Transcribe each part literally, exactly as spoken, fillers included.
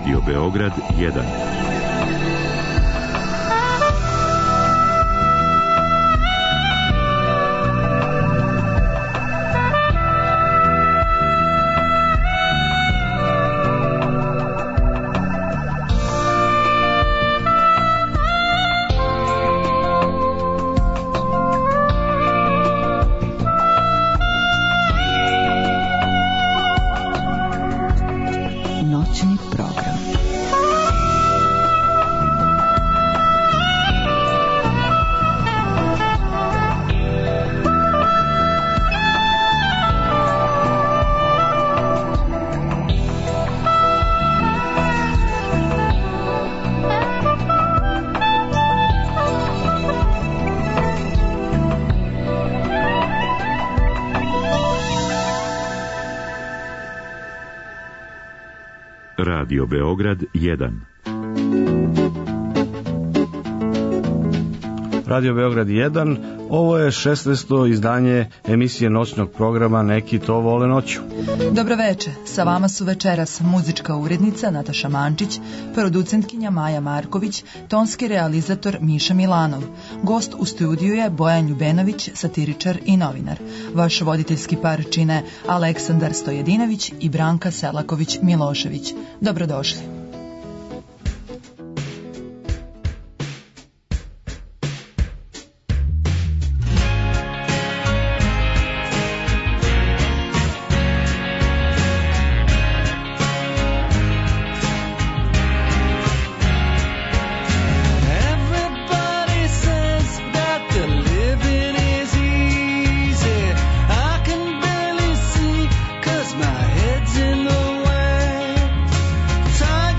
Radio Beograd jedan. Radio Beograd jedan. Radio Beograd jedan, ovo je šesnaesto izdanje emisije noćnog programa Neki to vole noću. Dobro veče, sa vama su večeras muzička urednica Nataša Mančić, producentkinja Maja Marković, tonski realizator Miša Milanov. Gost u studiju je Bojan Ljubenović, satiričar i novinar. Vaš voditeljski par čine Aleksandar Stojedinović i Branka Selaković-Milošević. Dobrodošli. Time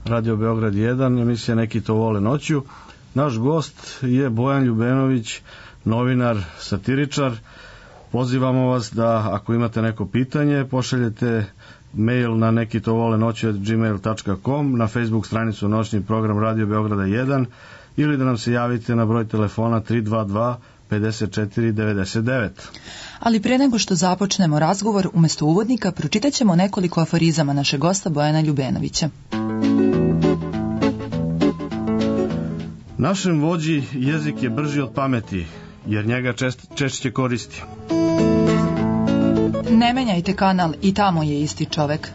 Radio Beograd jedan, emisija Neki to vole noću. Naš gost je Bojan Ljubenović, novinar, satiričar. Pozivamo vas da ako imate neko pitanje, pošaljete mail na neki to vole noću at gmail dot com, na Facebook stranicu Noćni program Radio Beograda jedan ili da nam se javite na broj telefona tri dva dva pet četiri devet devet. Ali prije nego što započnemo razgovor, umjesto uvodnika pročitat ćemo nekoliko aforizama našeg gosta Bojana Ljubenovića. Našem vođi jezik je brži od pameti, jer njega čest, češće koristi. Ne menjajte kanal, i tamo je isti čovek.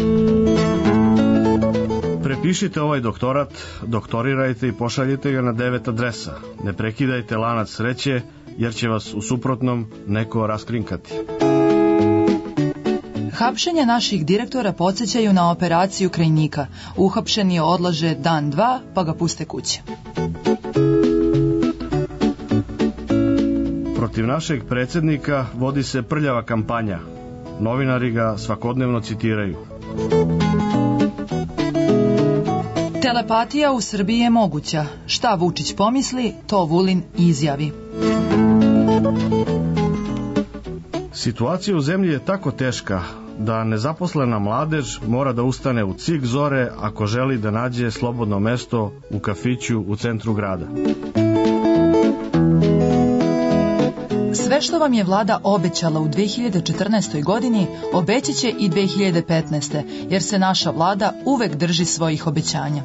Prepišite ovaj doktorat, doktorirajte i pošaljite ga na devet adresa. Ne prekidajte lanac sreće, jer će vas u suprotnom neko raskrinkati. Hapšenja naših direktora podsjećaju na operaciju Krajnika. Uhapšeni odlaže dan dva, pa ga puste kući. Protiv našeg predsjednika vodi se prljava kampanja. Novinari ga svakodnevno citiraju. Telepatija u Srbiji je moguća. Šta Vučić pomisli, to Vulin izjavi. Situacija u zemlji je tako teška da nezaposlena mladež mora da ustane u cik zore ako želi da nađe slobodno mesto u kafiću u centru grada. Sve što vam je vlada obećala u dve hiljade četrnaestoj. godini, obećat će i dve hiljade petnaeste. jer se naša vlada uvek drži svojih obećanja.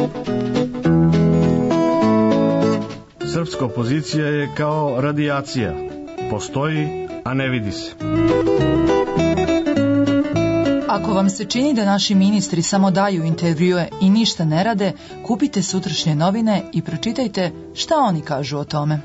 Srpska opozicija je kao radijacija. Postoji, a ne vidi se. Ako vam se čini da naši ministri samo daju intervjue i ništa ne rade, kupite sutrašnje novine i pročitajte šta oni kažu o tome.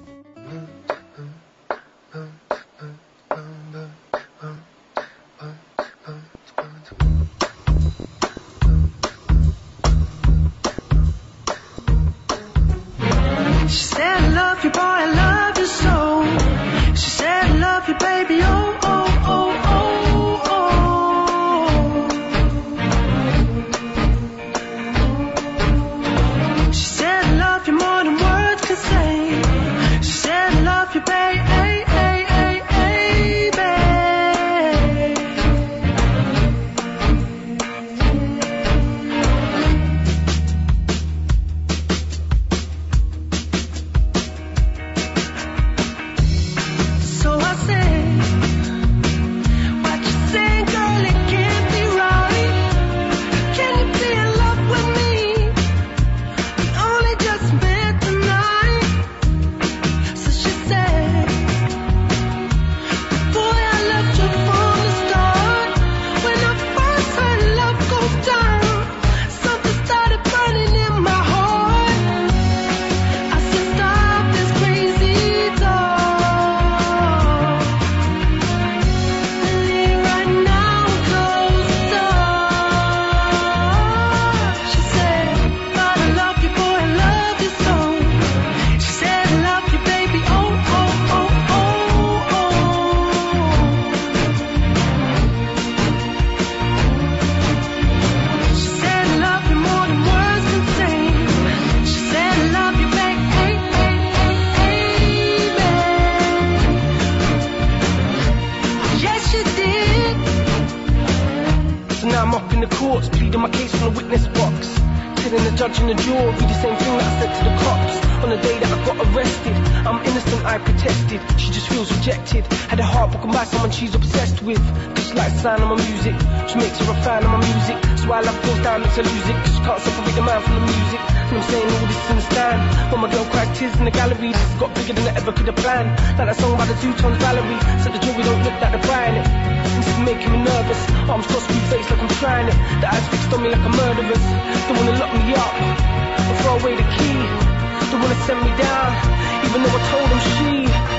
Judge in the jury, the same thing that I said to the cops on the day that I got arrested. I'm innocent, I protested. She just feels rejected. Had a heart broken by someone she's obsessed with. Just like the sound of my music, which makes her a fan of my music. So why love goes down, makes her lose it. Cause you can't separate the man from the music. And I'm saying all this in the stand. When my girl cried tears in the gallery, this got bigger than I ever could have planned. Like that song by the two-tone Valerie. Said the jury don't look like they're buying it. This is making me nervous. Arms crossed, blue face like I'm trying it. The eyes fixed on me like a murderer's. Don't wanna lock me up or throw away the key. Don't wanna send me down, even though I told them she.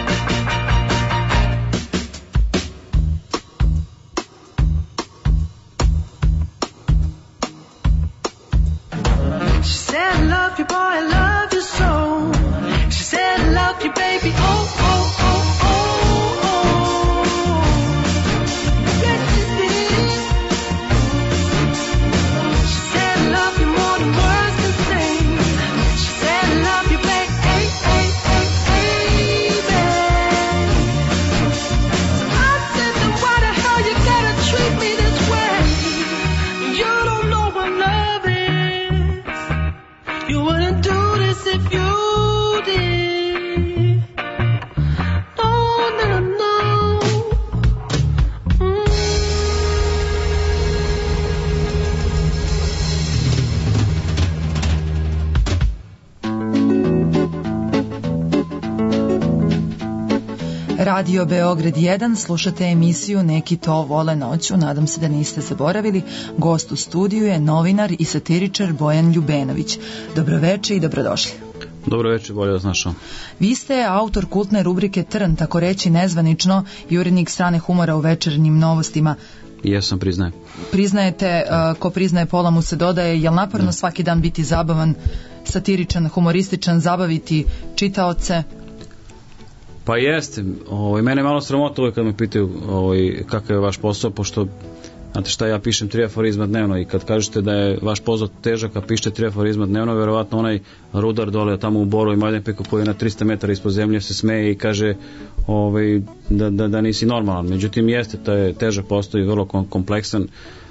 She said I love you, boy, I love you so. She said I love you, baby, oh, oh, oh, oh, oh. Yes, she did. She said I love you. Radio Beograd jedan, slušate emisiju Neki to vole noću, nadam se da niste zaboravili. Gost u studiju je novinar i satiričar Bojan Ljubenović. Dobroveče i dobrodošli. Dobro večer, bolje vas našao. Vi ste autor kultne rubrike Trn, tako reći nezvanično, i urednik strane humora u Večernjim novostima. Jesam, priznajem. Priznajete, uh, ko priznaje pola mu se dodaje, jel naporno da. svaki dan biti zabavan, satiričan, humorističan, zabaviti čitaoce? Pa jeste, ovaj, mene je malo sramota uvijek kad me pitaju ovaj, kakav je vaš posao, pošto znate šta, ja pišem tri aforizma dnevno i kad kažete da je vaš posao težak, a pišete tri aforizma dnevno, verovatno onaj rudar dole tamo u Boru i Majdanpeku koji je na tristo metara ispod zemlje se smeje i kaže ovaj, da, da, da nisi normalan. Međutim, jeste, to je težak posao i vrlo kompleksan.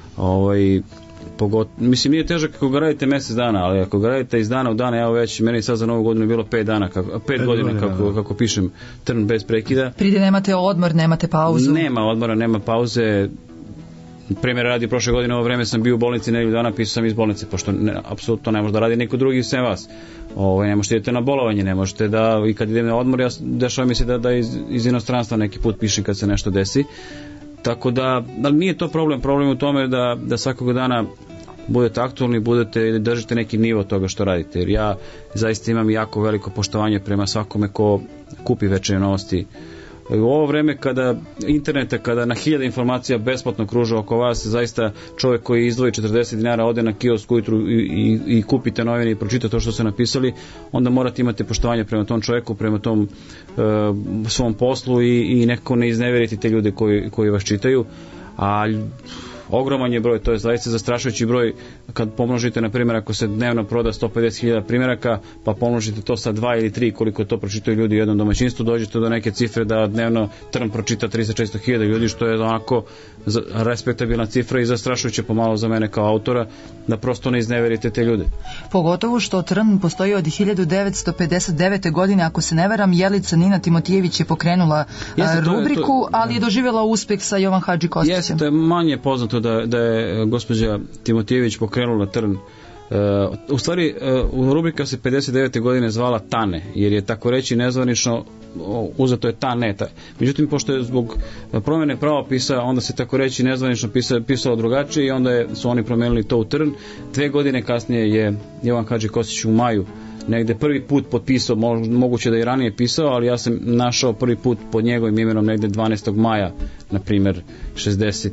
Ovaj, pogot, mislim, nije težak ako ga radite mjesec dana, ali ako ga radite iz dana u dana, evo već, meni sad za novu godinu je bilo pet dana, kako, pet, pet godina kako, kako pišem Trn bez prekida. Pride nemate odmor, nemate pauzu? Nema odmora, nema pauze. Primjer radi, prošle godine ovo vreme sam bio u bolnici nedelju dana, pisao sam iz bolnice, pošto ne, apsolutno ne može da radi niko drugi sem vas. Ovo, ne možete idete na bolovanje, ne možete da, i kad idem na odmor, ja dešava mi se da, da iz, iz inostranstva neki put pišem kad se nešto desi. Tako da, ali nije to problem, problem u tome da, da svakog dana budete aktualni, budete ili držite neki nivo toga što radite. Jer ja zaista imam jako veliko poštovanje prema svakome ko kupi Večernje novosti. U ovo vreme kada interneta, kada na hiljade informacija besplatno kruže oko vas, zaista čovjek koji izdvoji četrdeset dinara ode na kiosk ujutru i, i, i kupite novine i pročita to što ste napisali, onda morate imati poštovanje prema tom čovjeku, prema tom e, svom poslu i, i nekako ne izneveriti te ljude koji, koji vas čitaju. A ogroman je broj, to je zaista zastrašujući broj kad pomnožite, na primjer, ako se dnevno proda sto pedeset hiljada primjeraka, pa pomnožite to sa dva ili tri, koliko to pročitaju ljudi u jednom domaćinstvu, dođete do neke cifre da dnevno Trn pročita tristo do četiristo hiljada ljudi, što je onako respektabilna cifra i zastrašujuće pomalo za mene kao autora, da prosto ne izneverite te ljude. Pogotovo što Trn postoji od hiljadu devetsto pedeset devete. godine, ako se ne varam, Jelica Nina Timotijević je pokrenula Jeste, to, rubriku, to, ali je doživjela uspeh sa Jovan Hadži Kostićem. Jeste, to je manje poznato da, da je gospođa Timotijević pokrenula Trn. Uh, u stvari, uh, rubrika se pedeset devete. godine zvala Tane, jer je tako reći nezvanično uzeto je Taneta. Međutim, pošto je zbog promjene pravopisa, onda se tako reći nezvanično pisa, pisalo drugačije i onda je, su oni promijenili to u Trn. Dve godine kasnije je Jovan Hadži Kostić u maju negde prvi put potpisao, moguće da i ranije pisao, ali ja sam našao prvi put pod njegovim imenom negde dvanaestog maja, na primjer šezdeset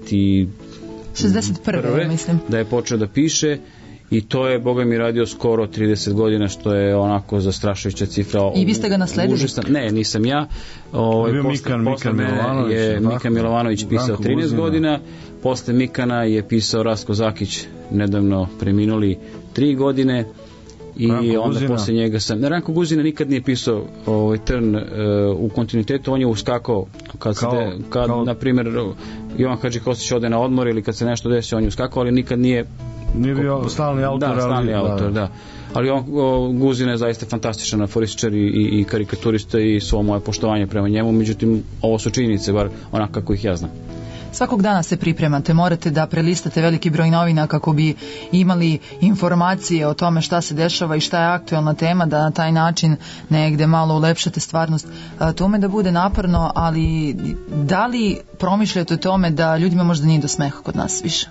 prve. mislim. Da je počeo da piše. I to je, Boga mi, radio skoro trideset godina, što je onako zastrašujuća cifra. I vi ste ga nasledili? Užasna. Ne, nisam ja. Ovaj, posle, Mikan, posle Mikan Milovanović, je Mika Milovanović pisao trinaest godina, posle Mikana je pisao Rastko Zakić, nedavno preminuli tri godine. I Ranko onda Guzina. Posle njega sam... Ranko Guzina nikad nije pisao ovaj, Trn uh, u kontinuitetu, on je uskakao kad, kao, de, kad kao... na primjer, Jovan Hadži Kostić ode na odmor ili kad se nešto desi, on je uskakao, ali nikad nije... Nije bio stalni autor. Da, stalni ali, autor, da. da. Ali on, o, Guzina je zaista fantastičan aforističar i, i, i karikaturista i svo moje poštovanje prema njemu, međutim, ovo su činjenice, bar onako kako ih ja znam. Svakog dana se pripremate, morate da prelistate veliki broj novina kako bi imali informacije o tome šta se dešava i šta je aktualna tema, da na taj način negde malo ulepšate stvarnost. To ume da bude naporno, ali da li promišljate o tome da ljudima možda nije do smeha kod nas više?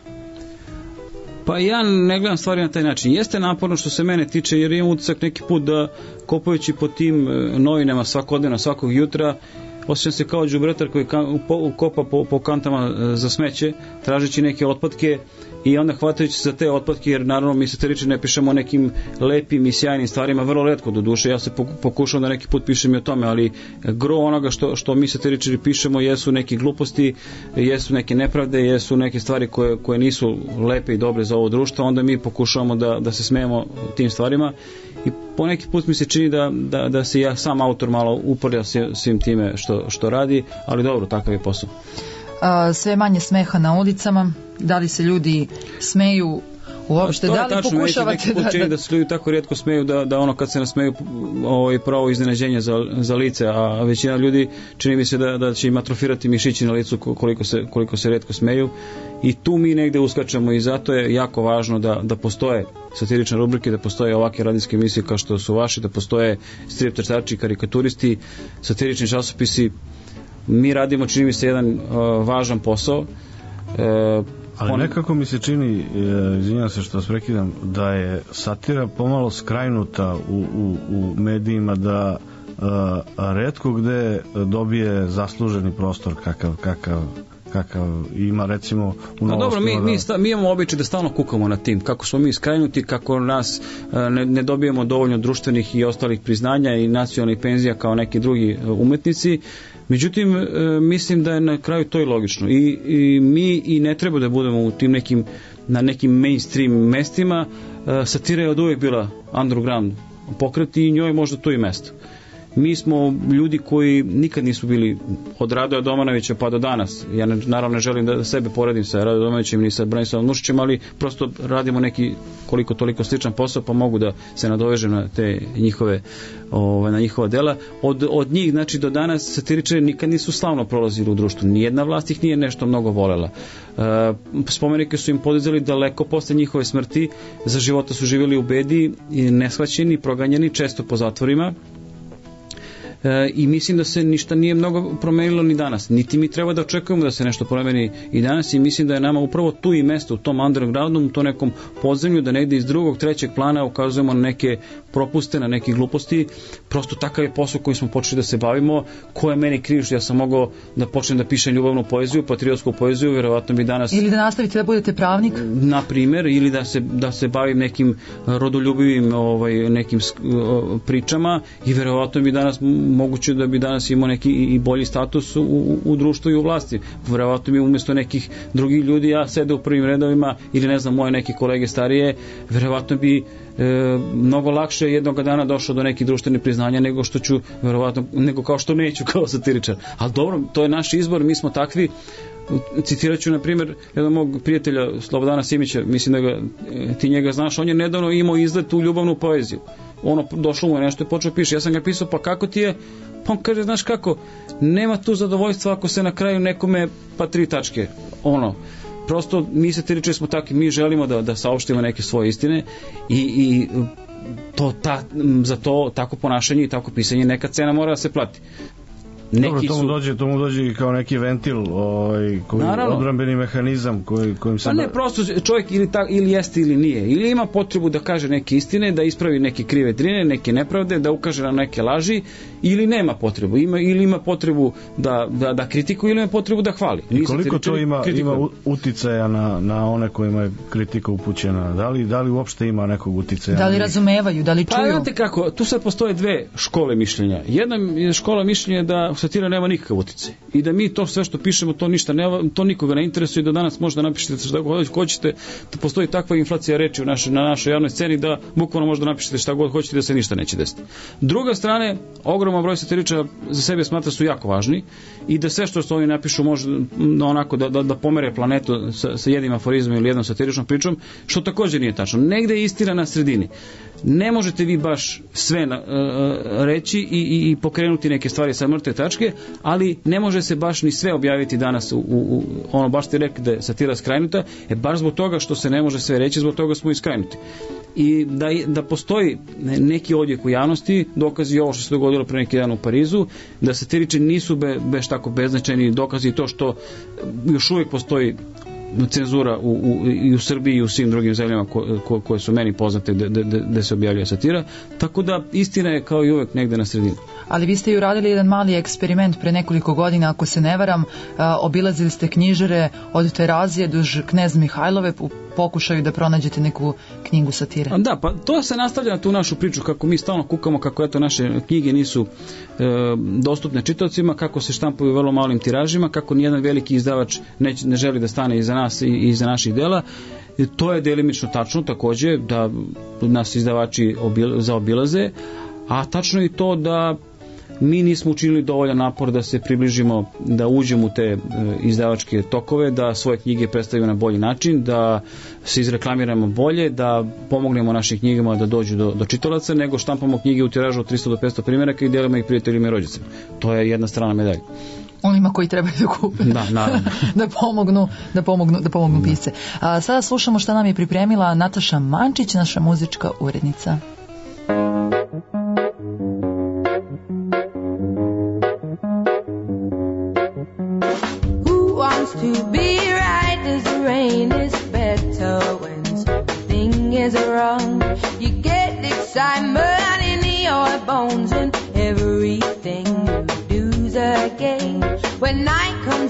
Pa ja ne gledam stvari na taj način. Jeste naporno što se mene tiče, jer imam utisak neki put da kopajući po tim novinama svakodnevno, svakog jutra, osjećam se kao đubretar koji kopa po, po kantama za smeće, tražeći neke otpadke i onda hvatajući se za te otpadke, jer naravno mi satiričari ne pišemo o nekim lepim i sjajnim stvarima, vrlo retko do duše, ja se pokušam da neki put pišem i o tome, ali gro onoga što, što mi satiričari pišemo jesu neke gluposti, jesu neke nepravde, jesu neke stvari koje, koje nisu lepe i dobre za ovo društvo, onda mi pokušavamo da, da se smejemo tim stvarima i po neki put mi se čini da, da, da se ja sam autor malo uporja svim time što, što radi, ali dobro, takav je posao. A, sve manje smeha na ulicama, da li se ljudi smeju uopšte, da li tačno, pokušavate da, da... da se ljudi tako rijetko smeju da, da ono kad se nasmeju ovaj, pravo iznenađenje za, za lice, a većina ljudi čini mi se da, da će im atrofirati mišići na licu koliko se, koliko se rijetko smeju i tu mi negde uskačemo i zato je jako važno da, da postoje satirične rubrike, da postoje ovakve radijske emisije kao što su vaši, da postoje strip crtači, karikaturisti, satirični časopisi. Mi radimo, čini mi se, jedan uh, važan posao. Uh, Ali on... nekako mi se čini, e, izvinjam se što vas prekidam, da je satira pomalo skrajnuta u, u, u medijima, da a, a retko gde dobije zasluženi prostor kakav, kakav, kakav ima recimo u no, dobro, mi, da... mi, sta, mi imamo običaj da stalno kukamo na tim, kako smo mi skrajnuti, kako nas a, ne, ne dobijemo dovoljno društvenih i ostalih priznanja i nacionalnih penzija kao neki drugi umetnici. Međutim, e, mislim da je na kraju to i logično. I, i mi i ne treba da budemo u tim nekim, na nekim mainstream mestima. E, satira je od uvijek bila underground pokret i njoj možda to i mesto. Mi smo ljudi koji nikad nisu bili od Radoja Domanovića pa do danas. Ja ne, naravno ne želim da sebe poredim sa Radojom Domanovićem ni sa Branislavom Nušićem, ali prosto radimo neki koliko toliko sličan posao, pa mogu da se nadovežem na te njihove, ovaj, na njihova dela. Od, od njih, znači do danas, satiričari nikad nisu slavno prolazili u društvu. Nijedna vlast ih nije nešto mnogo volela. Uh, spomenike su im podizali daleko posle njihove smrti, za života su živjeli u bedi, neshvaćeni, proganjeni, često po zatvorima. E, i mislim da se ništa nije mnogo promenilo ni danas. Niti mi treba da očekujemo da se nešto promeni i danas i mislim da je nama upravo tu i mesto u tom undergroundu, u tom nekom podzemlju, da negde iz drugog, trećeg plana ukazujemo na neke propuste, na neke gluposti. Prosto takav je posao koji smo počeli da se bavimo. Ko je meni kriv što ja sam mogao da počnem da pišem ljubavnu poeziju, patriotsku poeziju, verovatno bi danas... Ili da nastavite da budete pravnik? Na primer, ili da se, da se bavim nekim rodoljubivim ovaj, nekim pričama i verovatno bi danas moguće da bi danas imao neki i bolji status u, u, u društvu i u vlasti. Verovatno mi umjesto nekih drugih ljudi ja sede u prvim redovima ili ne znam, moje neke kolege starije, verovatno bi e, mnogo lakše jednog dana došao do nekih društvenih priznanja nego što ću, verovatno, nego kao što neću kao satiričar. Ali dobro, to je naš izbor, mi smo takvi. Citirat ću, na primjer, jednog mog prijatelja Slobodana Simića, mislim da ga, ti njega znaš, on je nedavno imao izlet u ljubavnu poeziju. Ono, došlo mu je nešto i počeo piše. Ja sam ga pisao, pa kako ti je? Pa on kaže, znaš kako, nema tu zadovoljstva ako se na kraju nekome pa tri tačke. Ono, prosto mi satiričari smo takvi, mi želimo da, da saopštimo neke svoje istine i, i to, ta, za to tako ponašanje i tako pisanje neka cena mora da se plati. Neki Dobro, tomu, su... dođe, tomu dođe kao neki ventil, ovaj, koji, odbrambeni mehanizam koji, kojim se... Pa ne, prosto čovjek ili, ta, ili jeste ili nije. Ili ima potrebu da kaže neke istine, da ispravi neke krive drine, neke nepravde, da ukaže na neke laži, ili nema potrebu. Ima, ili ima potrebu da, da, da kritikuje, ili ima potrebu da hvali. I koliko to ima, ima uticaja na, na one kojima je kritika upućena? Da li, da li uopšte ima nekog uticaja? Da li razumevaju, da li čuju? Pa znate kako, tu sad postoje dve škole mišljenja. Jedna je škola mišljenja da satira nema nikakav uticaj i da mi to sve što pišemo to ništa ne, to nikoga ne interesuje, da danas možda napišete šta god hoćete, da postoji takva inflacija reči u naše, na našoj javnoj sceni da bukvalno možda napišete šta god hoćete da se ništa neće desiti. Druga strane, ogroman broj satiričara za sebe smatra su jako važni i da sve što su oni napišu može onako da, da, da pomere planetu sa, sa jednim aforizmom ili jednom satiričnom pričom, što također nije tačno. Negde je istina na sredini. Ne možete vi baš sve na, uh, reći i, i, i pokrenuti neke stvari sa mrtve tačke, ali ne može se baš ni sve objaviti danas u, u, u ono, baš ste rekli da je satira skrajnuta, e baš zbog toga što se ne može sve reći, zbog toga smo i skrajnuti. I da, da postoji neki odjek u javnosti, dokazi ovo što se dogodilo pre neki dan u Parizu, da satiričari nisu be, baš tako beznačajni, dokazi to što još uvijek postoji cenzura u, u, i u Srbiji i u svim drugim zemljama ko, ko, koje su meni poznate gde se objavljuje satira, tako da istina je kao i uvek negde na sredini. Ali vi ste i uradili jedan mali eksperiment pre nekoliko godina, ako se ne varam, a, obilazili ste knjižare od Terazije duž Knez Mihajlove u pokušaju da pronađete neku knjigu satire. Da, pa to se nastavlja na tu našu priču, kako mi stalno kukamo kako eto naše knjige nisu e, dostupne čitaocima, kako se štampaju vrlo malim tiražima, kako nijedan veliki izdavač ne, ne želi da stane iza nas i iza naših dela. I to je delimično tačno takođe, da nas izdavači obil, zaobilaze, a tačno je i to da mi nismo učinili dovoljan napor da se približimo, da uđemo u te e, izdavačke tokove, da svoje knjige predstavimo na bolji način, da se izreklamiramo bolje, da pomognemo našim knjigama da dođu do, do čitalaca, nego štampamo knjige u tiražu od tristo do petsto primjeraka i delimo ih prijateljima i rođacima. To je jedna strana medalje. Onima koji trebaju da kupe. Da, naravno. da pomognu, da pomognu, da pomognu da. pisce. A sada slušamo šta nam je pripremila Nataša Mančić, naša muzička urednica.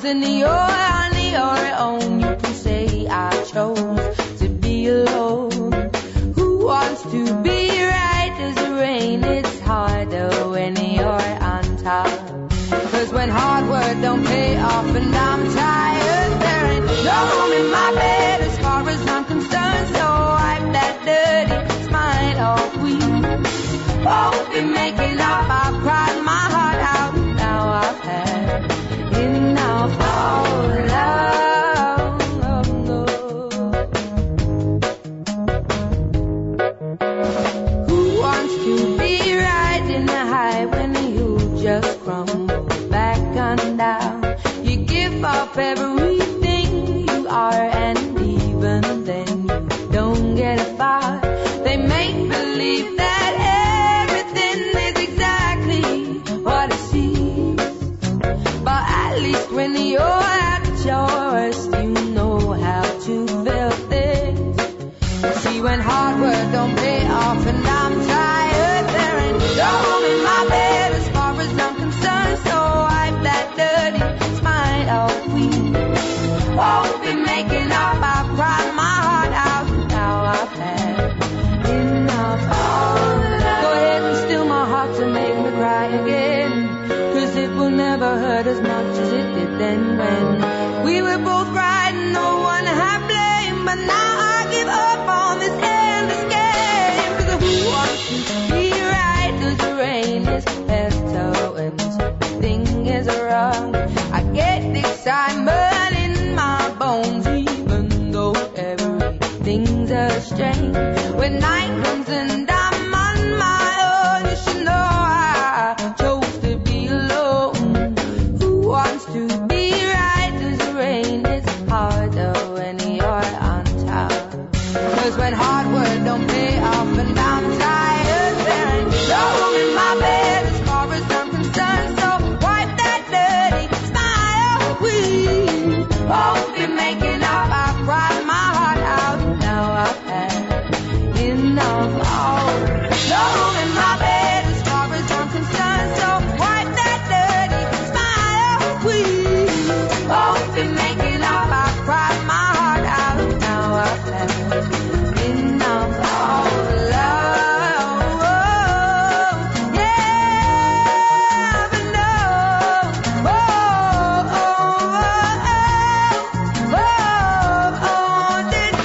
and you're on your own. You can say I chose to be alone. Who wants to be right as the rain? It's harder when you're on top. Cause when hard work don't pay off and I'm tired, there ain't no room in my bed as far as I'm concerned. So wipe that dirty smile off. We won't be making up. I've cried my heart out. Now I've had enough of love. Who wants to be riding the high when you just crumble back on down? You give up everything you are, and even then you don't get far. They make believe that everything is exactly what it seems, but at least when you're at your worst, you know how to feel things. See, when hard work don't pay off and I'm tired, there ain't no room in my bed as far as I'm concerned. So wipe that dirty smile off. We won't be making up. I've cried my heart out. Now I've had enough of love. Go ahead and steal my heart to make me cry again, cause it will never hurt as much as it did then when we were both right and no one had blame. But now I give up on this endless game. Cause who wants to be right? Cause the rain is better when something is wrong. I get excitement in my bones even though everything's a strain. When night comes and I'm on my own, you should know I chose to be alone. Who wants to be right? Cause the rain is harder when you're on top. Cause when hard work don't pay off and I'm tired, there ain't no room in my bed as far as I'm concerned. So wipe that dirty smile. We won't be making up. I've cried my heart out. Now I've had enough. Oh, no room in my bed as far as I'm concerned. So wipe that dirty smile. We won't be making up. I've cried my heart out. Now I've had enough of love. Yeah, but no. Oh, oh, oh, oh, oh, oh, this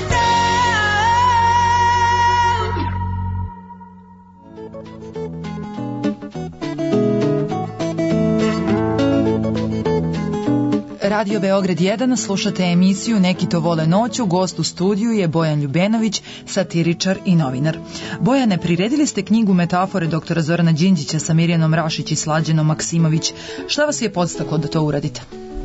Radio Beograd jedan, slušate emisiju Neki to vole noću, gost u studiju je Bojan Ljubenović, satiričar i novinar. Bojane, priredili ste knjigu Metafore doktora Zorana Đinđića sa Mirjanom Rašić i Slađanom Maksimović. Šta vas je podstaklo da to uradite?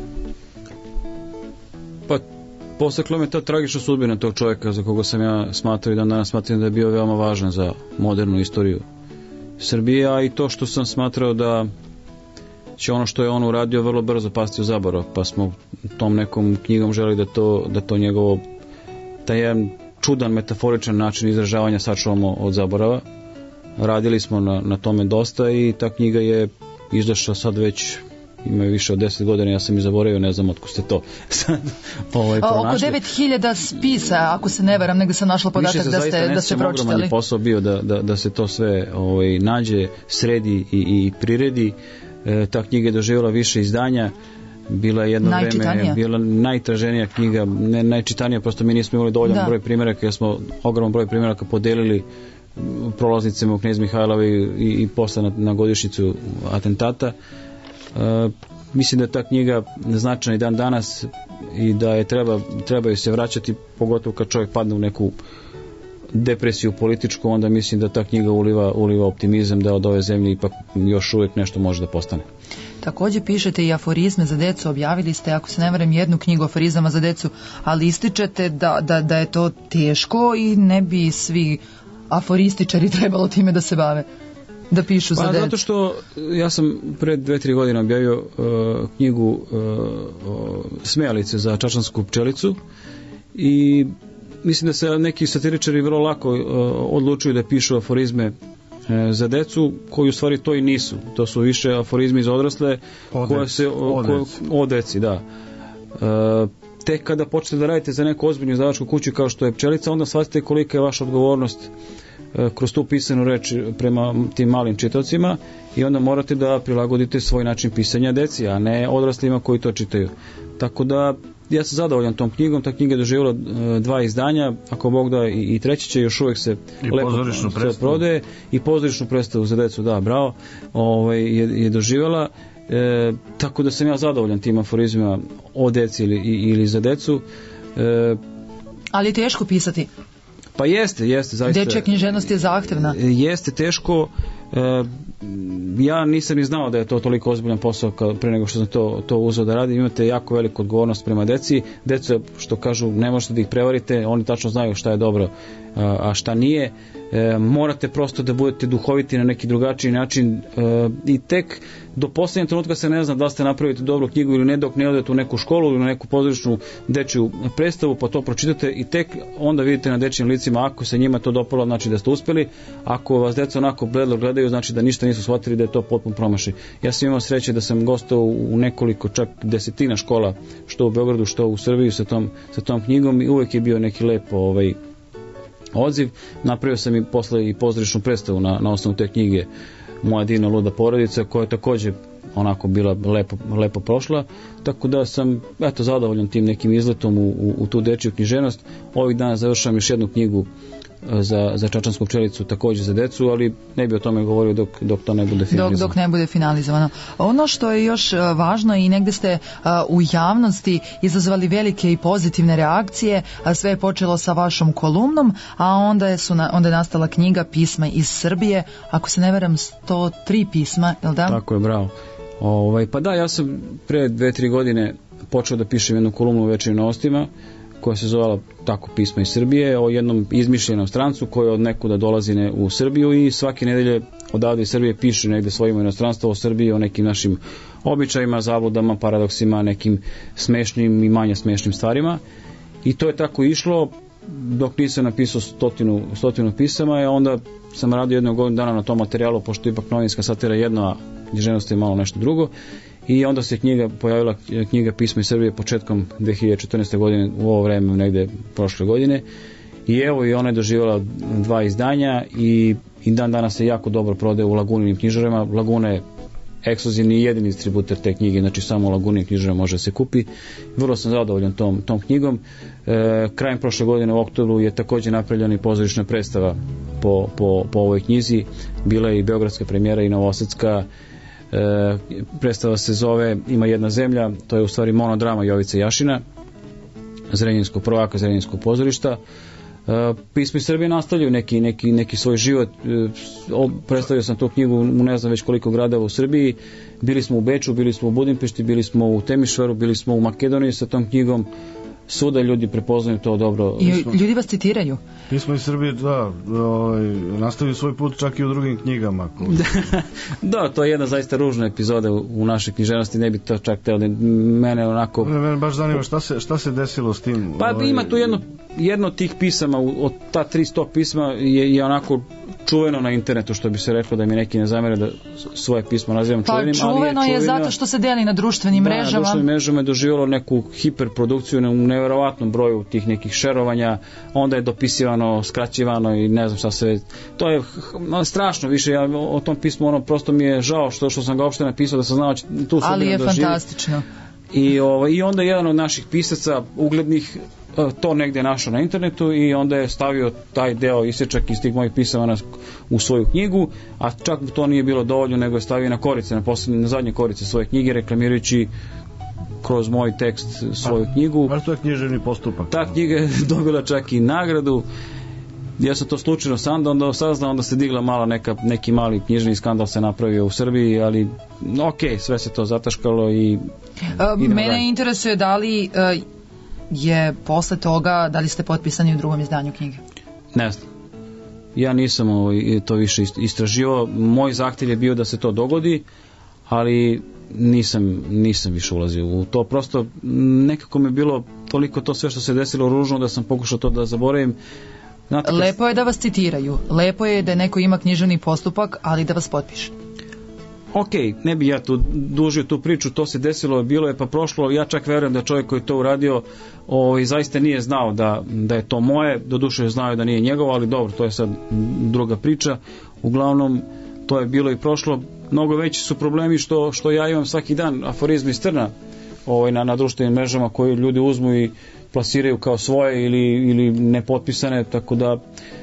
Pa, podstaklo me ta tragična sudbina tog čovjeka za koga sam ja smatrao i dan danas smatram da je bio veoma važan za modernu istoriju Srbije, a i to što sam smatrao da će ono što je on uradio vrlo brzo pasti u zaborav, pa smo tom nekom knjigom želi da to, da to njegovo, taj jedan čudan metaforičan način izražavanja sačuvamo od zaborava. Radili smo na, na tome dosta i ta knjiga je izašla sad već, ima više od deset godina, ja sam i zaboravio, ne znam otko ste to sad ovaj, pronašli. Oko devet hiljada spisa, ako se ne varam, negde sam našla podatak da ste, da ste pročitali. Ogroman je posao bio da, da, da se to sve ovaj, nađe, sredi i, i priredi. E, ta knjiga je doživjela više izdanja, bila je jedno vreme, bila najtraženija knjiga, ne najčitanija, prosto mi nismo imali dovoljan da. broj primjeraka, jer smo ogroman broj primjeraka podelili prolaznicima u Knez Mihajlovi i, i posle na, na godišnjicu atentata. E, mislim da je ta knjiga značajna i dan danas i da je treba, trebaju se vraćati, pogotovo kad čovjek padne u neku depresiju političku, onda mislim da ta knjiga uliva, uliva optimizam da od ove zemlje ipak još uvijek nešto može da postane. Također pišete i aforizme za decu, objavili ste, ako se ne varam, jednu knjigu aforizama za decu, ali ističete da, da, da je to teško i ne bi svi aforističari trebalo time da se bave, da pišu pa, za decu. Zato što ja sam pred dve, tri godine objavio uh, knjigu uh, Smejalice za čačansku pčelicu i mislim da se neki satiričari vrlo lako uh, odlučuju da pišu aforizme uh, za decu, koji u stvari to i nisu. To su više aforizmi za odrasle o koje deci. se o, o, ko, deci. o deci, da. E, tek kada počnete da radite za neku ozbiljnu izdavačku kuću kao što je Pčelica, onda shvatite kolika je vaša odgovornost e, kroz tu pisanu reč prema tim malim čitaocima i onda morate da prilagodite svoj način pisanja deci, a ne odraslima koji to čitaju. Tako da ja sam zadovoljan tom knjigom, ta knjiga je doživjela e, dva izdanja, ako Bog da i, i treći će, još uvijek se I lepo se prodaje i pozorišnu predstavu za decu, da, bravo, ovaj, je, je doživjela. E, tako da sam ja zadovoljan tim aforizmima o deci ili, ili za decu. E, Ali je teško pisati. pa jeste, jeste zaista. Dečja književnost je zahtevna. Jeste teško. E, ja nisam ni znao da je to toliko ozbiljan posao kad, pre nego što sam to, to uzeo da radim. Imate jako veliku odgovornost prema deci. Deca, što kažu, ne možete da ih prevarite, oni tačno znaju šta je dobro, a, a šta nije. E, morate prosto da budete duhoviti na neki drugačiji način e, i tek do posljednjeg trenutka se ne zna da ste napravite dobru knjigu ili ne, dok ne odete u neku školu ili na neku pozorišnu dečju predstavu pa to pročitate i tek onda vidite na dečjim licima ako se njima to dopalo, znači da ste uspeli, ako vas deca onako bledlo gledaju, znači da ništa nisu shvatili, da je to potpun promašaj. Ja sam imao sreće da sam gostao u nekoliko, čak desetina škola, što u Beogradu, što u Srbiji sa tom, sa tom knjigom i uvijek je bio neki lepo ovaj, odziv. Napravio sam i posle i pozorišnu predstavu na, na osnovu te knjige Moja divna luda porodica, koja je također onako bila lepo, lepo prošla, tako da sam eto zadovoljan tim nekim izletom u, u, u tu dečju književnost. Ovih dana završavam još jednu knjigu za, za Čačansku pčelicu, također za decu, ali ne bi o tome govorio dok, dok to ne bude finalizovano. Dok, dok ne bude finalizovano. Ono što je još važno i negde ste u javnosti izazvali velike i pozitivne reakcije, sve je počelo sa vašom kolumnom, a onda je, su na, onda je nastala knjiga Pisma iz Srbije, ako se ne veram sto tri pisma, je li da? Tako je, bravo. Ovaj, pa da, ja sam pre dve, tri godine počeo da pišem jednu kolumnu u Večernjim novostima, koja se zvala tako Pisma iz Srbije, o jednom izmišljenom strancu koji od nekuda dolazi ne, u Srbiju i svake nedelje odavde iz Srbije piše negde svojim inostranstvo o Srbiji, o nekim našim običajima, zabludama, paradoksima, nekim smešnim i manje smešnim stvarima. I to je tako išlo dok nisam napisao stotinu, stotinu pisama, i onda sam radio jednog godinu dana na tom materijalu, pošto ipak novinska satira jedno, a književnost je malo nešto drugo. I onda se knjiga pojavila, knjiga Pisma iz Srbije početkom dve hiljade četrnaeste. godine, u ovo vreme negde prošle godine. I evo i ona je doživjela dva izdanja i, i dan danas se jako dobro prodaje u Laguninim knjižarama. Laguna je ekskluzivni i jedini distributer te knjige, znači samo u Laguninim knjižarama može se kupi. Vrlo sam zadovoljan tom, tom knjigom. E, krajem prošle godine u oktobru je također napravljena i pozorišna predstava po, po, po ovoj knjizi. Bila je i beogradska premijera i novosadska. E, predstava se zove Ima jedna zemlja, to je u stvari monodrama Jovice Jašina, Zrenjinskog prvaka Zrenjinskog pozorišta. E, Pismo iz Srbije nastavljaju neki, neki, neki svoj život. E, predstavio sam tu knjigu u ne znam već koliko gradova u Srbiji. Bili smo u Beču, bili smo u Budimpešti, bili smo u Temišvaru, bili smo u Makedoniji sa tom knjigom. Svuda ljudi prepoznaju to dobro. I ljudi vas citiraju. Pismo iz Srbije, da, ovaj, nastavio svoj put čak i u drugim knjigama. Da, to je jedna zaista ružna epizoda u, u našoj književnosti, ne bi to čak teo da mene onako... Ne, mene baš zanima šta se, šta se desilo s tim. Pa ovaj... ima tu jedno, jedno od tih pisama, od ta tristo pisma je, je onako čuveno na internetu, što bi se reklo, da mi neki ne zamere da svoje pismo nazivam pa, čuvenim, čuveno ali je čuveno je zato što se deli na društvenim da, mrežama. Da, na društvenim mrežama je doživjelo neku hiperprodukciju u neverovatnom broju tih nekih šerovanja, onda je dopisivano, skraćivano i ne znam šta sve. To je strašno više, ja o tom pismu ono prosto mi je žao što, što sam ga uopšte napisao, da sam znao tu ali je doživi. Fantastično. I, ovo, I onda jedan od naših pisaca uglednih to negdje našao na internetu i onda je stavio taj deo isječak iz tih mojih pisama na, u svoju knjigu, a čak to nije bilo dovoljno, nego je stavio na korice, na, posljednje, na zadnje korice svoje knjige, reklamirajući kroz moj tekst svoju a, knjigu. Ali to je književni postupak. Ta knjiga je dobila čak i nagradu. Ja sam to slučajno sam onda saznao, onda se digla mala neka, neki mali književni skandal se napravio u Srbiji, ali ok, sve se to zataškalo i a, mene dalje. Interesuje da li a, je posle toga, da li ste potpisani u drugom izdanju knjige? Ne znam. Ja nisam ovaj, to više istraživao. Moj zahtjev je bio da se to dogodi, ali nisam, nisam više ulazio u to. Prosto nekako mi je bilo toliko to sve što se desilo ružno da sam pokušao to da zaboravim. Znate, lepo je da vas citiraju. Lepo je da neko ima književni postupak, ali da vas potpiše. ok, ne bi ja tu dužio tu priču, to se desilo, bilo je pa prošlo, ja čak verujem da čovjek koji je to uradio ovaj, zaista nije znao da, da je to moje, doduše znao da nije njegovo, ali dobro, to je sad druga priča. Uglavnom, to je bilo i prošlo. Mnogo veći su problemi što, što ja imam svaki dan aforizme iz Trna ovaj, na, na društvenim mrežama koje ljudi uzmu i plasiraju kao svoje ili, ili nepotpisane, tako da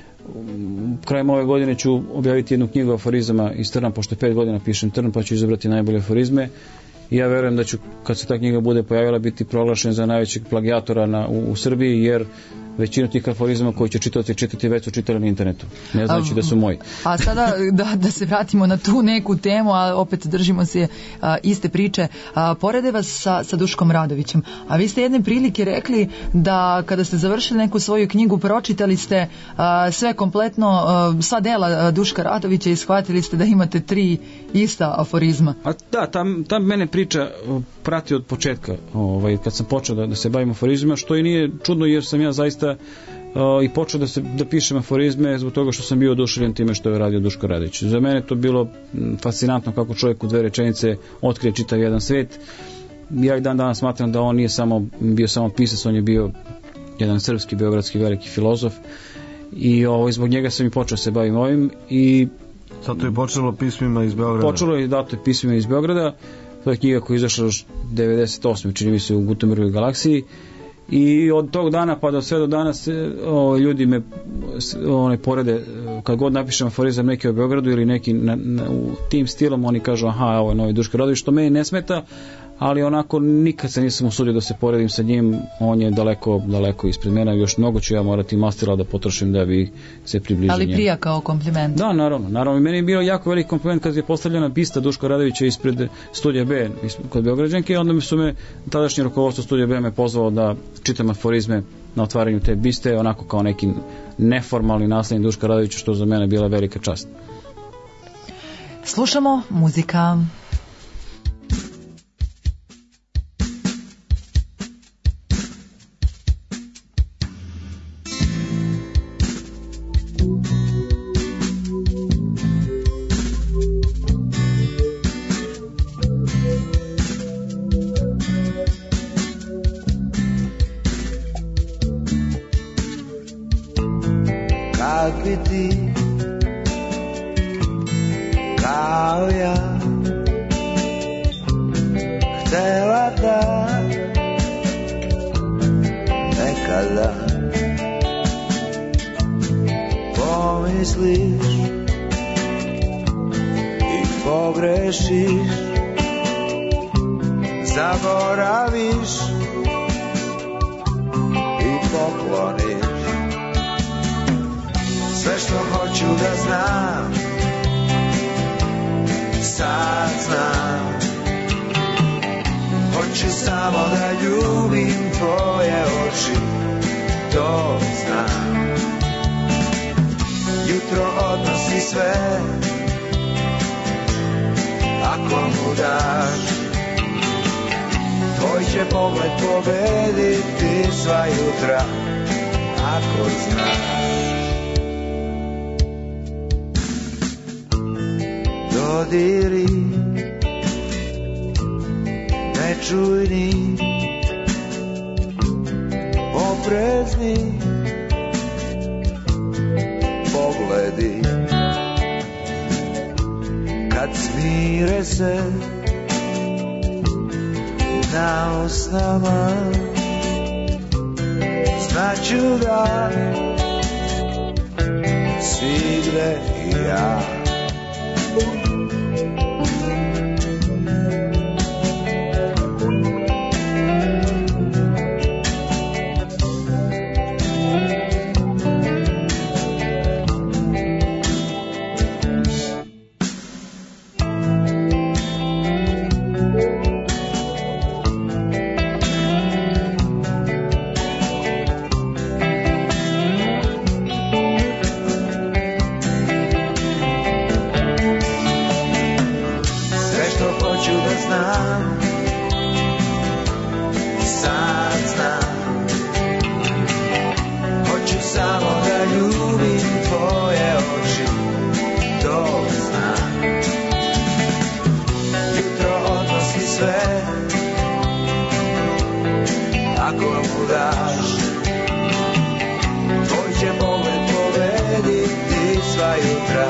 krajem ove godine ću objaviti jednu knjigu aforizama iz Trna, pošto pet godina pišem Trn, pa ću izabrati najbolje aforizme i ja verujem da ću, kad se ta knjiga bude pojavila, biti proglašen za najvećeg plagijatora na, u, u Srbiji, jer većinu tih aforizama koji će čitati, čitati već su čitali na internetu. Ne znači da su moji. A sada da, da se vratimo na tu neku temu, a opet držimo se a, iste priče. A, porede vas sa, sa Duškom Radovićem. A vi ste jedne prilike rekli da kada ste završili neku svoju knjigu, pročitali ste a, sve kompletno, a, sva dela a, Duška Radovića i shvatili ste da imate tri ista aforizma. A da, tam, tam mene priča prati od početka, ovaj, kad sam počeo da, da se bavim aforizmima, što i nije čudno jer sam ja zaista Uh, i počeo da, se, da pišem aforizme zbog toga što sam bio oduševljen time što je radio Duško Radović. Za mene to bilo fascinantno kako čovjek u dve rečenice otkrije čitav jedan svijet. Ja i dan danas smatram da on nije samo bio samo pisac, on je bio jedan srpski, beogradski veliki filozof i ovo, zbog njega sam i počeo se bavim ovim i zato je počelo pismima iz Beograda. Počelo je dato je pismima iz Beograda. To je knjiga koja je izašla još devedeset osme čini mi se u Gutenbergovoj galaksiji. I od tog dana pa do sve do danas o, ljudi me one porede, kad god napišem aforizam neki o Beogradu ili neki na, na, u tim stilom, oni kažu aha, ovo je novi Duško Radović, što meni ne smeta, ali onako nikad se nisam usudio da se poredim sa njim, on je daleko, daleko ispred mene, još mnogo ću ja morati mastila da potrošim da bi se približio njemu. Ali prija kao kompliment. Da, naravno, naravno. Meni je bio jako velik kompliment kad je postavljena bista Duška Radovića ispred Studija B kod Beograđanke, onda mi su me tadašnje rukovodstvo Studija B me pozvao da čitam aforizme na otvaranju te biste, onako kao neki neformalni naslednik Duška Radovića, što za mene bila velika čast. Slušamo muzika.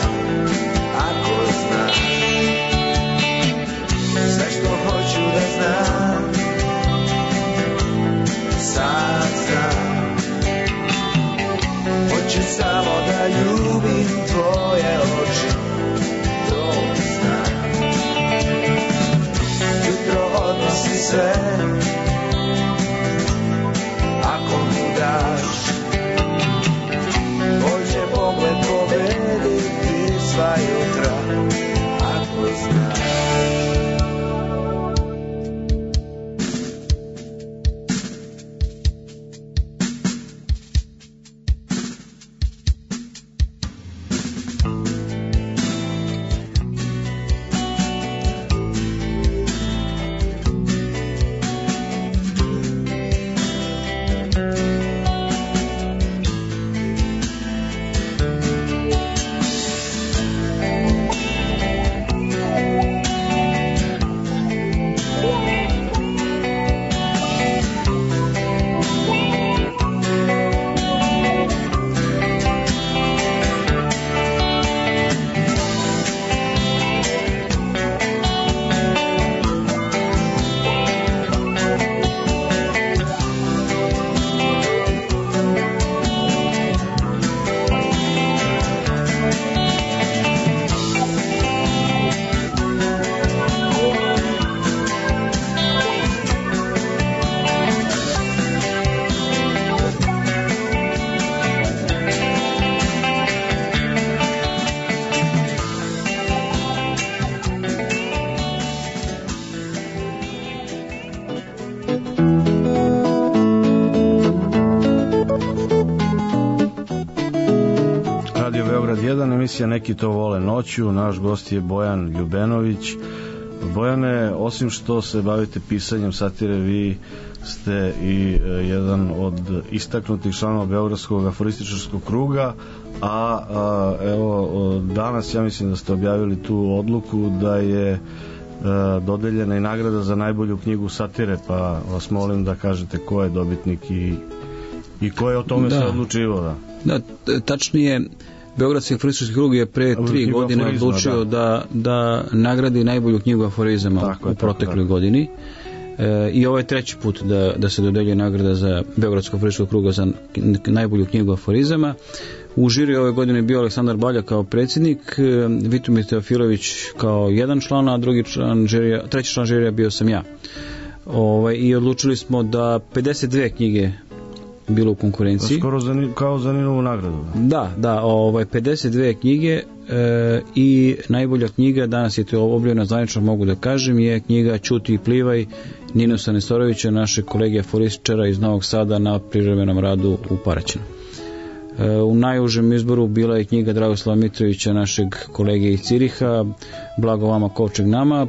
ako znaš sve što hoću da znam, sad znam. Hoću samo da ljubim tvoje oči, to znam. Jutro odnosi sve, ako mu daš, tvoj će pogled pobediti sva jutra, ako znaš. Emisija Neki to vole noću, naš gost je Bojan Ljubenović. Bojane, osim što se bavite pisanjem satire, vi ste i jedan od istaknutih članova Beogradskog aforističarskog kruga, a, a evo danas ja mislim da ste objavili tu odluku da je a, dodeljena i nagrada za najbolju knjigu satire, pa vas molim da kažete ko je dobitnik i, i ko je o tome da. se odlučivao. Da, da tačnije, Beogradski aforistički krug je pre tri godine odlučio da. da, da nagradi najbolju knjigu aforizama tako, u protekloj tako, godini. E, I ovo je treći put da, da se dodeljuje nagrada za Beogradskog aforističkog kruga za najbolju knjigu aforizama. U žiri ove godine je bio Aleksandar Balja kao predsjednik, Vitomir Teofilović kao jedan član, a drugi član žirija, treći član žirija bio sam ja. Ovaj, I odlučili smo da pedeset dve knjige bilo u konkurenciji. Skoro za, kao za Ninovu nagradu. Da, da, ovaj, pedeset dve knjige e, i najbolja knjiga, danas je to objavljeno zvanično, mogu da kažem, je knjiga Ćuti i plivaj Ninosa Nestorovića, naše kolege aforističara iz Novog Sada na privremenom radu u Paraćinu. E, u najužem izboru bila je knjiga Dragoslava Mitrovića, našeg kolege iz Ciriha, Blago vama, kovčeg nama.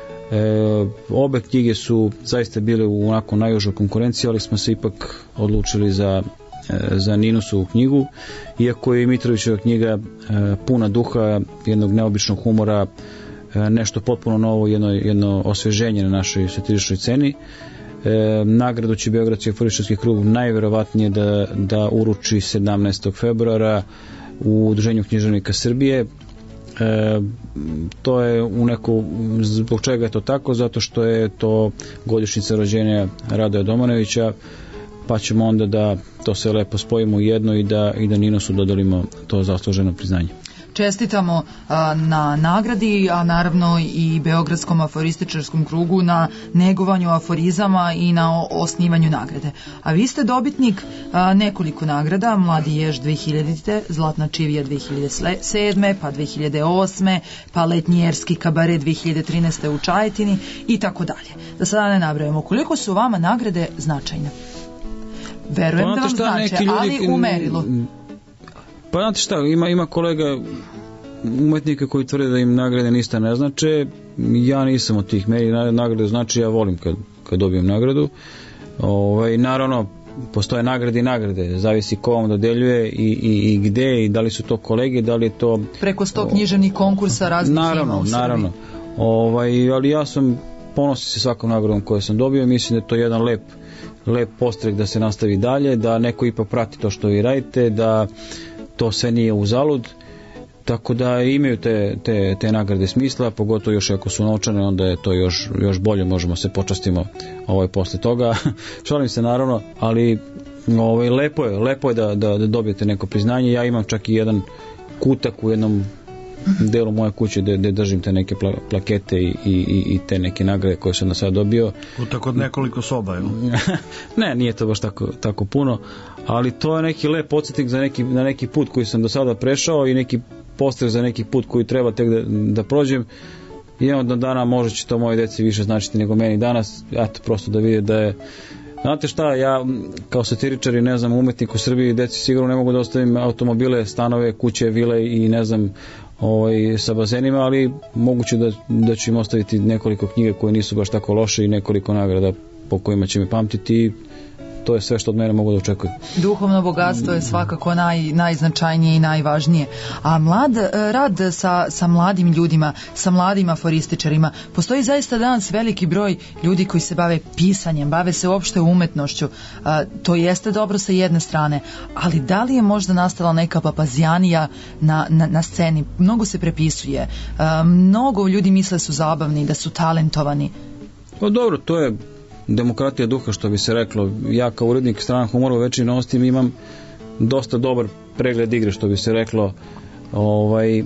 E, obe knjige su zaista bile u onako najužoj konkurenciji, ali smo se ipak odlučili za, e, za Ninosovu knjigu, iako je Mitrovićeva knjiga e, puna duha, jednog neobičnog humora, e, nešto potpuno novo, jedno, jedno osveženje na našoj satiričnoj sceni. E, nagradu će Beogradski aforistički krug najverovatnije da, da uruči sedamnaestog februara u Udruženju književnika Srbije. E, to je u neku, zbog čega je to tako, zato što je to godišnjica rođenja Radoja Domanovića, pa ćemo onda da to sve lepo spojimo u jedno i da, i da Ninosu dodelimo to zasluženo priznanje. Čestitamo a, na nagradi, a naravno i Beogradskom aforističarskom krugu na negovanju aforizama i na osnivanju nagrade. A vi ste dobitnik a, nekoliko nagrada, Mladi jež dve hiljadite, Zlatna čivija dve hiljade sedme, pa dve hiljade osme, pa Letnjerski kabaret dve hiljade trinaeste u Čajetini i tako dalje. Da sada ne nabrajamo, koliko su vama nagrade značajne? Verujem pa, da vam znače, ali u merilu. Pa znate šta, ima, ima kolega umetnika koji tvrde da im nagrade ništa ne znače. Ja nisam od tih, meni nagrade znači, ja volim kad, kad dobijem nagradu. Ovaj, naravno, postoje nagrade i nagrade, zavisi ko vam dodeljuje i, i, i gde, i da li su to kolege, da li je to... Preko sto književnih konkursa raznih naravno, ima u Srbiji. Naravno, ovaj, ali ja sam ponosim se svakom nagradom koju sam dobio, mislim da je to jedan lep, lep postrek da se nastavi dalje, da neko ipak prati to što vi radite, da to sve nije uzalud tako da imaju te, te, te nagrade smisla, pogotovo još ako su novčane, onda je to još, još bolje, možemo se počastimo ovaj, posle toga. Šalim se naravno, ali ovaj, lepo je, lepo je da, da, da dobijete neko priznanje. Ja imam čak i jedan kutak u jednom delu moje kuće gde, gde držim te neke pla, plakete i, i, i te neke nagrade koje sam na sad dobio. Kutak od nekoliko soba, jel? Ne, nije to baš tako, tako puno, ali to je neki lep podsjetnik za neki, na neki put koji sam do sada prešao i neki postreh za neki put koji treba tek da, da prođem. Jedan od dana možda će to moje deci više značiti nego meni danas, eto, prosto da vide da je. Znate šta, ja kao satiričar i ne znam umetnik u Srbiji, deci sigurno ne mogu da ostavim automobile, stanove, kuće, vile i ne znam ovaj, sa bazenima, ali moguće da, da ću im ostaviti nekoliko knjiga koje nisu baš tako loše i nekoliko nagrada po kojima će me pamtiti i to je sve što od mene mogu da očekuju. Duhovno bogatstvo je svakako naj, najznačajnije i najvažnije. A mlad rad sa, sa mladim ljudima, sa mladim aforističarima, postoji zaista danas veliki broj ljudi koji se bave pisanjem, bave se uopšte umetnošću. A, to jeste dobro sa jedne strane, ali da li je možda nastala neka papazjanija na, na, na sceni? Mnogo se prepisuje, a, mnogo ljudi misle su zabavni, da su talentovani. Pa dobro, to je demokratija duha, što bi se reklo. Ja kao urednik strana humora u Večernjim novostima imam dosta dobar pregled igre, što bi se reklo. Ovaj,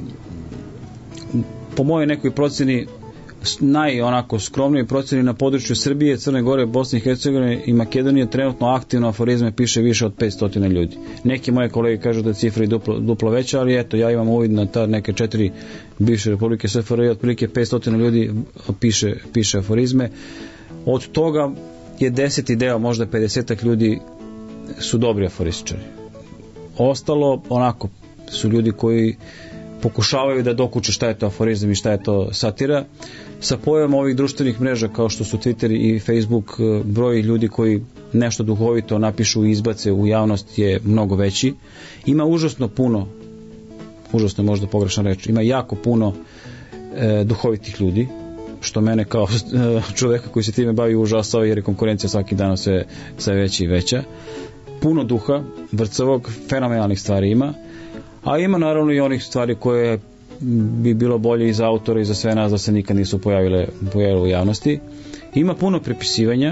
po mojoj nekoj proceni, naj onako skromnije proceni na području Srbije, Crne Gore, Bosne i Hercegovine i Makedonije trenutno aktivno aforizme piše više od petsto ljudi. Neki moje kolege kažu da je cifra i duplo, duplo veća, ali eto, ja imam uvid na ta neke četiri bivše republike S F R J, otprilike petsto ljudi piše, piše aforizme. Od toga je deseti deo, možda pedesetak ljudi su dobri aforističari. Ostalo, onako, su ljudi koji pokušavaju da dokuče šta je to aforizam i šta je to satira. Sa pojavom ovih društvenih mreža kao što su Twitter i Facebook, broj ljudi koji nešto duhovito napišu i izbace u javnost je mnogo veći. Ima užasno puno, užasno je možda pogrešna reč, ima jako puno e, duhovitih ljudi, što mene kao čoveka koji se time bavi užasao, jer je konkurencija svaki dan sve, sve veća i veća. Puno duha, vrcavog, fenomenalnih stvari ima, a ima naravno i onih stvari koje bi bilo bolje i za autora i za sve nas da se nikad nisu pojavile, pojavile u javnosti. Ima puno prepisivanja,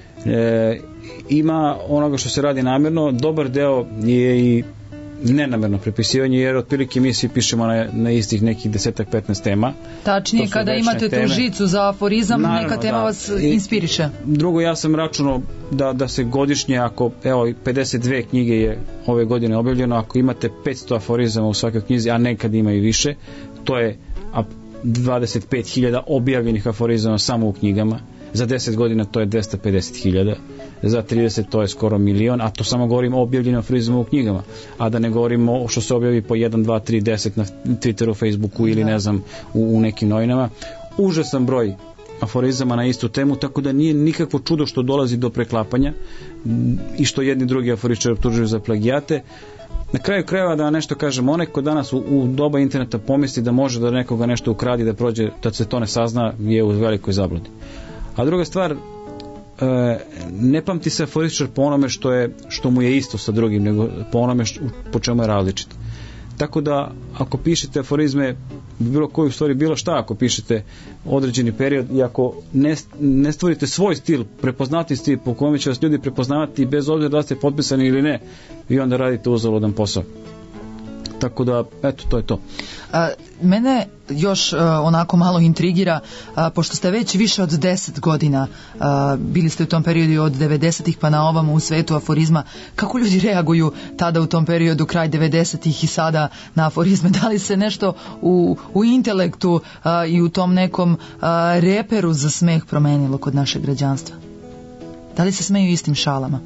e, ima onoga što se radi namjerno, dobar deo je i nenamerno prepisivanje, jer otprilike mi svi pišemo na, na istih nekih desetak petnaest tema. Tačnije, kada imate tu žicu za aforizam, naravno, neka tema da vas inspiriše. Drugo, ja sam računao da, da se godišnje, ako evo pedeset dve knjige je ove godine objavljeno, ako imate petsto aforizama u svakoj knjizi, a nekad ima i više, to je dvadeset pet hiljada objavljenih aforizama samo u knjigama. Za deset godina to je dvesta pedeset hiljada, za trideset to je skoro milion, a to samo govorim o objavljenim aforizmama u knjigama, a da ne govorimo što se objavi po jedan, dva, tri, deset na Twitteru, Facebooku ili ne znam u, u nekim novinama. Užasan broj aforizama na istu temu, tako da nije nikakvo čudo što dolazi do preklapanja i što jedni drugi aforičari optužuju za plagijate. Na kraju krajeva, da nešto kažem, onaj ko danas u, u doba interneta pomisli da može da nekoga nešto ukradi, da prođe, da se to ne sazna, je u velikoj zabludi. A druga stvar, ne pamti se aforističar po onome što, je, što mu je isto sa drugim, nego po onome što, po čemu je različit. Tako da, ako pišete aforizme, bilo koju stvari, bilo šta, ako pišete određeni period i ako ne, ne stvorite svoj stil, prepoznati stil po kome će vas ljudi prepoznavati bez obzira da ste potpisani ili ne, vi onda radite uzaludan posao. Tako da, eto, to je to. A, mene još a, onako malo intrigira, a, pošto ste već više od deset godina a, bili ste u tom periodu od devedesetih pa na ovamo u svetu aforizma, kako ljudi reaguju tada u tom periodu, kraj devedesetih i sada na aforizme? Da li se nešto u, u intelektu a, i u tom nekom a, reperu za smeh promenilo kod našeg građanstva? Da li se smeju istim šalama?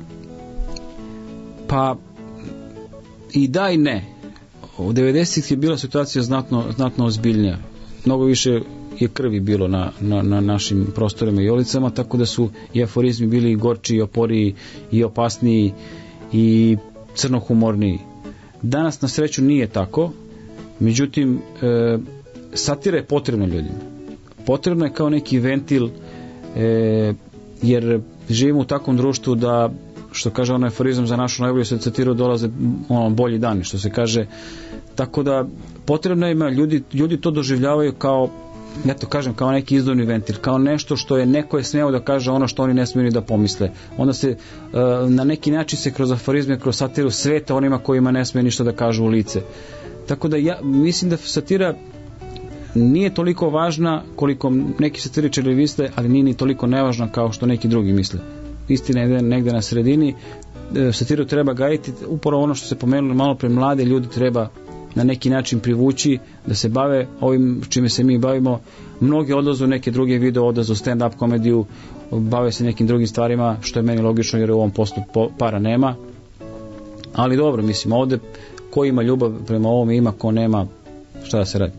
Pa i da i ne. U devedesetih je bila situacija znatno, znatno ozbiljnija. Mnogo više je krvi bilo na, na, na našim prostorima i ulicama, tako da su i aforizmi bili i gorčiji, i oporiji, i opasniji, i crnohumorniji. Danas na sreću nije tako, međutim e, satira je potrebna ljudima. Potrebna je kao neki ventil, e, jer živimo u takvom društvu da što kaže onaj aforizam za našu najbolju satiru dolaze ono, bolji dani, što se kaže. Tako da potrebno ima, ljudi, ljudi to doživljavaju kao, ja to kažem, kao neki izduvni ventil, kao nešto što je neko je smeo da kaže ono što oni ne smiju ni da pomisle. Onda se uh, na neki način se kroz aforizme, kroz satiru sveta onima kojima ne smije ništa da kažu u lice. Tako da ja mislim da satira nije toliko važna koliko neki satiričari misle, ali nije ni toliko nevažna kao što neki drugi misle. Istina je negde na sredini. E, satiru treba gajiti, upravo ono što se pomenulo malo pre, mlade ljudi treba na neki način privući da se bave ovim čime se mi bavimo. Mnogi odlazu neke druge video, odlazu stand-up komediju, bave se nekim drugim stvarima, što je meni logično jer u ovom poslu para nema. Ali dobro, mislim, ovde ko ima ljubav prema ovom ima, ko nema, šta da se radi.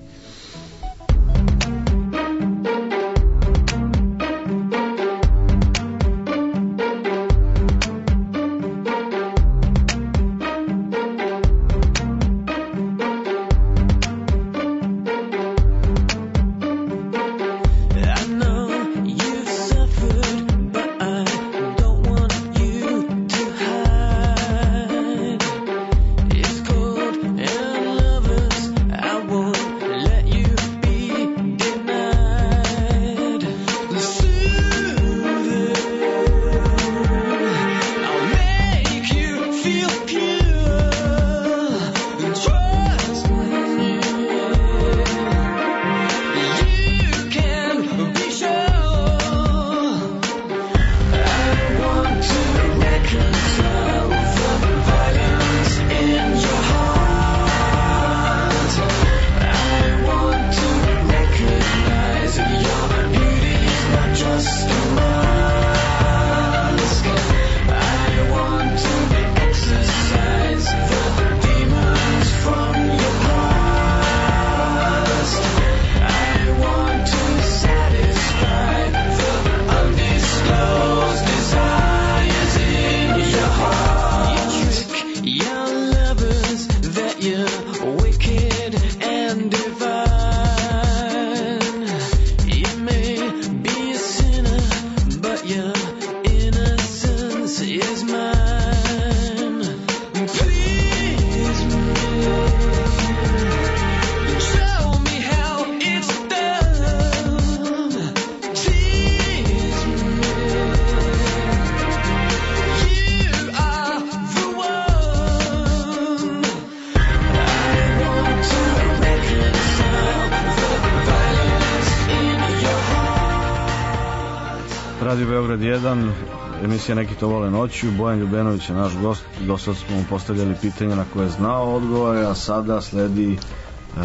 Radio Beograd jedan, emisija Neki to vole noću. Bojan Ljubenović je naš gost. Do sad smo mu postavljali pitanja na koje je znao odgovore, a sada sledi uh,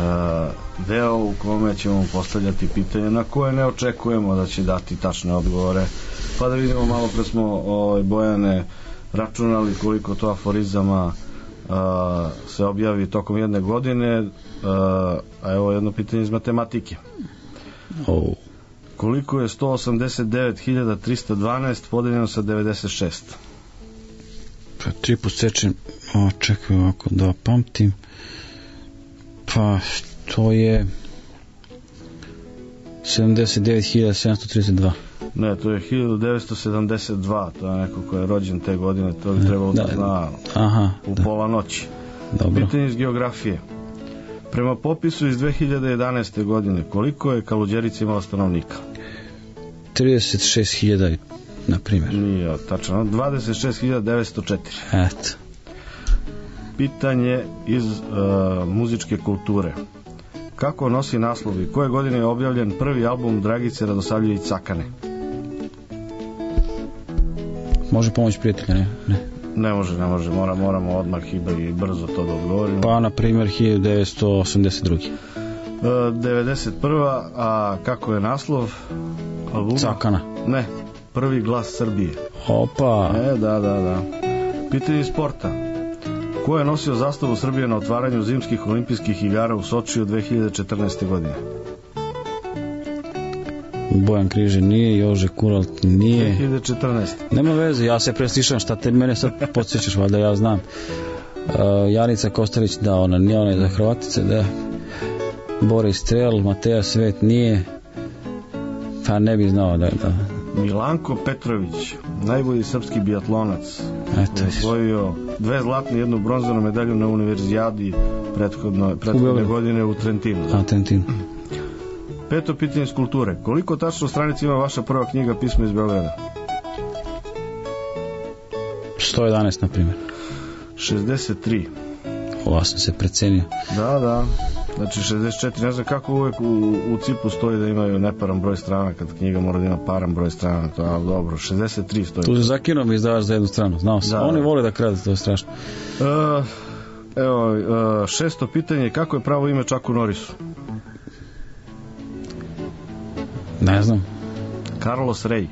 deo u kome ćemo mu postavljati pitanja na koje ne očekujemo da će dati tačne odgovore. Pa da vidimo, malo pre smo ovaj, Bojane računali koliko to aforizama uh, se objavi tokom jedne godine, uh, a evo jedno pitanje iz matematike. Oh. Koliko je sto osamdeset devet hiljada trista dvanaest podeljeno sa devedeset šest? Pa tri posečem, o, čekaj ovako da pamtim. Pa to je sedamdeset devet hiljada sedamsto trideset dva. Ne, to je hiljadu devetsto sedamdeset dva, to je neko ko je rođen te godine, to bi trebalo da, da zna aha, u da. Pola noći. Dobro. Pitanje iz geografije. Prema popisu iz dve hiljade jedanaeste godine, koliko je Kaluđerica imala stanovnika? trideset šest hiljada, na primjer. Nije tačno, dvadeset šest hiljada devetsto četiri. Eto. Pitanje iz uh, muzičke kulture. Kako nosi naslov i koje godine je objavljen prvi album Dragice Radosavljević Cakane? Može pomoć prijatelja, ne? Ne. Ne može, ne može, Mora, moramo odmah i brzo to da odgovorimo. Pa, na primjer, hiljadu devetsto osamdeset drugi. E, devedeset prva. A kako je naslov albuma? Cakana. Ne, Prvi glas Srbije. Opa. E, da, da, da. Pitanje sporta. Ko je nosio zastavu Srbije na otvaranju zimskih olimpijskih igara u Sočiju dve hiljade četrnaeste. godine? Bojan Križe nije, Jože Kuralt nije. dve hiljade četrnaeste. Nema veze, ja se preslišam, šta te mene sad podsjećaš, valjda ja znam. Uh, Janica Kostarić, da, ona nije, ona je za Hrvatice, da. Boris Strel, Mateja Svet nije. Pa ne bi znao da, da. Milanko Petrović, najbolji srpski biatlonac. Eto, osvojio dve zlatne i jednu bronzanu medalju na univerzijadi prethodno, prethodne godine u Trentinu. A, Trentin. Peto pitanje iz kulture. Koliko tačno stranica ima vaša prva knjiga Pismo iz Beograda? sto jedanaest, na primjer. šezdeset tri. Ova sam se precenio. Da, da. Znači šezdeset četiri. Ne znam kako uvek u, u cipu stoji da imaju neparan broj strana, kad knjiga mora da ima paran broj strana. To, ali dobro, šezdeset tri stoji. Tu se zakinuo mi izdavaš za jednu stranu. Znao sam. Da. Oni vole da krade, to je strašno. Uh, evo, uh, šesto pitanje. Kako je pravo ime Chucku Norrisu? Ne znam. Carlos Rey.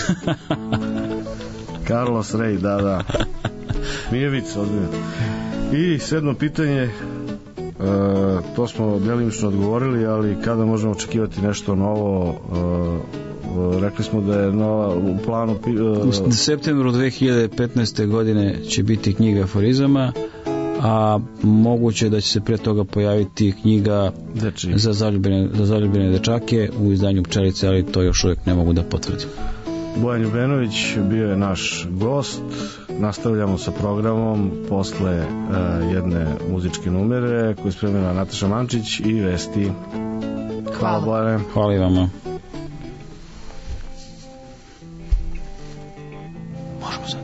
Carlos Rey, da, da. Nije vic, ozbiljno. I sedmo pitanje, e, to smo delimično odgovorili, ali kada možemo očekivati nešto novo? E, rekli smo da je nova u planu... E, u septembru dve hiljade petnaeste. godine će biti knjiga aforizama, a moguće da će se pre toga pojaviti knjiga Deči. za zaljubljene, za zaljubljene dečake u izdanju Pčelice, ali to još uvijek ne mogu da potvrdim. Bojan Ljubenović bio je naš gost. Nastavljamo sa programom posle e, jedne muzičke numere koju spremila Nataša Mančić i vesti. Hvala, Bojane. Hvala i vama. Možemo sad.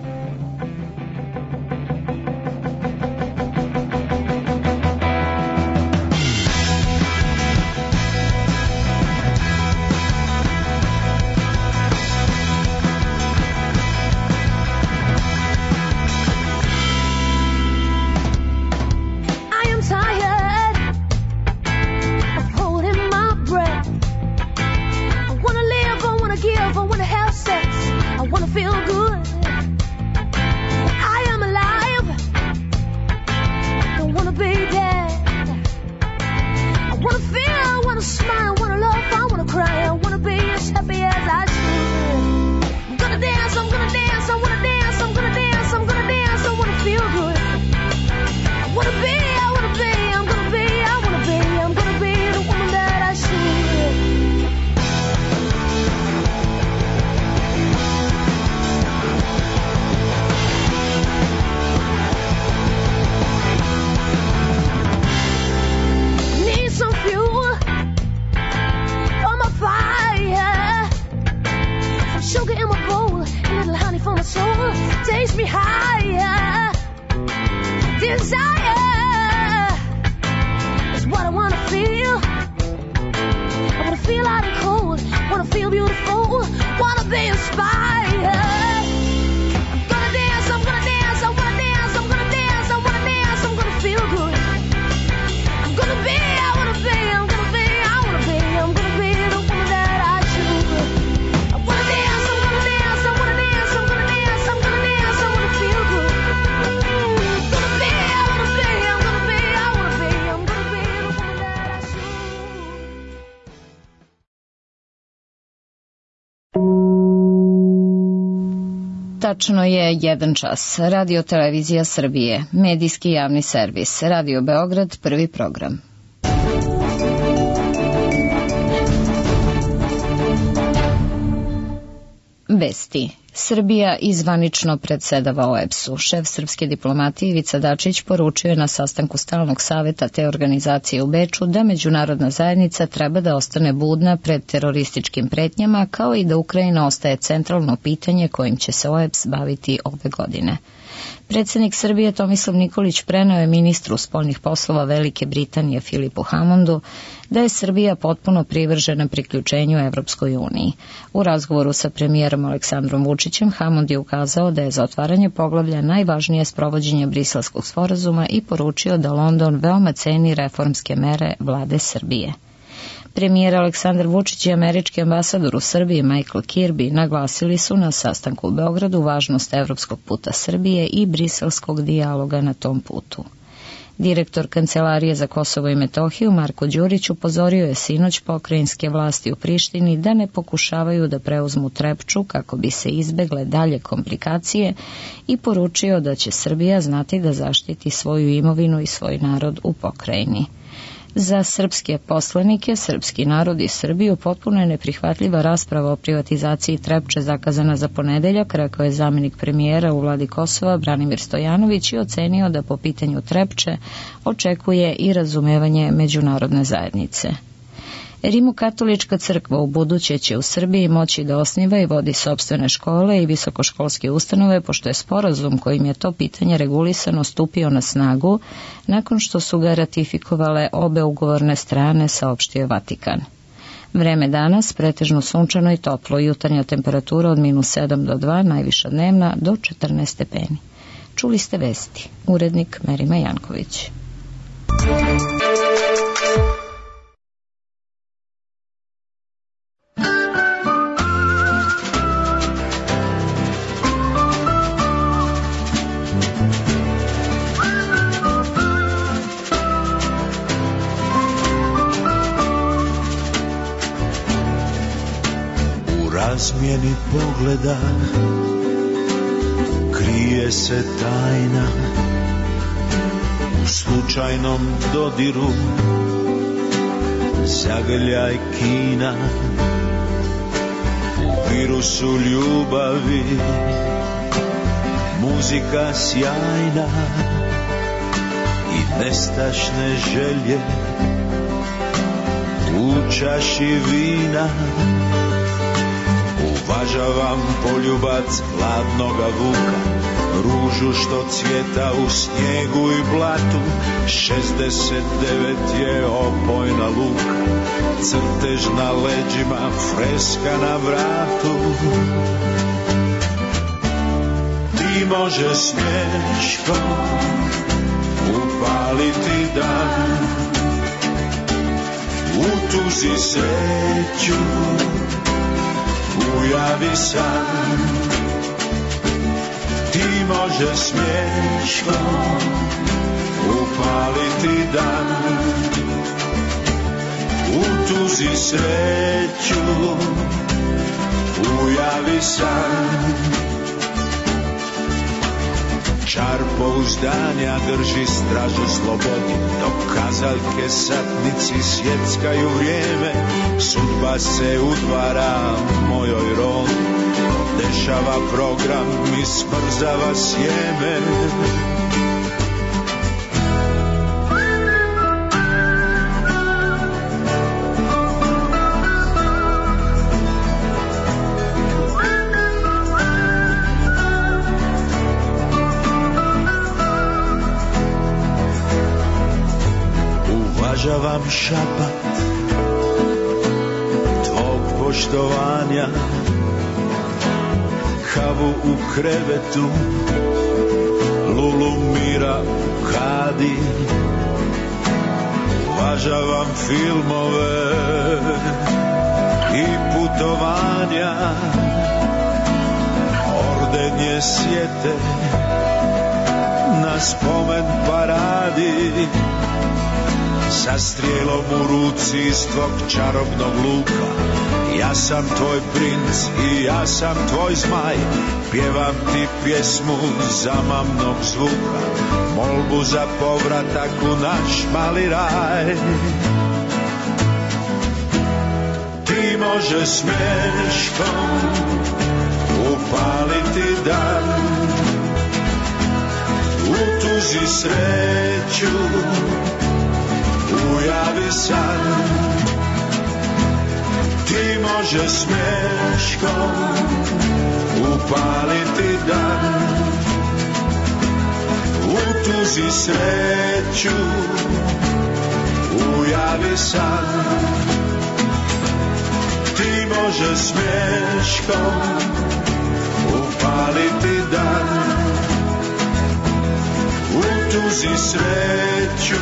Tačno je jedan čas. Radio Televizija Srbije, medijski javni servis, Radio Beograd, prvi program. Vesti. Srbija izvanično predsedava O E B S-u. Šef srpske diplomatije Ivica Dačić poručio je na sastanku stalnog saveta te organizacije u Beču da međunarodna zajednica treba da ostane budna pred terorističkim pretnjama, kao i da Ukrajina ostaje centralno pitanje kojim će se O E B S baviti ove godine. Predsjednik Srbije Tomislav Nikolić preneo je ministru spoljnih poslova Velike Britanije Filipu Hammondu da je Srbija potpuno privržena priključenju Evropskoj uniji. U razgovoru sa premijerom Aleksandrom Vučićem Hammond je ukazao da je za otvaranje poglavlja najvažnije sprovođenje Briselskog sporazuma i poručio da London veoma ceni reformske mere vlade Srbije. Premijer Aleksandar Vučić i američki ambasador u Srbiji Michael Kirby naglasili su na sastanku u Beogradu važnost evropskog puta Srbije i briselskog dijaloga na tom putu. Direktor Kancelarije za Kosovo i Metohiju Marko Đurić upozorio je sinoć pokrajinske vlasti u Prištini da ne pokušavaju da preuzmu Trepču kako bi se izbegle dalje komplikacije i poručio da će Srbija znati da zaštiti svoju imovinu i svoj narod u pokrajini. Za srpske poslanike, srpski narod i Srbiju potpuno je neprihvatljiva rasprava o privatizaciji Trepče zakazana za ponedeljak, rekao je zamenik premijera u vladi Kosova Branimir Stojanović i ocenio da po pitanju Trepče očekuje i razumevanje međunarodne zajednice. Rimokatolička crkva u buduće će u Srbiji moći da osniva i vodi sopstvene škole i visokoškolske ustanove, pošto je sporazum kojim je to pitanje regulisano stupio na snagu nakon što su ga ratifikovale obe ugovorne strane, saopštio Vatikan. Vreme danas pretežno sunčano i toplo, jutarnja temperatura od minus sedam do dva, najviša dnevna do četrnaest stepeni. Čuli ste vesti. Urednik Merima Janković. Razmjeni pogleda krije se tajna, u slučajnom dodiru zagrljaj kina, u virusu ljubavi muzika sjajna i nestašne želje u čaši vina. Uvažavam poljubac hladnoga vuka, ružu što cvjeta u snijegu i blatu. šezdeset devet je opojna luka, crtež na leđima, freska na vratu. Ti može smješkom upaliti dan, u tuzi sreću ujavi san. Ti može smješkom upaliti dan, u tuzi sreću ujavi san. Čar pouzdanja drži stražu slobodi, dok kazaljke satnici sjeckaju vrijeme. Sudba se udvara mojoj rodi, dešava program i smrzava sjeme. Uvažavam šapat tvog poštovanja, kavu u krevetu, lulu mira u kadi. Uvažavam filmove i putovanja, ordenje sjete na spomen paradi. Sa strijelom u ruci iz tvog čarobnog luka, ja sam tvoj princ i ja sam tvoj zmaj. Pjevam ti pjesmu zamamnog zvuka, molbu za povratak u naš mali raj. Ti može smješkom upaliti dan, u tuzi sreću ujavi san. Ti može smješkom upaliti dan, u tuzi sreću ujavi san. Ti može smješkom upaliti dan, u tuzi sreću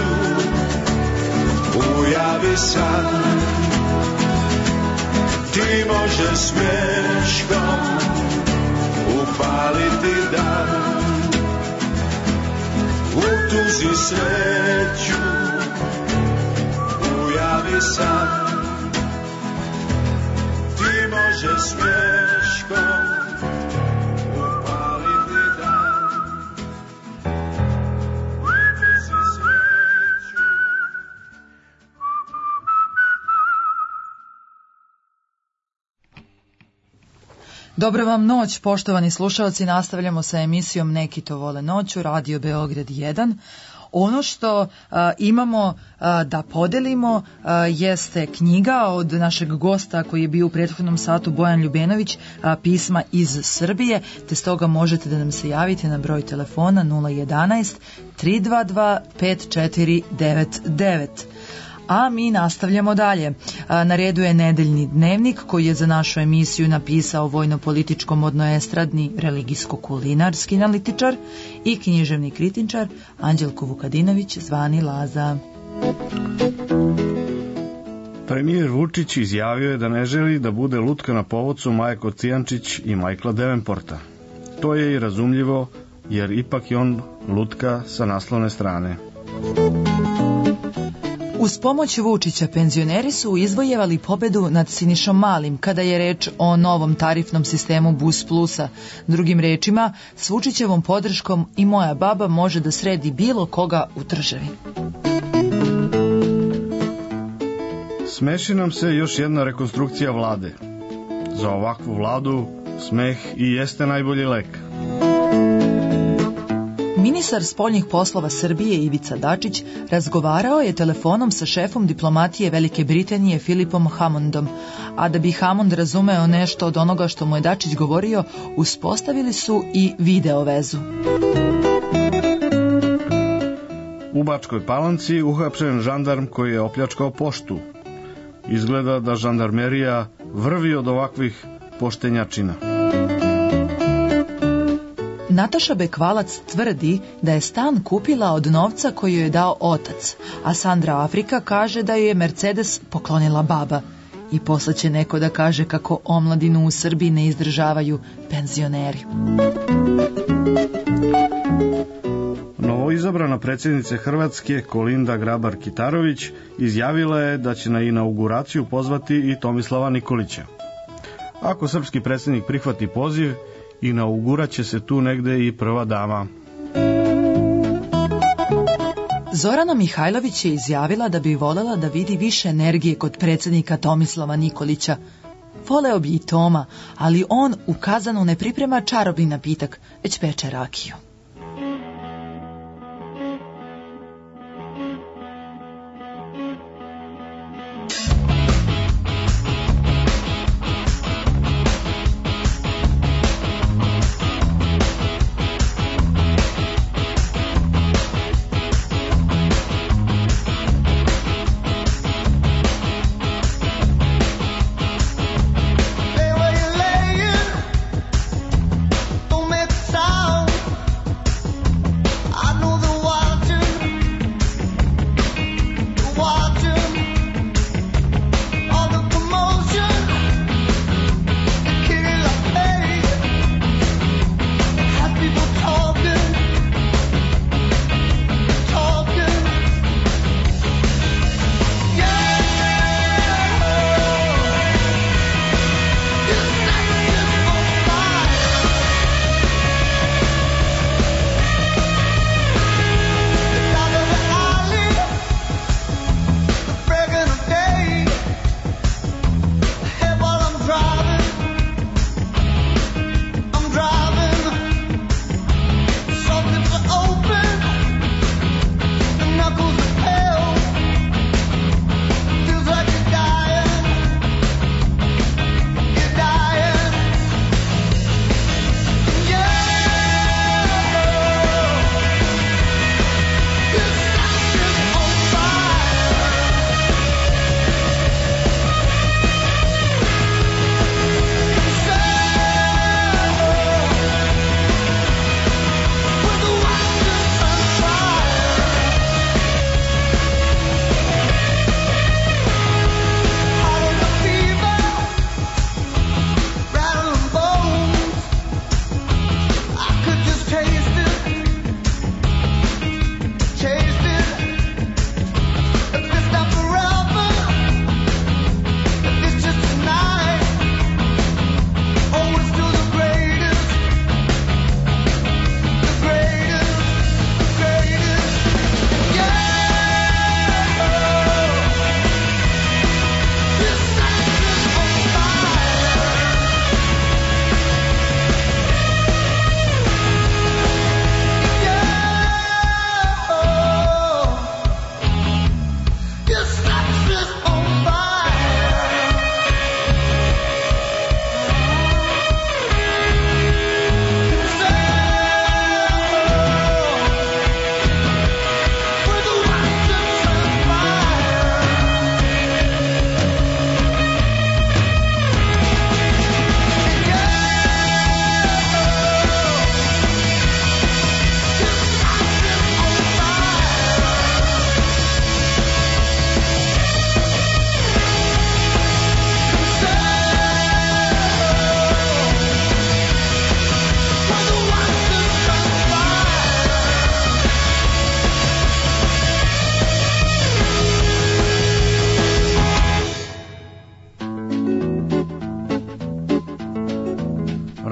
ujavi san. Ti može smješkom upaliti dan, u tuzi sreću ujavi san. Ti može smješkom upaliti dan, u tuzi sreću Dobro vam noć, poštovani slušalci, nastavljamo sa emisijom Neki to vole noću, Radio Beograd jedan. Ono što a, imamo a, da podelimo a, jeste knjiga od našeg gosta koji je bio u prethodnom satu, Bojan Ljubenović, a, Pisma iz Srbije, te stoga možete da nam se javite na broj telefona nula jedanaest tri dva dva pet četiri devet devet. A mi nastavljamo dalje. Na redu je Nedeljni dnevnik koji je za našu emisiju napisao vojno-političko modno-estradni religijsko-kulinarski analitičar i književni kritičar Anđelko Vukadinović, zvani Laza. Premijer Vučić izjavio je da ne želi da bude lutka na povodcu Maje Kocijančić i Michaela Davenporta. To je i razumljivo, jer ipak je on lutka sa naslovne strane. Uz pomoć Vučića penzioneri su izvojevali pobedu nad Sinišom Malim kada je reč o novom tarifnom sistemu Bus Plusa. Drugim rečima, s Vučićevom podrškom i moja baba može da sredi bilo koga u državi. Smeši nam se još jedna rekonstrukcija vlade. Za ovakvu vladu smeh i jeste najbolji lek. Ministar spoljnih poslova Srbije Ivica Dačić razgovarao je telefonom sa šefom diplomatije Velike Britanije Philipom Hammondom, a da bi Hammond razumeo nešto od onoga što mu je Dačić govorio, uspostavili su i video vezu. U Bačkoj Palanci uhapšen žandarm koji je opljačkao poštu. Izgleda da žandarmerija vrvi od ovakvih poštenjačina. Nataša Bekvalac tvrdi da je stan kupila od novca koji joj je dao otac, a Sandra Afrika kaže da joj je Mercedes poklonila baba. I posle će neko da kaže kako omladinu u Srbiji ne izdržavaju penzioneri. Novoizabrana predsjednica Hrvatske Kolinda Grabar-Kitarović izjavila je da će na inauguraciju pozvati i Tomislava Nikolića. Ako srpski predsjednik prihvati poziv, inaugurat će se tu negde i prva dama. Zorana Mihajlović je izjavila da bi volela da vidi više energije kod predsjednika Tomislava Nikolića. Voleo bi i Toma, ali on u kazanu ne priprema čarobni napitak, već peče rakiju.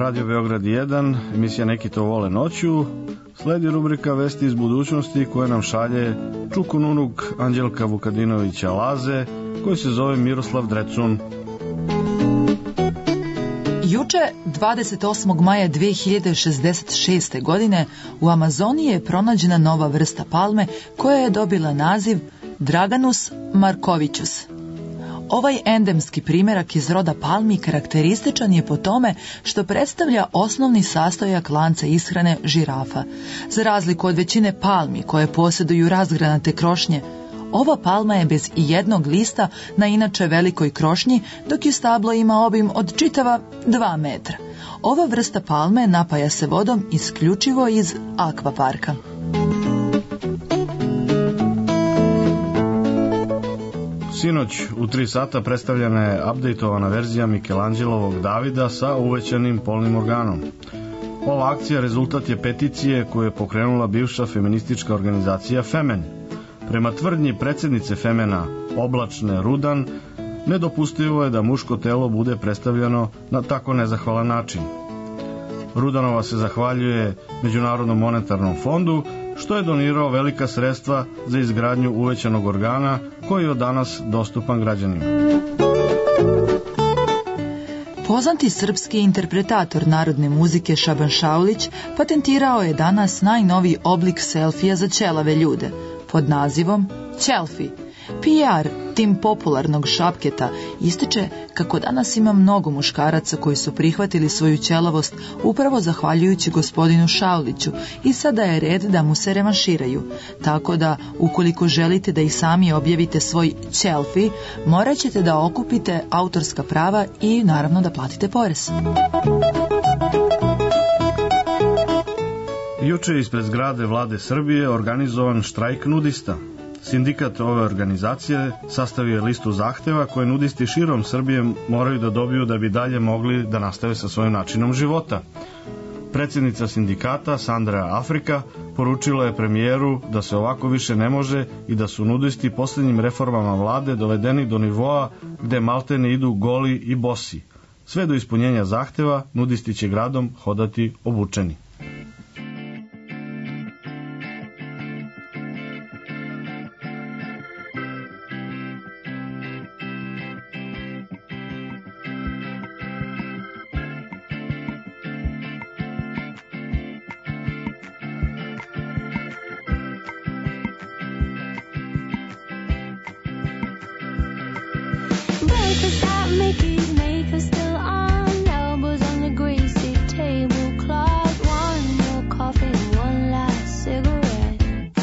Radio Beograd jedan, emisija Neki to vole noću. Sledi rubrika Vesti iz budućnosti koja nam šalje čukun unuk Anđelka Vukadinovića Laze, koji se zove Miroslav Drecun. Juče, dvadeset osmog maja dve hiljade šezdeset šeste. godine, u Amazoniji je pronađena nova vrsta palme koja je dobila naziv Draganus markovićus. Ovaj endemski primjerak iz roda palmi karakterističan je po tome što predstavlja osnovni sastojak lanca ishrane žirafa. Za razliku od većine palmi koje posjeduju razgranate krošnje, ova palma je bez ijednog lista na inače velikoj krošnji, dok je stablo ima obim od čitava dva metra. Ova vrsta palme napaja se vodom isključivo iz akvaparka. Sinoć u tri sata predstavljena je updateovana verzija Michelangelovog Davida sa uvećanim polnim organom. Ova akcija rezultat je peticije koju je pokrenula bivša feministička organizacija Femen. Prema tvrdnji predsjednice Femena Oblačne Rudan, nedopustivo je da muško telo bude predstavljeno na tako nezahvalan način. Rudanova se zahvaljuje Međunarodnom monetarnom fondu, što je donirao velika sredstva za izgradnju uvećanog organa koji je od danas dostupan građanima. Poznati srpski interpretator narodne muzike Šaban Šaulić patentirao je danas najnoviji oblik selfija za ćelave ljude pod nazivom Ćelfi. P R tim popularnog šapketa ističe kako danas ima mnogo muškaraca koji su prihvatili svoju ćelavost upravo zahvaljujući gospodinu Šauliću i sada je red da mu se revanširaju. Tako da, ukoliko želite da i sami objavite svoj ćelfi, morat ćete da okupite autorska prava i naravno da platite porez. Juče ispred zgrade Vlade Srbije organizovan štrajk nudista. Sindikat ove organizacije sastavio je listu zahteva koje nudisti širom Srbije moraju da dobiju da bi dalje mogli da nastave sa svojim načinom života. Predsjednica sindikata Sandra Afrika poručila je premijeru da se ovako više ne može i da su nudisti posljednjim reformama vlade dovedeni do nivoa gde maltene idu goli i bosi. Sve do ispunjenja zahteva nudisti će gradom hodati obučeni. Breakfast hot, Mickey's makeup still on, elbows on the greasy tablecloth, one more coffee and one last cigarette.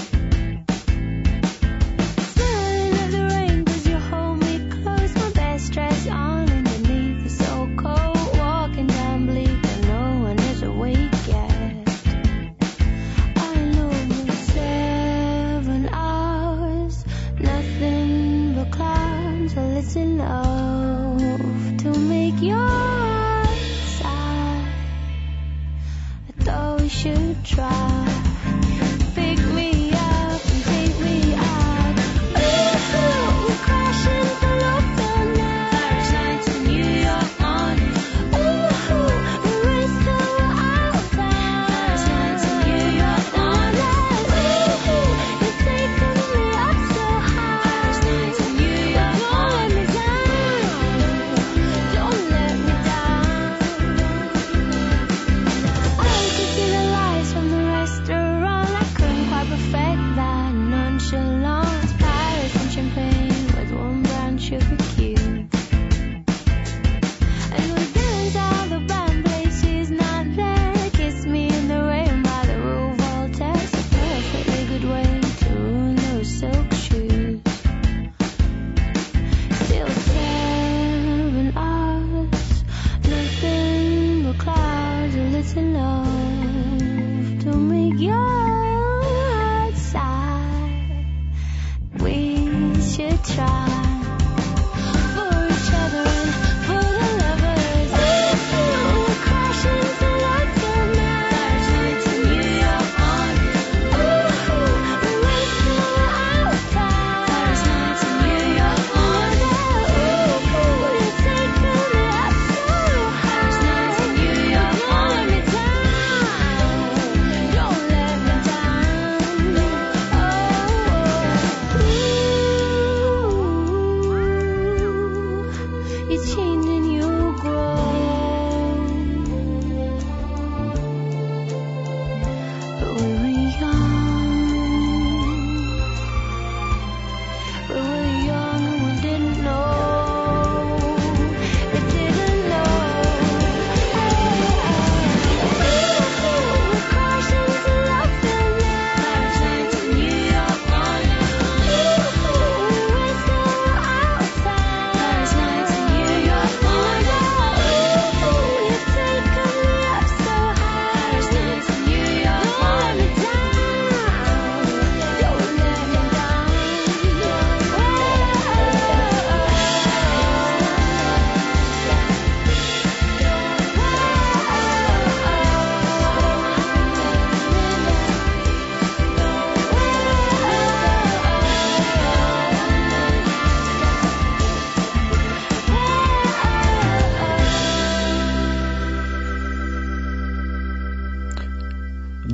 Smelling of the rain 'cause you hold me close, my best dress on underneath the so cold, walking down bleak and no one is awake yet. I know for seven hours, nothing but clouds are listening up to make your side. I thought we should try. Pick me up and take me out. Ooh, we're crashing the lockdown now. Paris nights in New York morning. Ooh, we race till we're outside. Paris nights in New York morning. Ooh, you're taking me up so high. Paris nights in New York morning.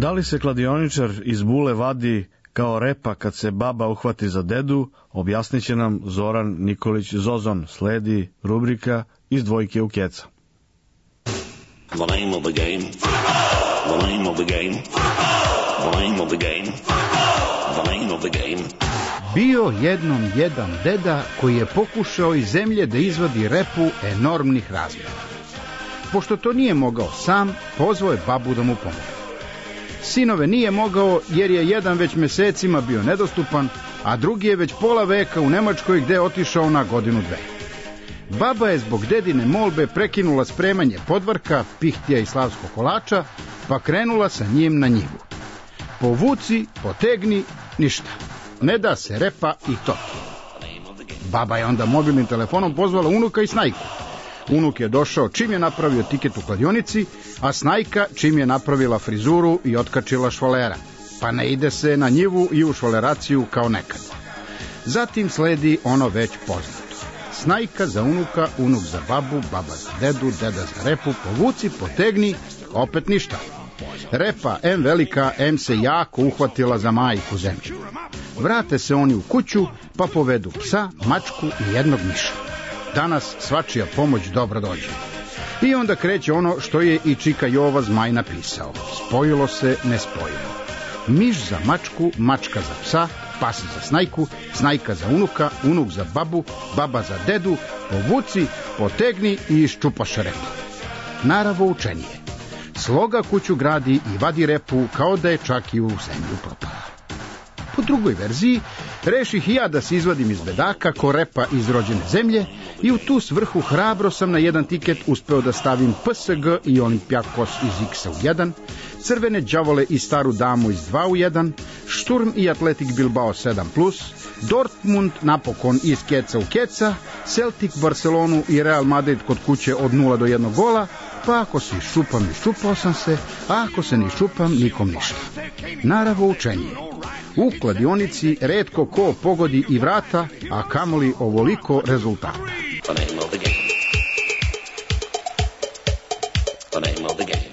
Da li se kladioničar iz bule vadi kao repa kad se baba uhvati za dedu, objasnit će nam Zoran Nikolić Zozon. Sledi rubrika iz dvojke u keca. The name of the game. The name of the game. The name of the game. The name of the game. Bio jednom jedan deda koji je pokušao iz zemlje da izvadi repu enormnih razmjera. Pošto to nije mogao sam, pozvao je babu da mu pomogne. Sinove nije mogao jer je jedan već mesecima bio nedostupan, a drugi je već pola veka u Nemačkoj gde je otišao na godinu dve. Baba je zbog dedine molbe prekinula spremanje podvrka, pihtija i slavskog kolača, pa krenula sa njim na njivu. Povuci, potegni, ništa. Ne da se repa i to. Baba je onda mobilnim telefonom pozvala unuka i snajku. Unuk je došao čim je napravio tiket u kladionici, a snajka čim je napravila frizuru i otkačila švalera. Pa ne ide se na njivu i u švaleraciju kao nekad. Zatim sledi ono već poznato. Snajka za unuka, unuk za babu, baba za dedu, deda za repu, povuci, potegni, opet ništa. Repa, em velika, em se jako uhvatila za majku zemlju. Vrate se oni u kuću, pa povedu psa, mačku i jednog miša. Danas svačija pomoć dobro dođe. I onda kreće ono što je i Čika Jova Zmaj napisao. Spojilo se nespojivo. Miš za mačku, mačka za psa, pas za snajku, snajka za unuka, unuk za babu, baba za dedu, povuci, potegni i iščupaše repu. Naravo učenje. Sloga kuću gradi i vadi repu kao da je čak i u zemlju propala. Po drugoj verziji, reših i ja da se izvadim iz bedaka ko repa iz rođene zemlje i u tu svrhu hrabro sam na jedan tiket uspeo da stavim P S G i Olimpijakos iz X u jedan, Crvene đavole i Staru damu iz dva u jedan, Šturm i Atletik Bilbao sedam plus, Dortmund napokon iz keca u keca, Celtic Barcelonu i Real Madrid kod kuće od nula do jednog gola, pa ako se iščupam, iščupao sam se, a ako se ne iščupam, nikom ništa. Naravo učenje. U kladionici retko ko pogodi i vrata, a kamoli ovoliko rezultata. The name of the game. The name of the game.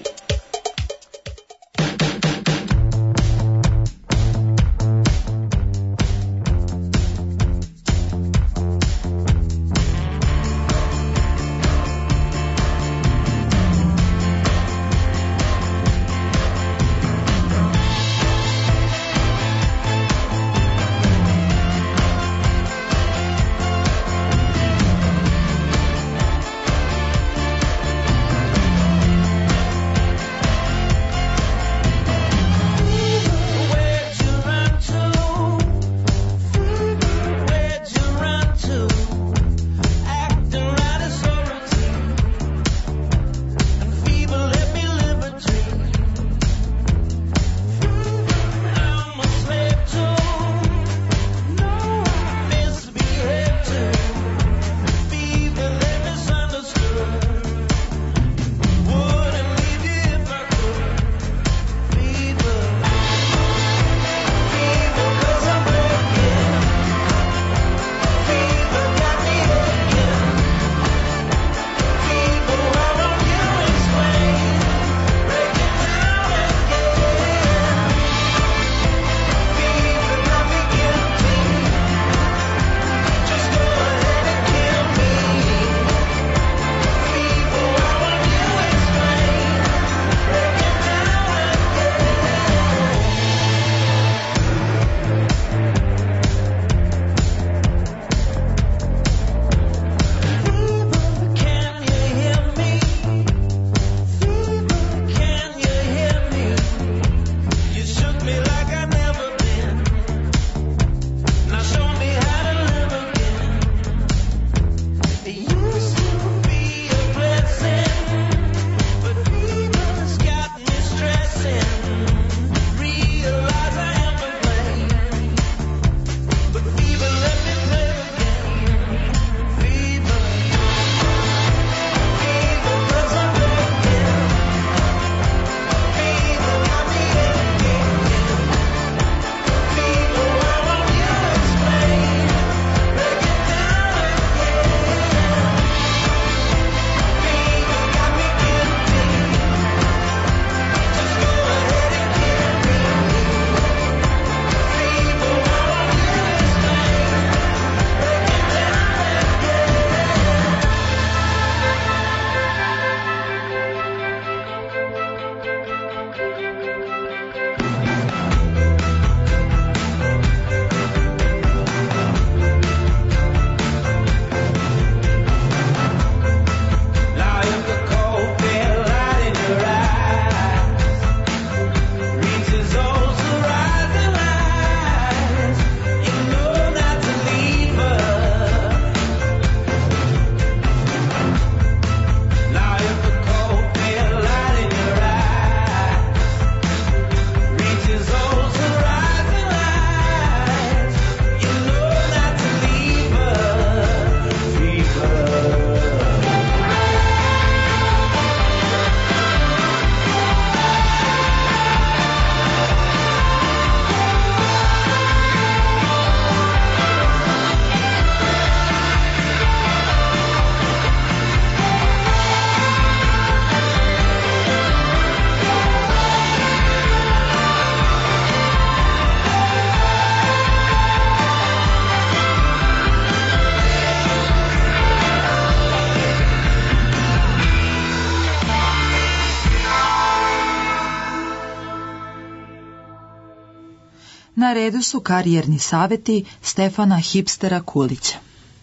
Na redu su karijerni saveti Stefana Hipstera Kulića.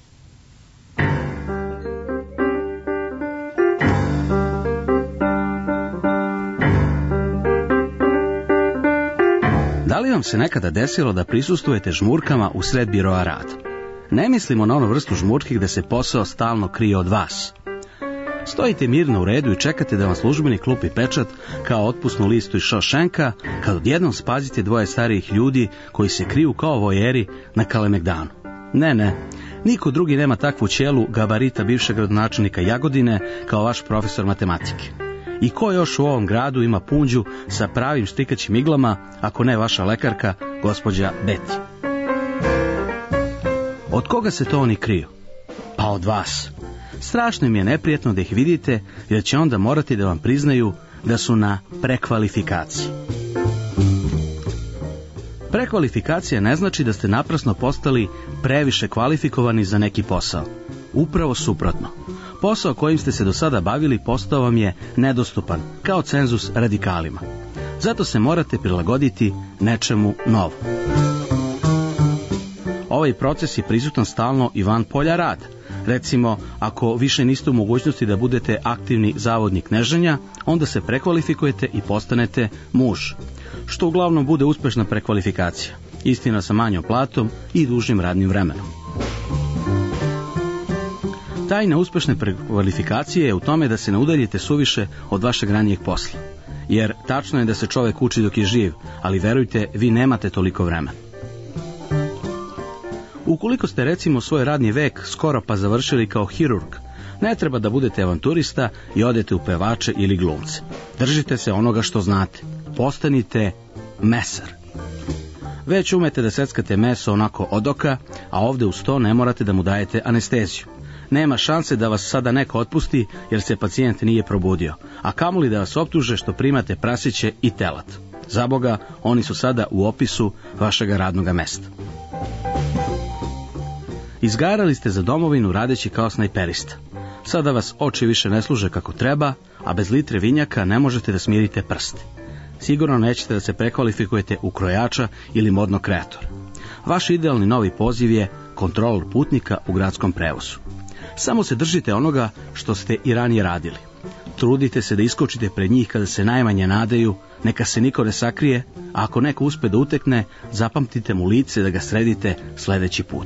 Da li vam se nekada desilo da prisustvujete žmurkama u sred biroa rada? Ne mislimo na onu vrstu žmurki gde se posao stalno krije od vas. Stojite mirno u redu i čekate da vam službenik lupi pečat kao otpusnu listu iz Shawshanka, kad odjednom spazite dvoje starijih ljudi koji se kriju kao vojeri na Kalemegdanu. Ne, ne, niko drugi nema takvu ćelu gabarita bivšeg gradonačelnika Jagodine kao vaš profesor matematike. I ko još u ovom gradu ima punđu sa pravim štikaćim iglama, ako ne vaša lekarka, gospođa Betty? Od koga se to oni kriju? Pa od vas. Strašno im je neprijatno da ih vidite, jer će onda morati da vam priznaju da su na prekvalifikaciji. Prekvalifikacija ne znači da ste naprasno postali previše kvalifikovani za neki posao. Upravo suprotno. Posao kojim ste se do sada bavili postao vam je nedostupan, kao cenzus radikalima. Zato se morate prilagoditi nečemu novom. Ovaj proces je prisutan stalno i van polja rada. Recimo, ako više niste u mogućnosti da budete aktivni zavodnik kneženja, onda se prekvalifikujete i postanete muž, što uglavnom bude uspešna prekvalifikacija, istina sa manjom platom i dužim radnim vremenom. Tajna uspešne prekvalifikacije je u tome da se ne udaljite suviše od vašeg ranijeg posla, jer tačno je da se čovek uči dok je živ, ali verujte, vi nemate toliko vremena. Ukoliko ste recimo svoj radni vek skoro pa završili kao hirurg, ne treba da budete avanturista i odete u pevače ili glumce. Držite se onoga što znate. Postanite mesar. Već umete da seckate meso onako od oka, a ovde uz to ne morate da mu dajete anesteziju. Nema šanse da vas sada neko otpusti jer se pacijent nije probudio, a kamoli da vas optuže što primate prasiće i telat. Zaboga, oni su sada u opisu vašega radnog mesta. Izgarali ste za domovinu radeći kao snajperista. Sada vas oči više ne služe kako treba, a bez litre vinjaka ne možete da smirite prste. Sigurno nećete da se prekvalifikujete u krojača ili modnog kreatora. Vaš idealni novi poziv je kontrolor putnika u gradskom prevozu. Samo se držite onoga što ste i ranije radili. Trudite se da iskočite pred njih kada se najmanje nadaju, neka se niko ne sakrije, a ako neko uspe da utekne, zapamtite mu lice da ga sredite sledeći put.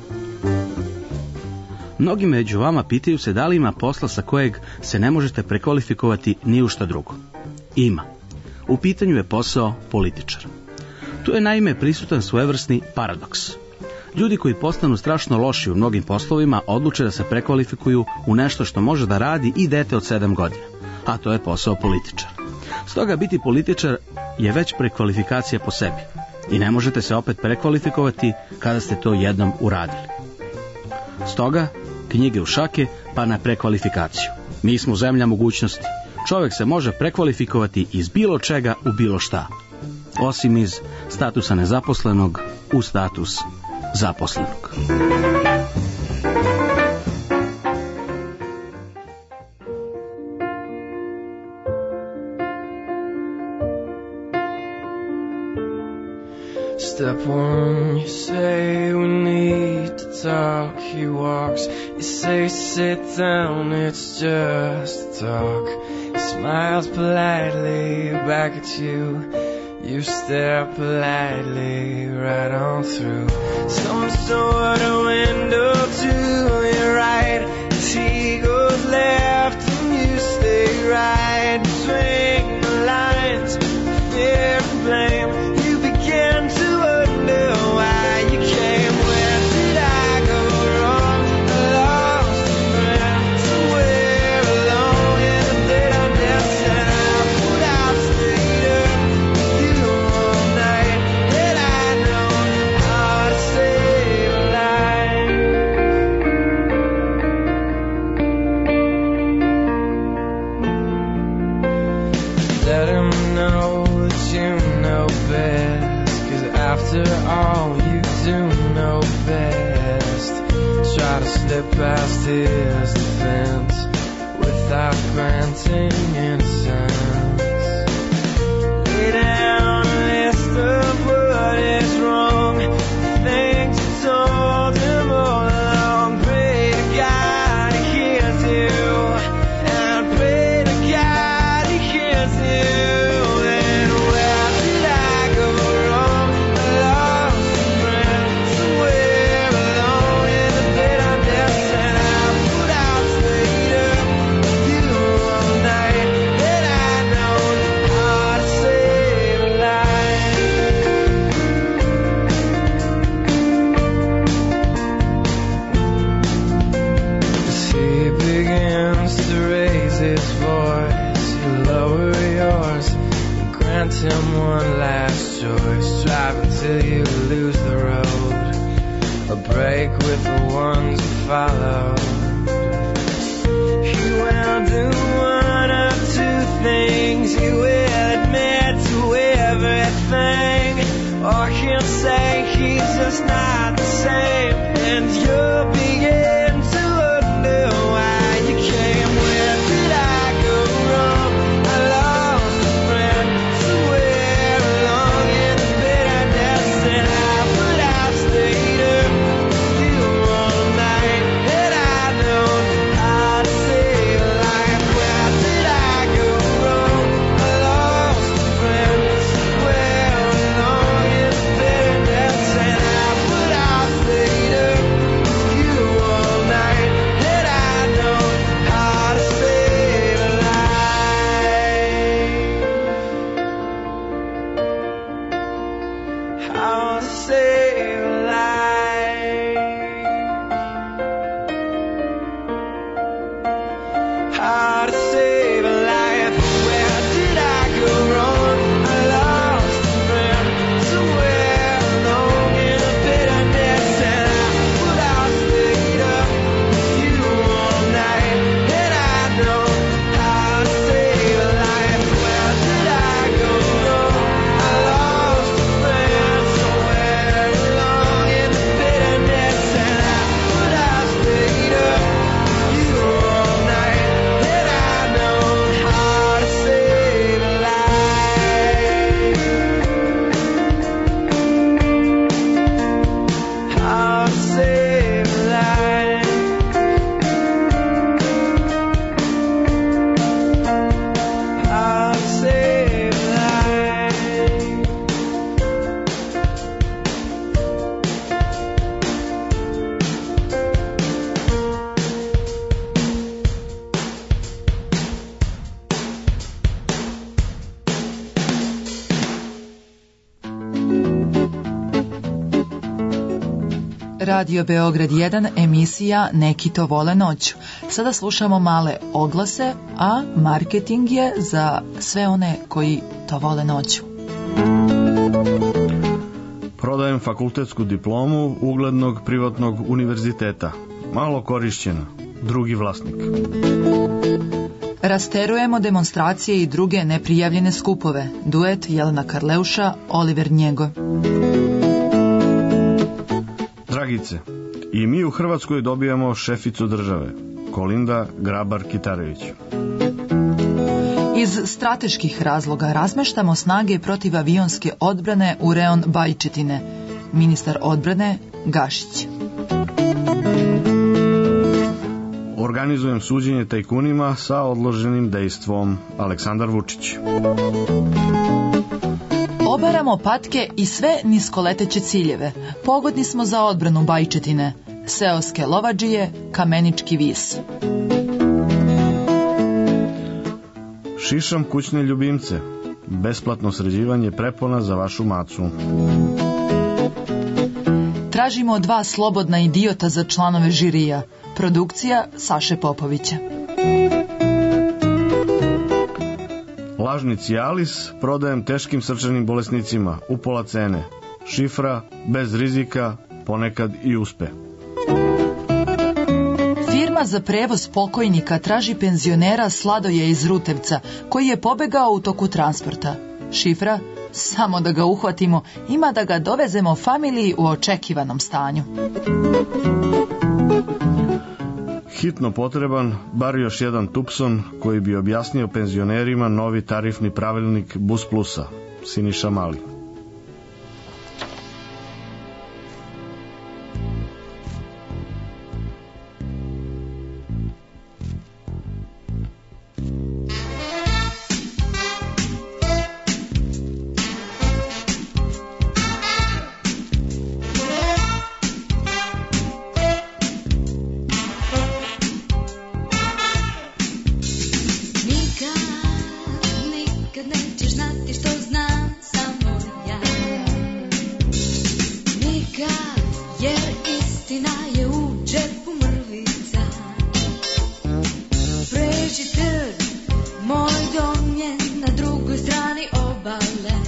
Mnogi među vama pitaju se da li ima posla sa kojeg se ne možete prekvalifikovati ni u šta drugo. Ima. U pitanju je posao političara. Tu je naime prisutan svojevrsni paradoks. Ljudi koji postanu strašno loši u mnogim poslovima odluče da se prekvalifikuju u nešto što može da radi i dete od sedam godina, a to je posao političara. Stoga biti političar je već prekvalifikacija po sebi i ne možete se opet prekvalifikovati kada ste to jednom uradili. Stoga, knjige u šake pa na prekvalifikaciju. Mi smo zemlja mogućnosti. Čovjek se može prekvalifikovati iz bilo čega u bilo šta, osim iz statusa nezaposlenog u status zaposlenog. Step one, you say we need to talk. He walks, you say sit down, it's just talk. He smiles politely back at you. You stare politely right on through some sort of window to your right. As he goes left and you stay right between the lines, fear and blame. You begin to wonder why you came. Where did I go wrong? I lost a friend somewhere along in the daytime dancing. I put out stayed up with you all night. Did I know how to save a life? Let him know that you know best, 'cause after all you do know best. Try to slip past his defense without granting innocence. Lay down a list of what is wrong. take with the ones who followed. He will do one of two things. He will admit to everything, or he'll say he's just not the same, and you'll begin to wonder why you came. Where did I go wrong? I lost a friend somewhere along in the bitterness, and I would have stayed up with you all night, and I know how to save a life. Where did I go wrong? I lost a friend somewhere along in the bitterness, and I would have stayed up with you all night, and I know how to save a life. How to save a life. How to save a life. Where did I go wrong? I lost a friend somewhere along in the bitterness, and I would have stayed up with you all night, and I know how to save a life. Where did I go wrong? I lost a friend somewhere along in the bitterness, and I would have stayed up with you all night, and I know how to save a life. How to save a life. How to save a life. Radio Beograd jedan, emisija Neki to vole noću. Sada slušamo male oglase, a marketing je za sve one koji to vole noću. Prodajem fakultetsku diplomu uglednog privatnog univerziteta. Malo korišćena. Drugi vlasnik. Rasterujemo demonstracije i druge neprijavljene skupove. Duet Jelena Karleuša, Oliver Njego. Dragice, i mi u Hrvatskoj dobijamo šeficu države. Kolinda Grabar-Kitarević. Iz strateških razloga razmeštamo snage protiv avionske odbrane u reon Bajčetine. Ministar odbrane Gašić. Organizujem suđenje tajkunima sa odloženim dejstvom. Aleksandar Vučić. Obaramo patke i sve niskoleteće ciljeve. Pogodni smo za odbranu Bajčetine. Seoske lovadžije, Kamenički vis. Šišam kućne ljubimce. Besplatno sređivanje prepona za vašu macu. Tražimo dva slobodna idiota za članove žirija. Produkcija Saše Popovića. Lažni Cialis prodajem teškim srčanim bolesnicima u pola cene. Šifra, bez rizika, ponekad i uspe. Firma za prevoz pokojnika traži penzionera Sladoje iz Rutevca, koji je pobegao u toku transporta. Šifra, samo da ga uhvatimo, ima da ga dovezemo familiji u očekivanom stanju. Hitno potreban bar još jedan Tupson koji bi objasnio penzionerima novi tarifni pravilnik Bus Plusa. Siniša Mali.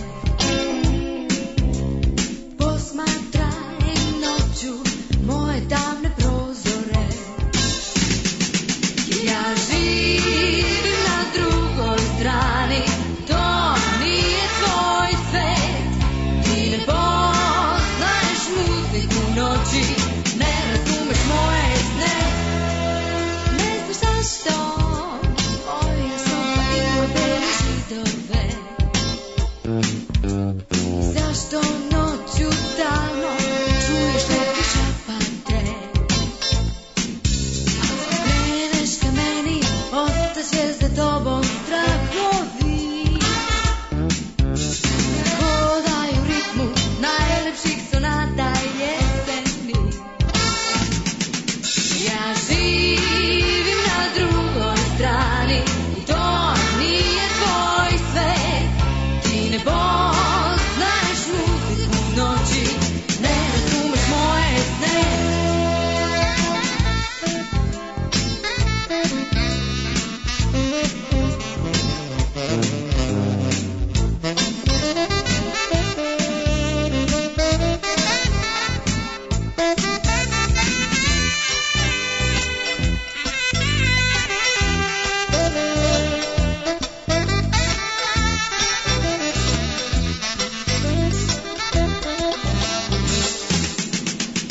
Moje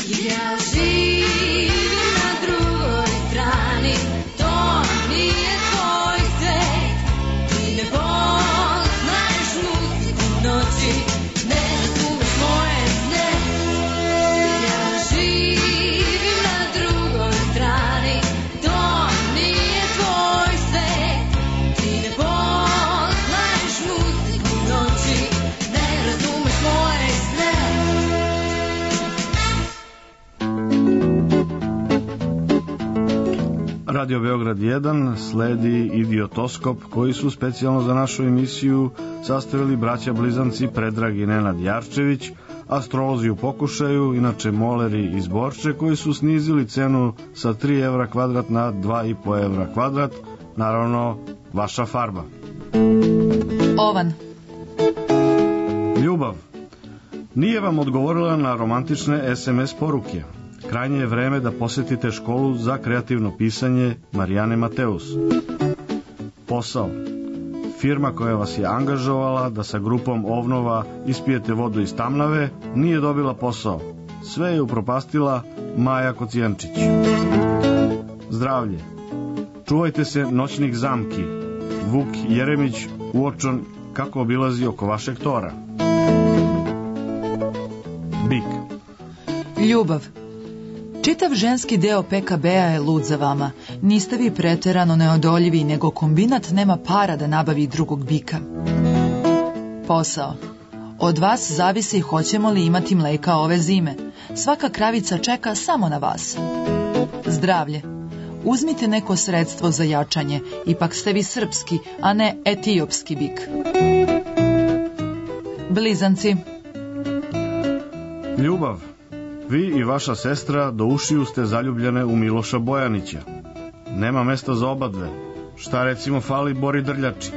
Ja živim na drugoj strani, to nije tvoj svet. Ti ne poznaješ muziku noći, ne razumeš moje sne. Ja živim na drugoj strani, to nije tvoj svet. Ti ne poznaješ muziku noći, ne razumeš moje sne. Radio Beograd jedan sledi Idiotoskop, koji su specijalno za našu emisiju sastavili braća blizanci Predrag i Nenad Jarčević, astrolozi u pokušaju, inače moleri iz Borče, koji su snizili cenu sa tri evra kvadrat na dva i po evra kvadrat, naravno vaša farba. Ovan. Ljubav. Nije vam odgovorila na romantične es em es poruke. Krajnje je vreme da posetite školu za kreativno pisanje Marijane Mateus. Posao. Firma koja vas je angažovala da sa grupom ovnova ispijete vodu iz Tamnave nije dobila posao. Sve je upropastila Maja Kocijančić. Zdravlje. Čuvajte se noćnih zamki. Vuk Jeremić uočan kako obilazi oko vašeg tora. Bik. Ljubav. Čitav ženski deo pe ka be-a je lud za vama. Niste vi preterano neodoljivi, nego kombinat nema para da nabavi drugog bika. Posao. Od vas zavisi hoćemo li imati mleka ove zime. Svaka kravica čeka samo na vas. Zdravlje. Uzmite neko sredstvo za jačanje. Ipak ste vi srpski, a ne etiopski bik. Blizanci. Ljubav. Vi i vaša sestra do ušiju ste zaljubljene u Miloša Bojanića. Nema mesta za obadve. Šta recimo fali Bori Drljači?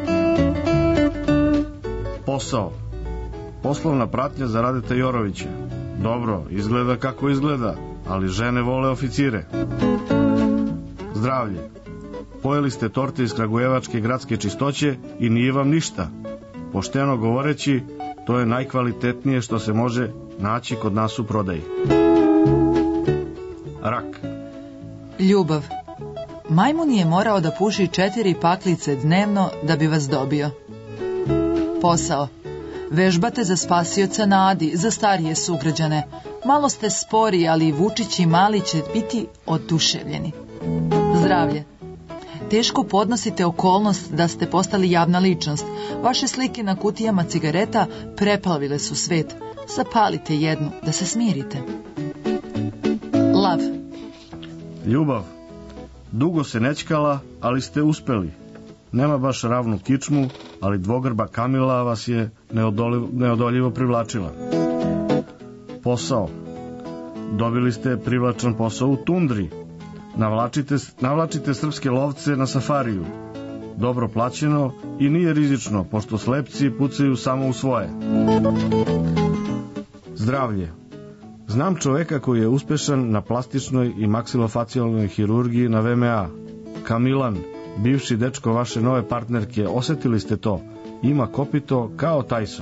Posao. Poslovna pratnja za Radeta Jorovića. Dobro, izgleda kako izgleda, ali žene vole oficire. Zdravlje. Pojeli ste torte iz kragujevačke gradske čistoće i nije vam ništa. Pošteno govoreći, to je najkvalitetnije što se može naći kod nas u prodaji. Rak. Ljubav. Majmun je morao da puši četiri paklice dnevno da bi vas dobio. Posao. Vežbate za spasioca na Adi, za starije sugrađane. Malo ste spori, ali Vučić i Mali će biti oduševljeni. Zdravlje. Teško podnosite okolnost da ste postali javna ličnost. Vaše slike na kutijama cigareta preplavile su svet. Zapalite jednu da se smirite. Lav. Ljubav. Dugo se nećkala, ali ste uspeli. Nema baš ravnu kičmu, ali dvogrba Kamila vas je neodoljivo, neodoljivo privlačila. Posao. Dobili ste privlačan posao u tundri. Navlačite, navlačite srpske lovce na safariju. Dobro plaćeno i nije rizično, pošto slepci pucaju samo u svoje. Zdravlje. Znam čoveka koji je uspešan na plastičnoj i maksilofacijalnoj hirurgiji na ve em a. Kamilan, bivši dečko vaše nove partnerke, osetili ste to. Ima kopito kao Tyson.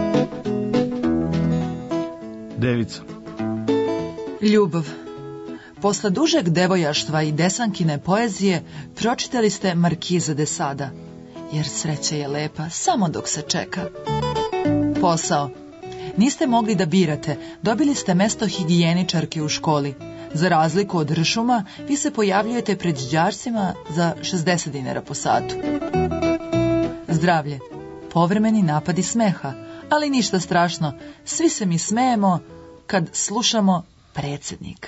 Devica. Ljubav. Posle dužeg devojaštva i desankine poezije pročitali ste Markiza de Sada, jer sreća je lepa samo dok se čeka. Posao. Niste mogli da birate, dobili ste mesto higijeničarke u školi. Za razliku od ršuma, vi se pojavljujete pred đačcima za šezdeset dinara po satu. Zdravlje. Povremeni napadi smeha, ali ništa strašno. Svi se mi smejemo kad slušamo predsjednika.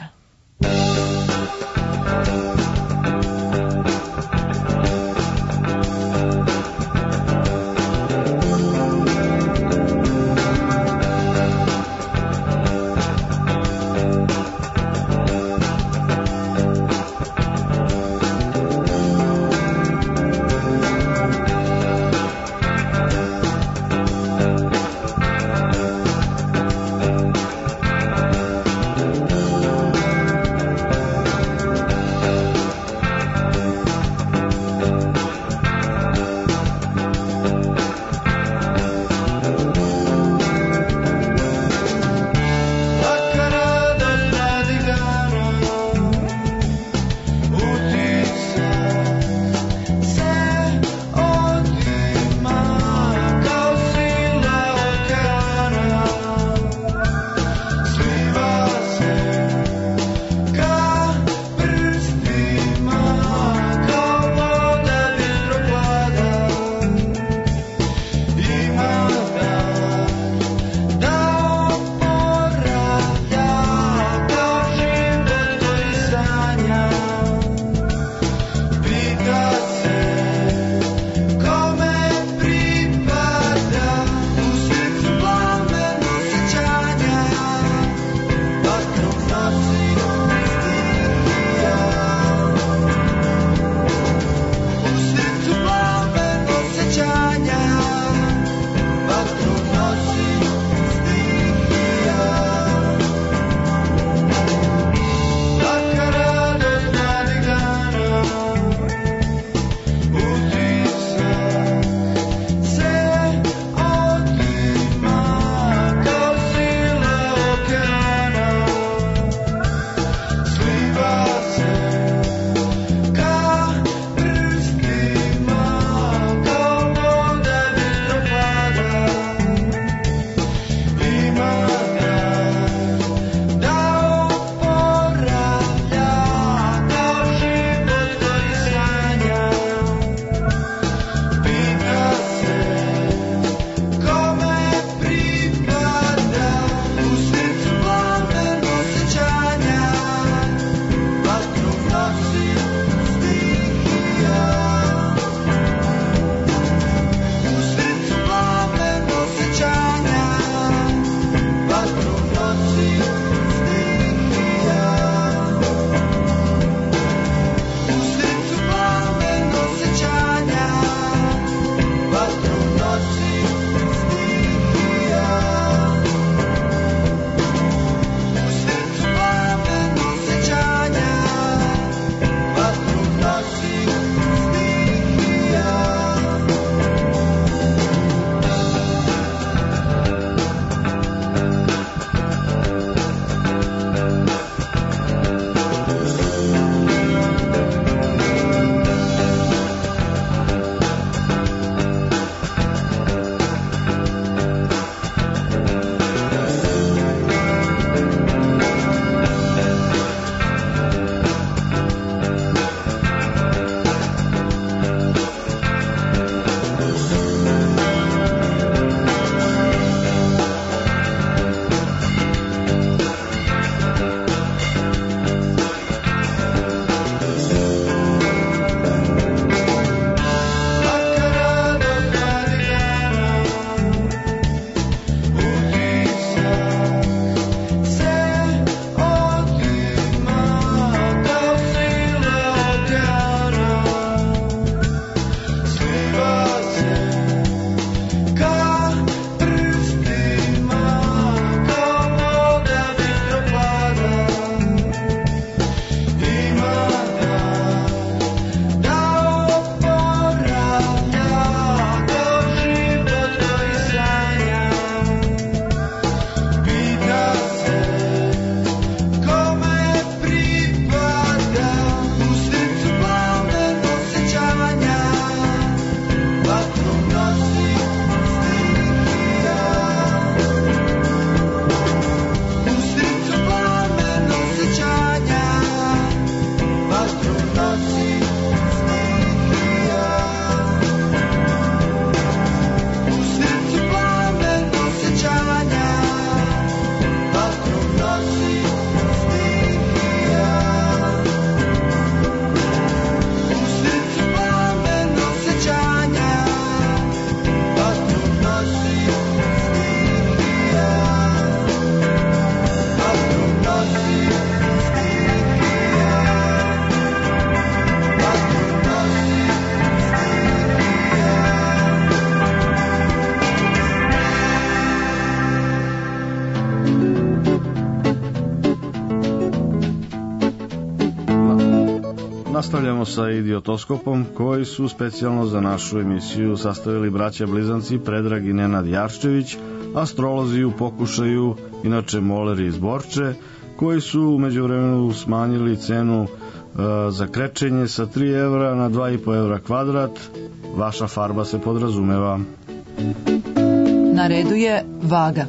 Nastavljamo sa idiotoskopom koji su specijalno za našu emisiju sastavili braća blizanci Predrag i Nenad Jarščević, astrolozi u pokušaju, inače moleri iz Borče, koji su u međuvremenu smanjili cenu e, za krečenje sa tri evra na dva i po evra kvadrat. Vaša farba se podrazumeva. Na redu je vaga.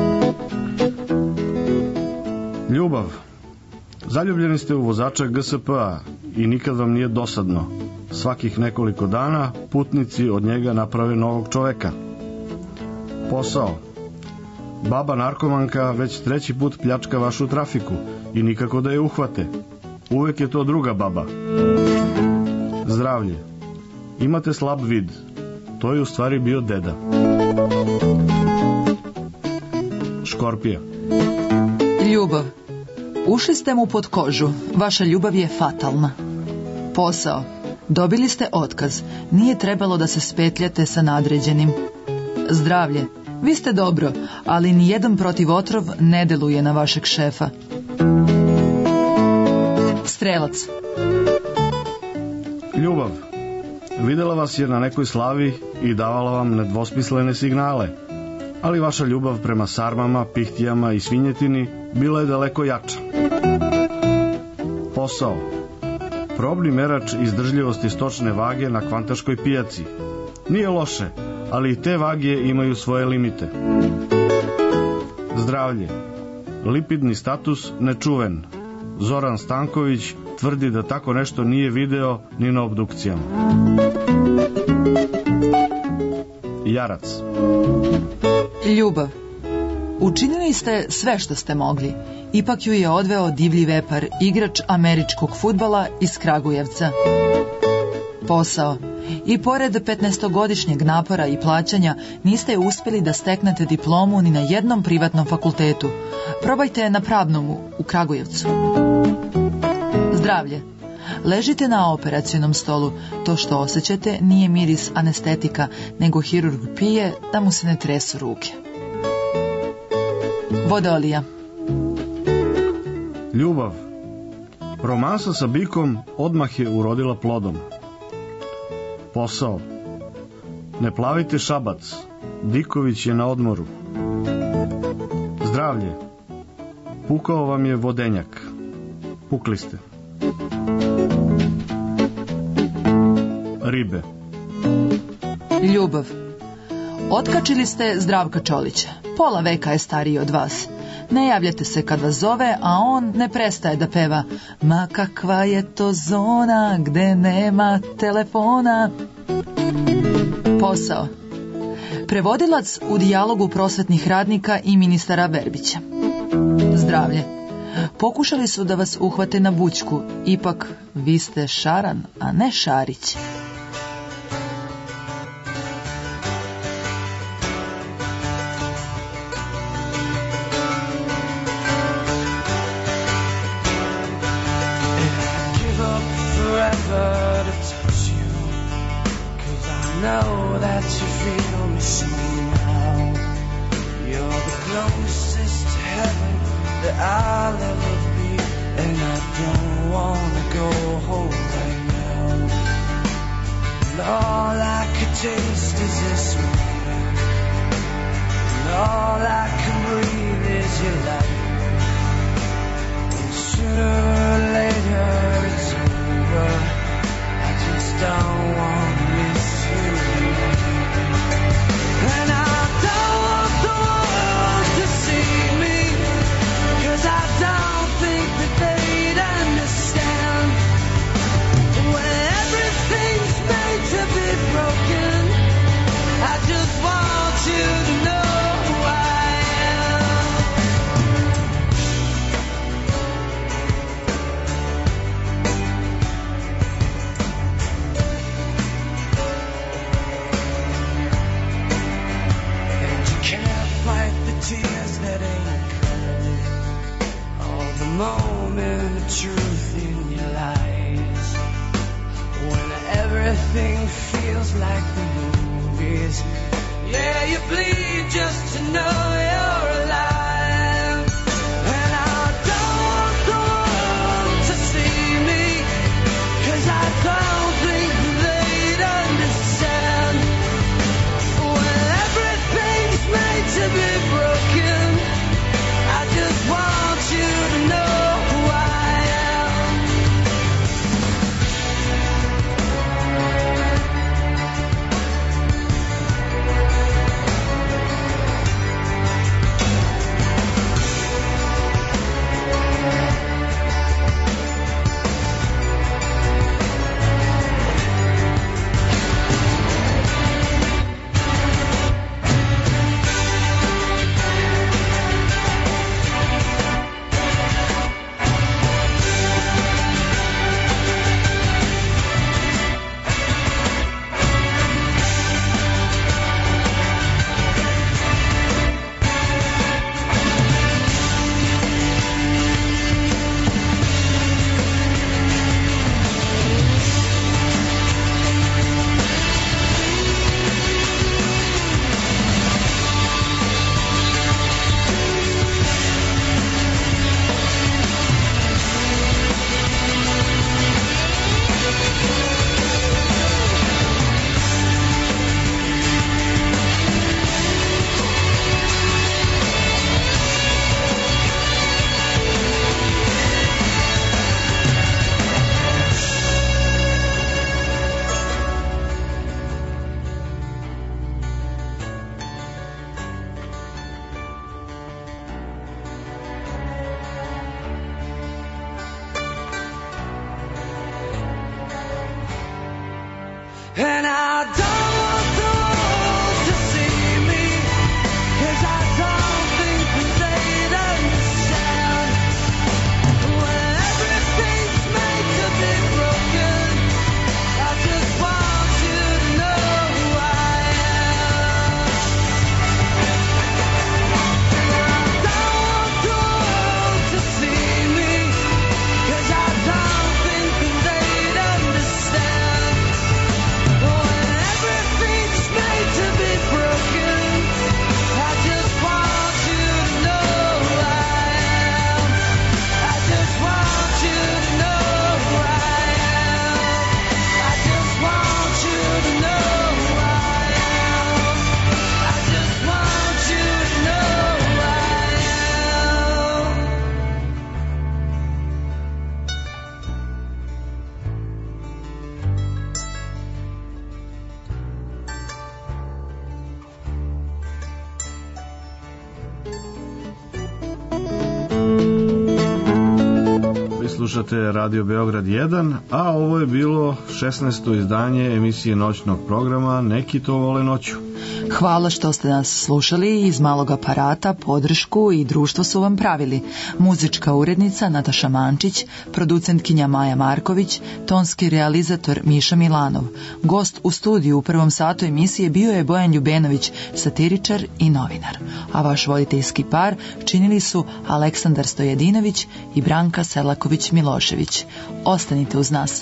Ljubav. Zaljubljeni ste u vozača G S P-a i nikad vam nije dosadno. Svakih nekoliko dana putnici od njega naprave novog čoveka. Posao. Baba narkomanka već treći put pljačka vašu trafiku i nikako da je uhvate. Uvek je to druga baba. Zdravlje. Imate slab vid. To je u stvari bio deda. Škorpija. Ljubav. Ušli ste mu pod kožu. Vaša ljubav je fatalna. Posao. Dobili ste otkaz. Nije trebalo da se spetljate sa nadređenim. Zdravlje. Vi ste dobro, ali nijedan protivotrov ne deluje na vašeg šefa. Strelac. Ljubav. Videla vas je na nekoj slavi i davala vam nedvosmislene signale. Ali vaša ljubav prema sarmama, pihtijama i svinjetini bila je daleko jača. Posao. Probni merač izdržljivosti stočne vage na kvantaškoj pijaci. Nije loše, ali i te vage imaju svoje limite. Zdravlje. Lipidni status nečuven. Zoran Stanković tvrdi da tako nešto nije video ni na obdukcijama. Jarac. Ljubav. Učinili ste sve što ste mogli. Ipak ju je odveo divlji vepar, igrač američkog fudbala iz Kragujevca. Posao. I pored petnaestogodišnjeg napora i plaćanja niste uspjeli da steknete diplomu ni na jednom privatnom fakultetu. Probajte na pravnom u Kragujevcu. Zdravlje. Ležite na operacionom stolu. To što osjećate nije miris anestetika, nego hirurg pije da mu se ne tresu ruke. Vodolija. Ljubav. Romansa sa bikom odmah je urodila plodom. Posao. Ne plavite Šabac. Diković je na odmoru. Zdravlje. Pukao vam je vodenjak. Pukli ste. Ribe. Ljubav. Otkačili ste Zdravka Čolića. Pola veka je stariji od vas. Ne javljate se kad vas zove, a on ne prestaje da peva. Ma kakva je to zona gde nema telefona. Posao. Prevodilac u dijalogu prosvetnih radnika i ministara Verbića. Zdravlje. Pokušali su da vas uhvate na bućku, ipak vi ste Šaran, a ne Šarić. Know that you feel me somehow. You're the closest to heaven that I'll ever be, and I don't wanna go home right now. And all I could taste is this moment, and all I can breathe is your light. And sooner or later it's over. I just don't wanna miss you. And I don't want the world to see me, 'cause I don't think that they'd understand. When everything's made to be broken, I just want you to know who I am. Tears that ain't coming, all the moment of truth in your eyes, when everything feels like the movies, yeah, you bleed just to know you're alive. And I don't want the world to see me, 'cause And I don't want the world to see me, 'cause I don't think that they'd understand. When everything's made to be broken, I just want you to know who I am. And I don't want the world to see me, 'cause I don't think that they'd understand. When everything's made to be broken, I just want you to know who I am. I just want you to know who I am. I just want you to know who I am. I just want you to know who I am. Vi slušate Radio Beograd jedan, a ovo je bilo šesnaesto izdanje emisije noćnog programa Neki to vole noću. Hvala što ste nas slušali. Iz malog aparata podršku i društvo su vam pravili muzička urednica Nataša Mančić, producentkinja Maja Marković, tonski realizator Miša Milanov. Gost u studiju u prvom satu emisije bio je Bojan Ljubenović, satiričar i novinar. A vaš voditeljski par činili su Aleksandar Stojadinović i Branka Selaković-Milošević. Ostanite uz nas.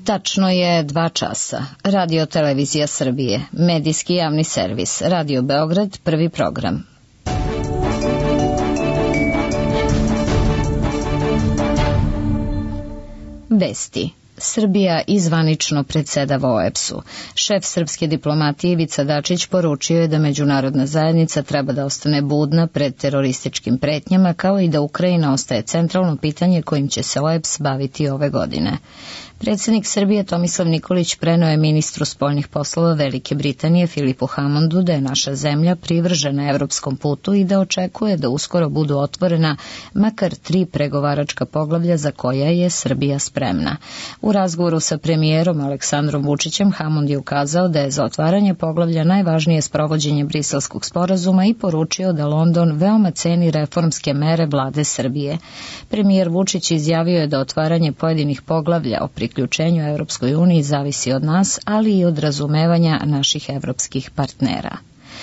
Tačno je dva časa. Radio Televizija Srbije, medijski javni servis, Radio Beograd, prvi program. Vesti. Srbija izvanično predsedava O E B S-u. Šef srpske diplomatije Ivica Dačić poručio je da međunarodna zajednica treba da ostane budna pred terorističkim pretnjama, kao i da Ukrajina ostaje centralno pitanje kojim će se O E B S baviti ove godine. Predsjednik Srbije Tomislav Nikolić preneo je ministru spoljnih poslova Velike Britanije Filipu Hammondu da je naša zemlja privržena evropskom putu i da očekuje da uskoro budu otvorena makar tri pregovaračka poglavlja za koja je Srbija spremna. U razgovoru sa premijerom Aleksandrom Vučićem Hammond je ukazao da je za otvaranje poglavlja najvažnije sprovođenje Briselskog sporazuma i poručio da London veoma ceni reformske mere vlade Srbije. Premijer Vučić izjavio je da otvaranje pojedinih poglavlja o priključenju Evropskoj uniji zavisi od nas, ali i od razumevanja naših evropskih partnera.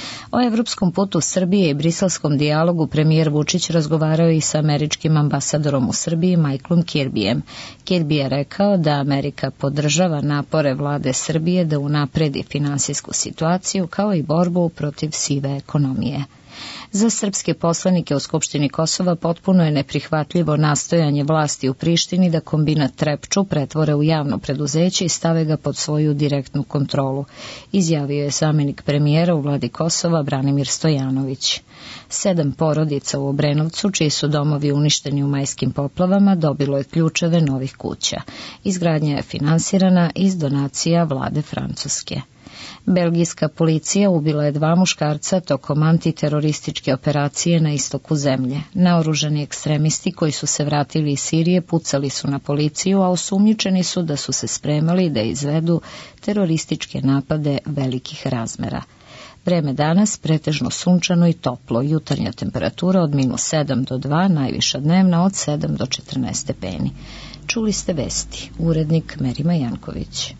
O evropskom putu Srbije i briselskom dijalogu premijer Vučić razgovarao i sa američkim ambasadorom u Srbiji Michaelom Kirbyjem. Kirby je rekao da Amerika podržava napore vlade Srbije da unapredi finansijsku situaciju kao i borbu protiv sive ekonomije. Za srpske poslanike u Skupštini Kosova potpuno je neprihvatljivo nastojanje vlasti u Prištini da kombinat Trepču pretvore u javno preduzeće i stave ga pod svoju direktnu kontrolu, izjavio je zamenik premijera u vladi Kosova Branimir Stojanović. Sedam porodica u Obrenovcu, čiji su domovi uništeni u majskim poplavama, dobilo je ključeve novih kuća. Izgradnja je finansirana iz donacija vlade Francuske. Belgijska policija ubila je dva muškarca tokom antiterorističke operacije na istoku zemlje. Naoružani ekstremisti koji su se vratili iz Sirije pucali su na policiju, a osumnjičeni su da su se spremali da izvedu terorističke napade velikih razmera. Vreme danas pretežno sunčano i toplo, jutarnja temperatura od minus sedam do dva, najviša dnevna od sedam do četrnaest stepeni. Čuli ste vesti, urednik Merima Janković.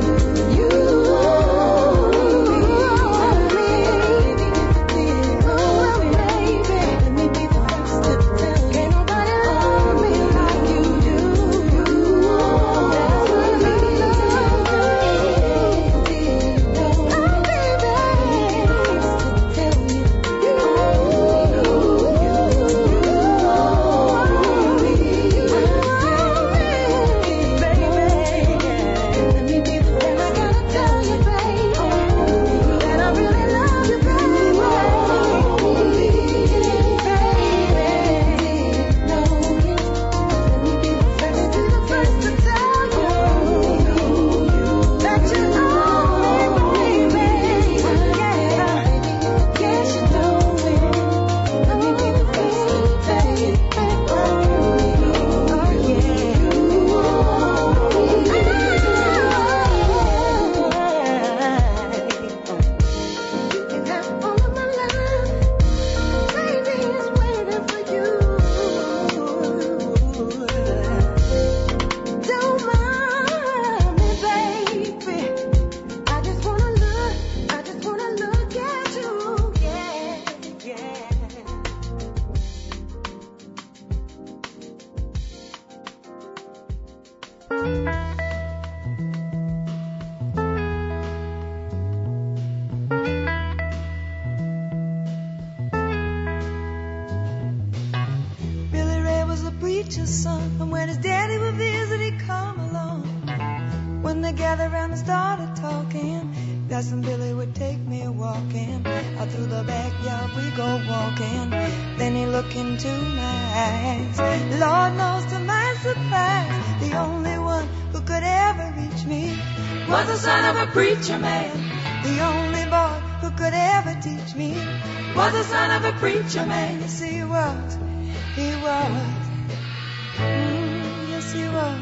Oh preacher's son. And when his daddy would visit, he'd come along. When they gathered around and started talking, Cousin Billy would take me walking. Out through the backyard we go walking. Then he looked into my eyes. Lord knows to my surprise, the only one who could ever reach me was the son of a preacher man. The only boy who could ever teach me was the son of a preacher man. Yes, he was. He was. Mm, yes, he was.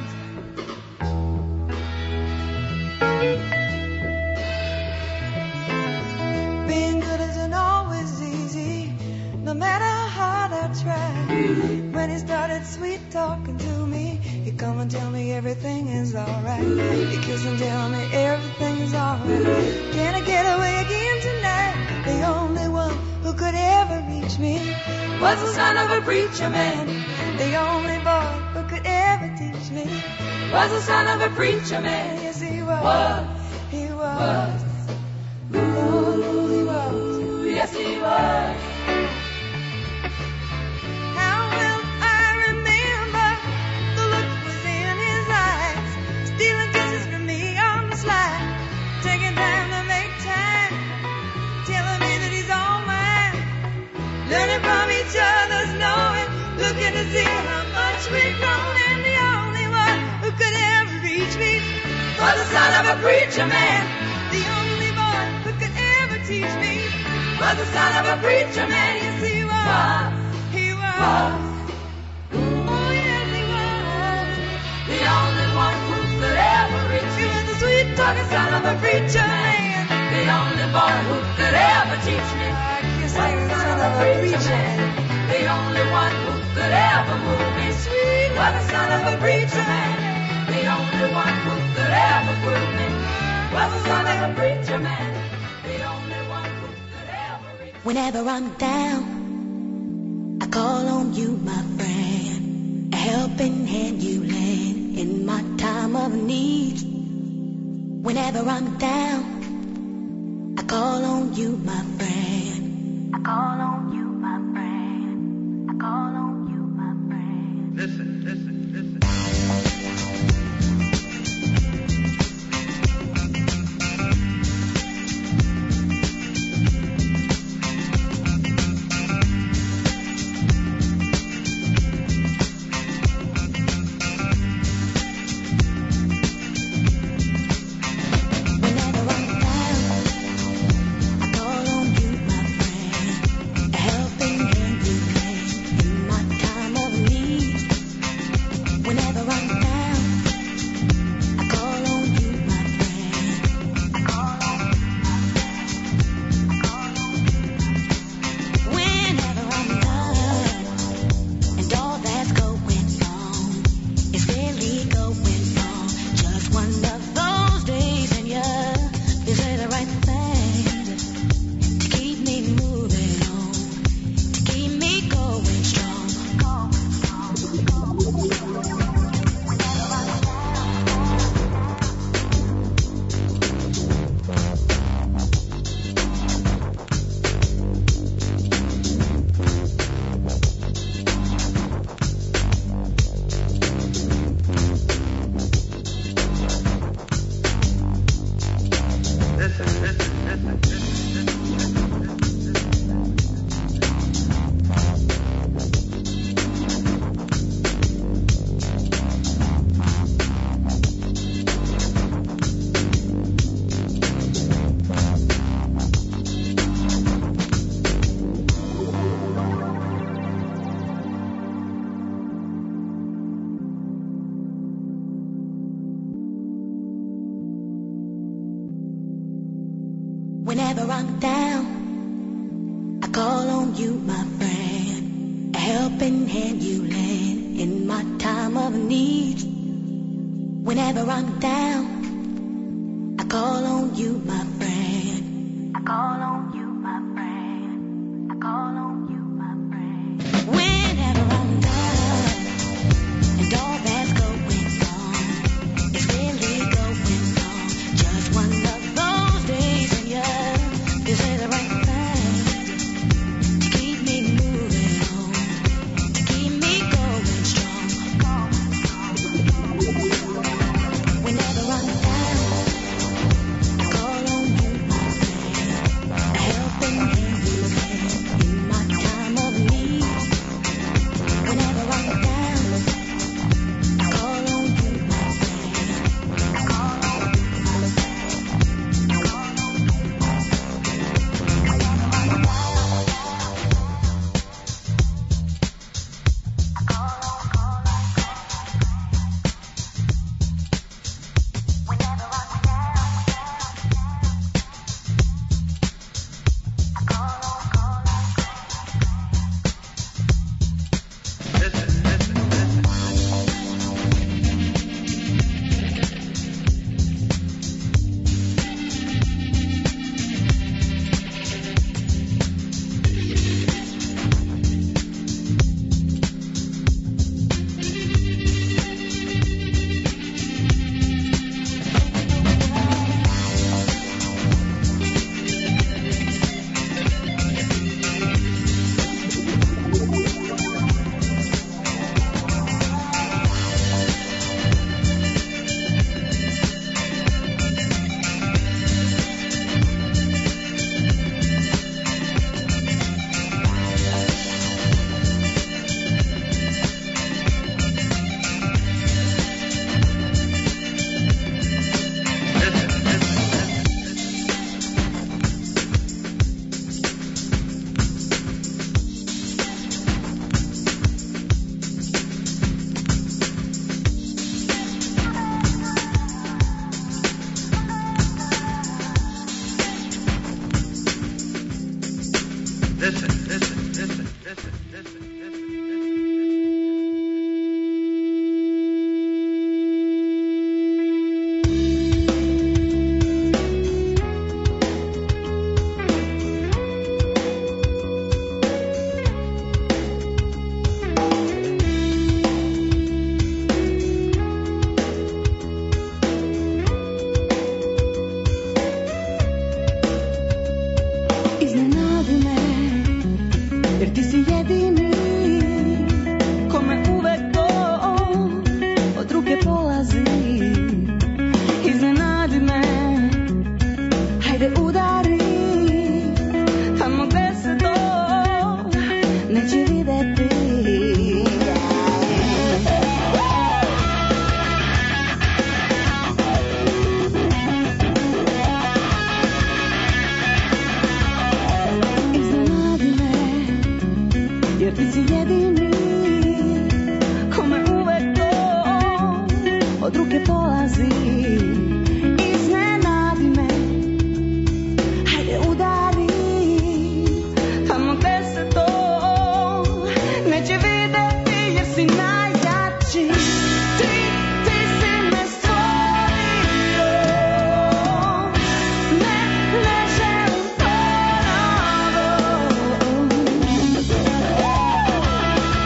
Being good isn't always easy, no matter how hard I try. When he started sweet talking to me, he'd come and tell me everything is alright. He'd kiss and tell me everything is alright. Can I get away again tonight? The only one who could ever reach me was the son of a preacher man. The only boy who could ever teach me was the son of a preacher man. Yes, he was. was. He was. Oh, he was. Yes, he was. How will I remember the look was in his eyes, stealing kisses from me on the slide, taking time to make time, telling me that he's all mine, learning from each other's knowing, looking to see how much we've grown, and the only one who could ever reach me was the son of a preacher man. The only boy who could ever teach me was the son of a preacher man. Yes, he was. He was. Oh, yes, he was. The only one who could ever reach me was the sweet talking son of a preacher man. The only boy who could ever teach me was the son of a preacher man. The only one who could ever move me sweet was the son of a preacher man. The only one who could ever prove me was the son of a preacher man. The only one who could ever reach. Whenever I'm down, I call on you, my friend. A helping hand you lend in my time of need. Whenever I'm down, I call on you, my friend. I call on you, my friend. I call on you, my friend. Listen, listen, listen. Whenever I'm down, I call on you, my friend. A helping hand you lend in my time of need. Whenever I'm down, I call on you, my friend. I call on you, my friend. I call on you, my friend. Whenever I'm down, and all that's going wrong is really going wrong. Just one of those days in your you say the right thing to keep me moving on, to keep me going strong. Iznenadi me, jer ti si jedini, kome uvek to od ruke polazi. Iznenadi me, hajde udari, tamo gde se to neće videti. Iznenadi me, jer ti si jedini, kome uvek to od ruke polazi. Iznenadi me, hajde udari, tamo gde se to neće videti, jer si najjači. Ti, ti si me stvorio, ne, ne želim ponovo.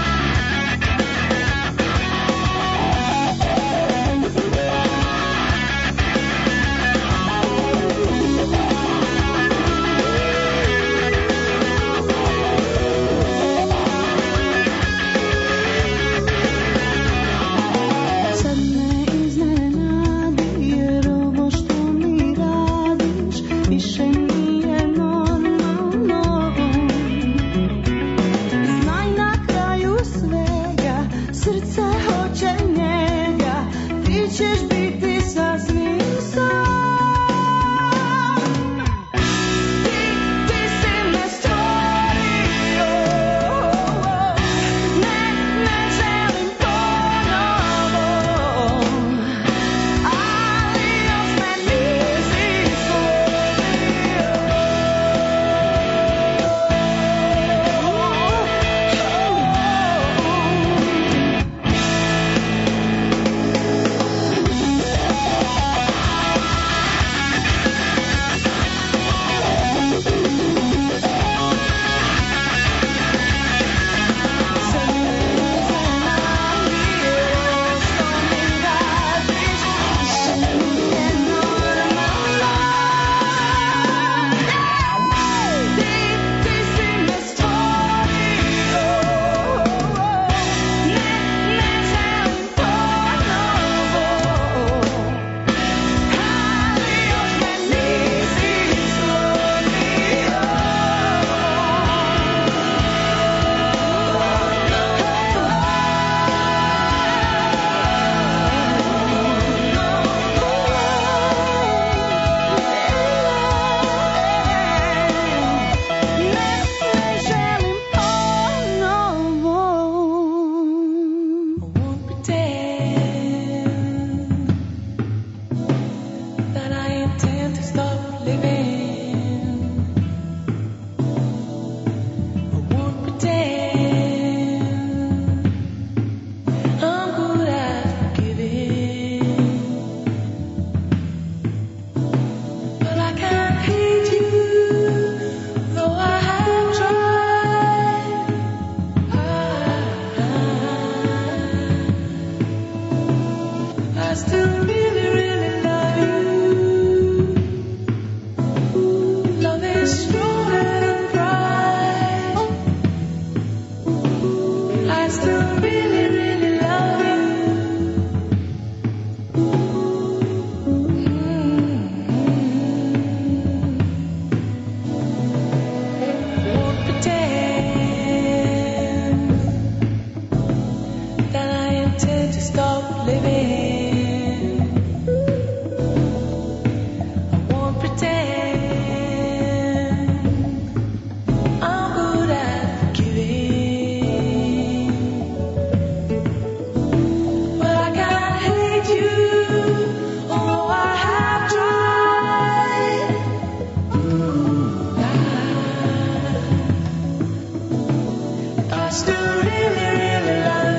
still really, really love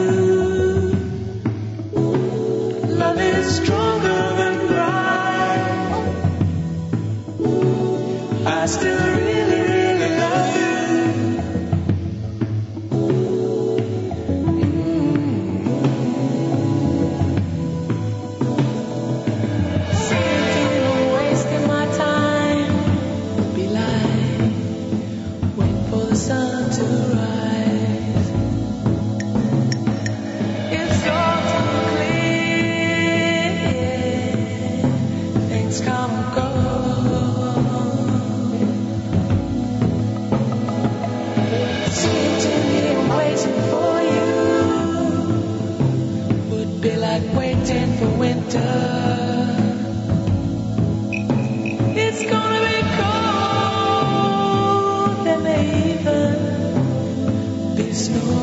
you. Love is stronger than pride. I still really, really love you. Sitting and wasting my time would be like waiting for the sun to rise. It's all too clear. Things come and go. Sitting here waiting for you would be like waiting for winter. It's gonna be cold, there may even be snow.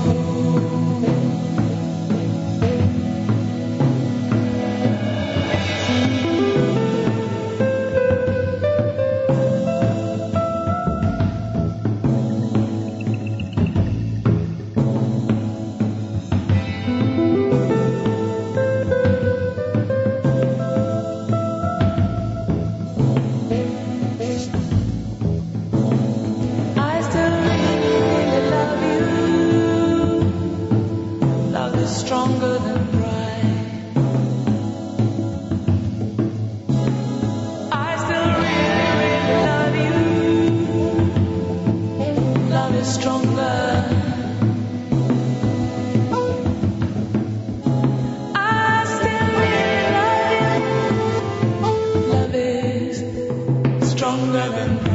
I still really, really love you. Love is stronger than pride. I still really, really love you. Love is stronger. I still really love you. Love is stronger than pride.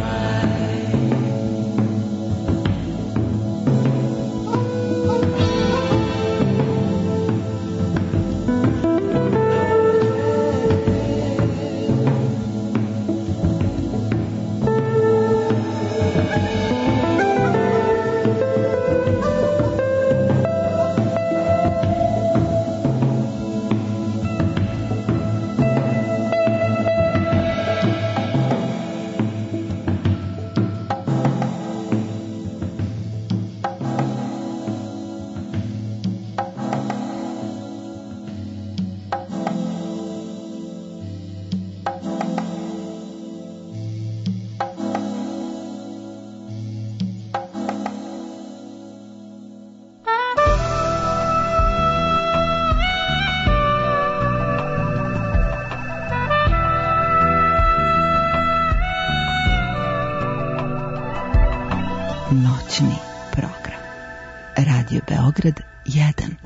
Noćni program. Radio Beograd jedan.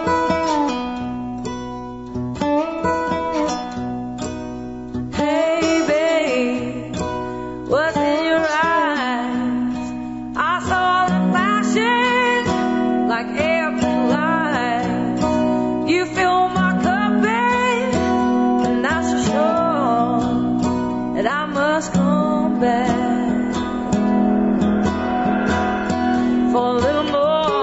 Hey, babe, what's in your eyes? I saw them flashing like airplane lights. You fill my cup, babe, and that's for sure that I must come back for a little more.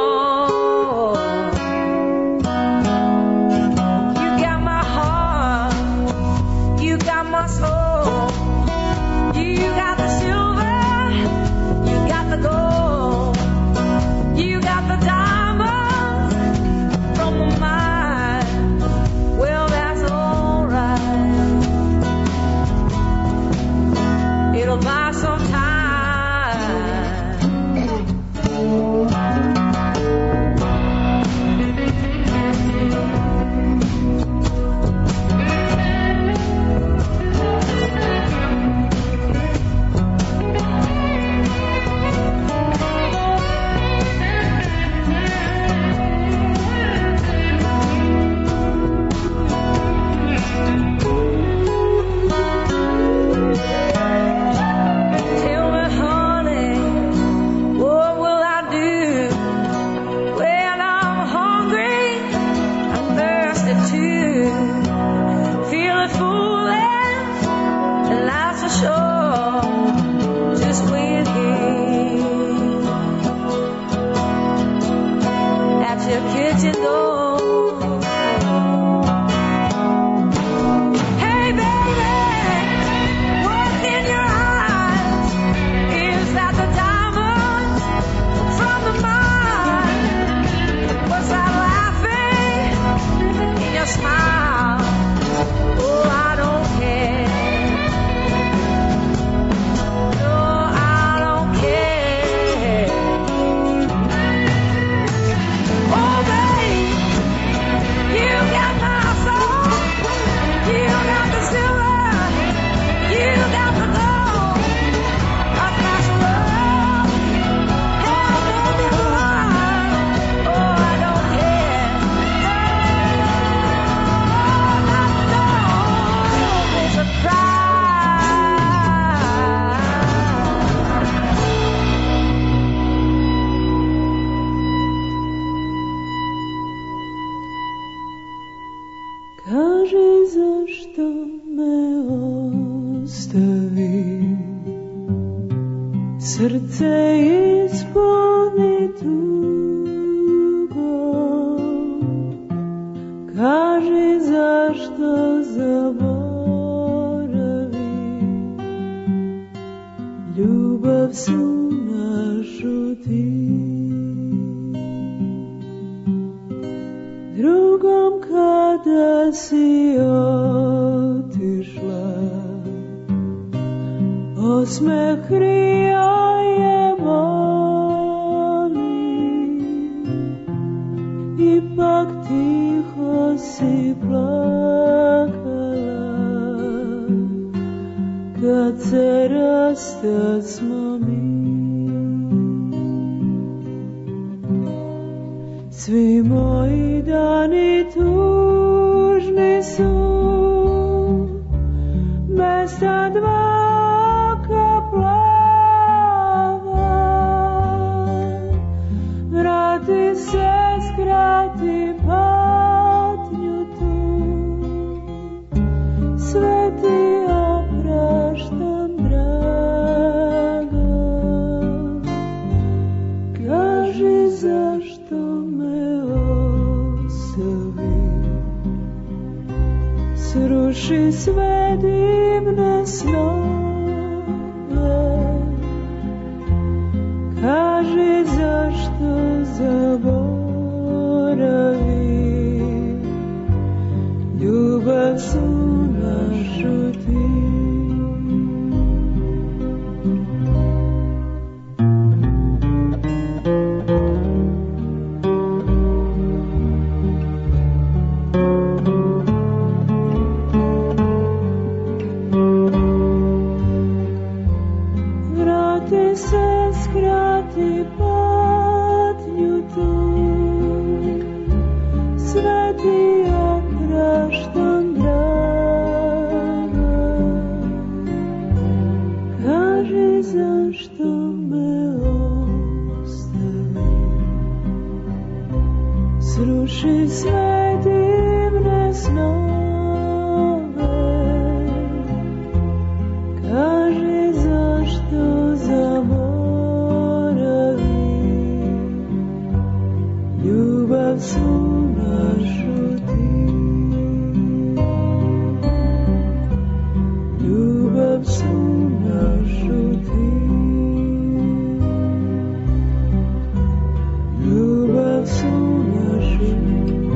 You got my heart, you got my soul, you got the silver, you got the gold, you got the diamonds from the mine. Well, that's alright. It'll buy some time. Tell me, honey, what will I do when I'm hungry? I'm thirsty too. Feeling foolish, and that's for sure. Just with you at your kitchen door. Hey, baby, what's in your eyes? Is that the diamonds from the mine? srce ispuni tugom, kaži zašto zaboravi ljubav su našu ti. Drugom kada si otišla, osmeh krija je moli, ipak tiho si plakala, kad se rastasmo mi. Svi moji dani tužni su, mesta dva oka plava. Vrati se, skrati patnju tu, sve ti opraštam, draga. Kaži zašto me ostavi, sruši sve divne snove. Kaži zašto zaboravi ljubav su našu ti. Vrati se, skrati patnju tu, sve ti opraštam, draga. Kaži zašto me ostavi, sruši sve divne snove. Kaži zašto zaboravi ljubav su našu ti. Ljubav su našu ti. Ljubav su našu ti.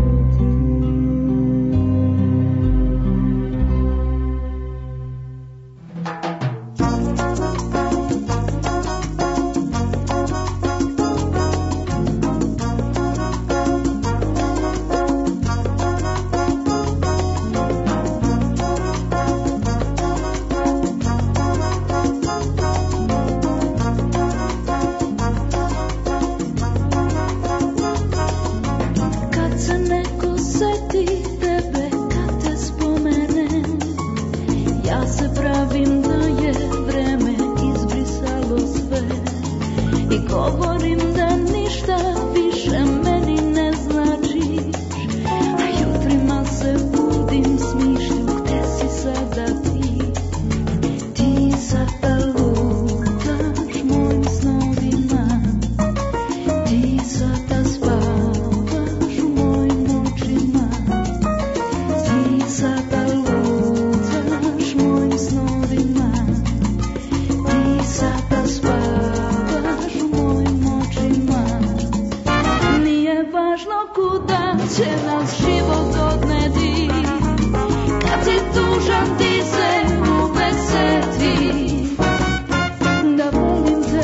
Kad se neko seti tebe, kad te spomene, ja se pravim da je vreme izbrisalo sve i govorim da ništa više meni ne značiš, a jutrima se budim smišlju, gde si sada ti? Ti sada lutaš mojim snovima, ti sada spavaš u mojim očima, ti sada lutaš mojim snovima, ti sada spavaš u mojim očima. Nije važno kuda će nas život odneti, kad si tužan ti se uvek seti da volim te,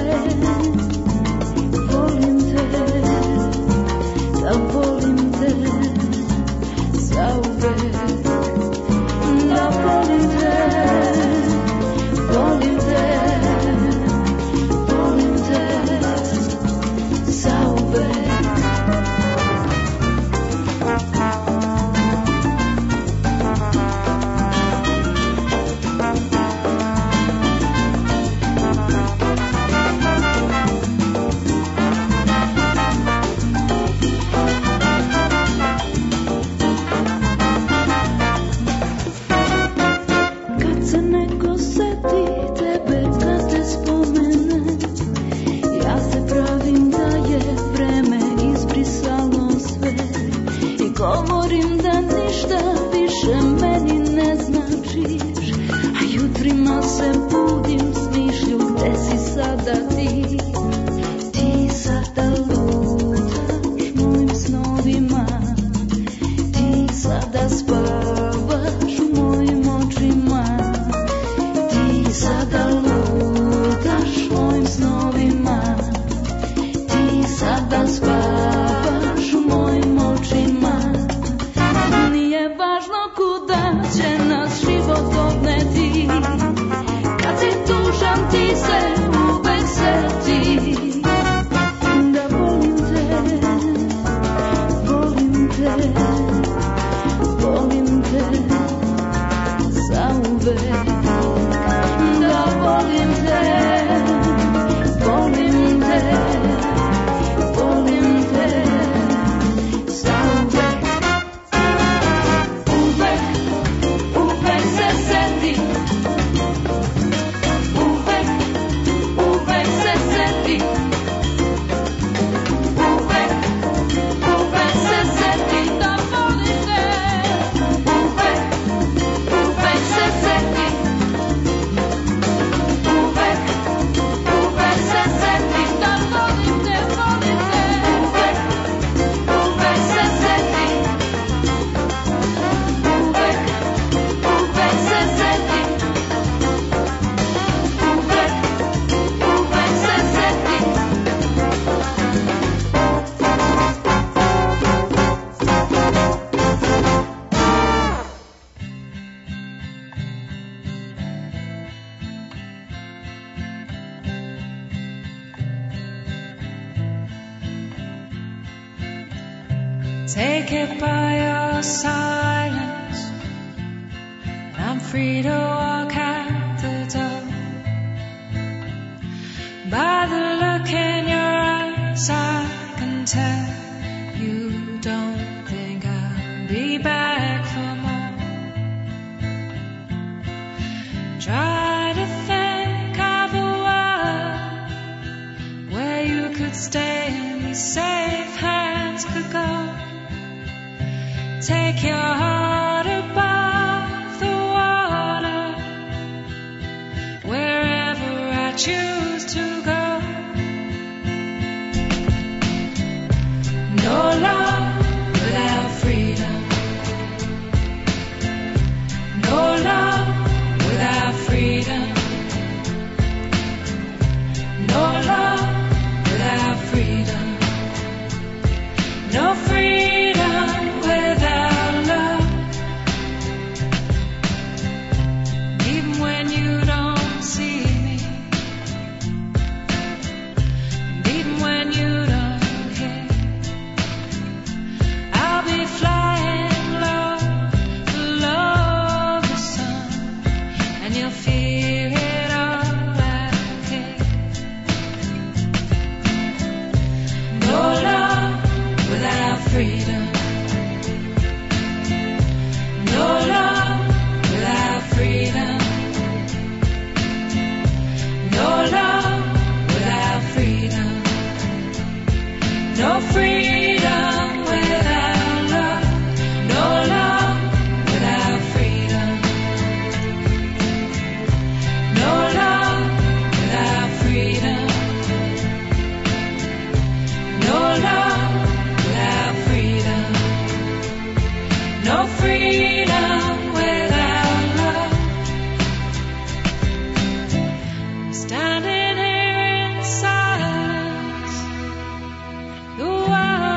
volim te, da volim te zauvek, da volim te, volim te, volim te zauvek. Govorim da ništa više meni ne značiš, a jutrima se budim s mišlju gde si sada ti. Ti sada lutaš mojim snovima, ti sada spavaš u mojim očima. Ti sada lutaš mojim snovima, ti sada spavaš u mojim očima. Nije važno kuda će nas život odneti, kad si tužan ti se uvek seti. Da volim te, volim te, volim te zauvek. Da volim te, volim te, volim te zauvek. Uvek, uvek se setim, uvek, uvek se setim, uvek, uvek se setim da volim te. Uvek, uvek se setim, uvek, uvek se setim da volim te, volim te. Uvek, uvek se setim, uvek, uvek se setim, uvek, uvek se setim. Take it by your silence, and I'm free to walk out the door. By the look in your eyes, I can tell you don't think I'll be back for more. Try to think of a world where you could stay and be safe, hands could go. Take your heart above the water, wherever I choose to go. No love without freedom. No love without freedom. No love without freedom. No freedom without love. Even when you don't see me, and even when you don't hear, I'll be flying low, below the sun, and you'll feel it all out here. No love without freedom. No love without freedom. No love without freedom. No freedom without love. No love without freedom. No love without freedom. No love without freedom. No freedom without love. I'm standing here in silence. The world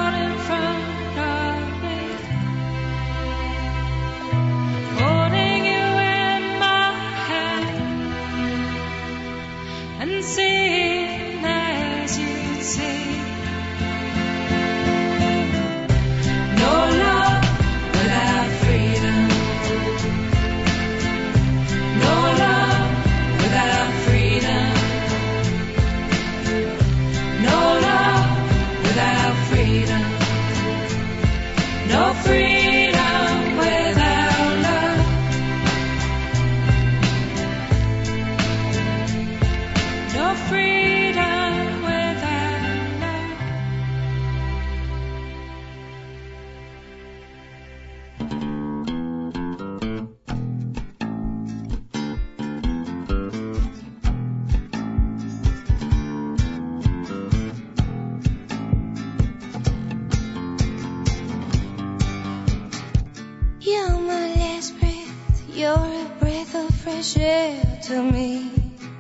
only shelter me.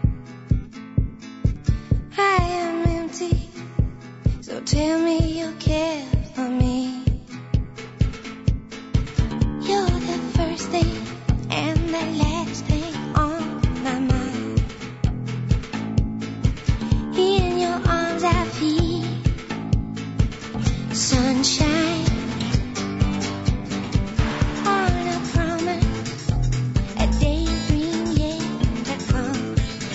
I am empty, so tell me you care for me. You're the first thing and the last thing on my mind. In your arms I feel sunshine. On a promise, a daydream yet to come.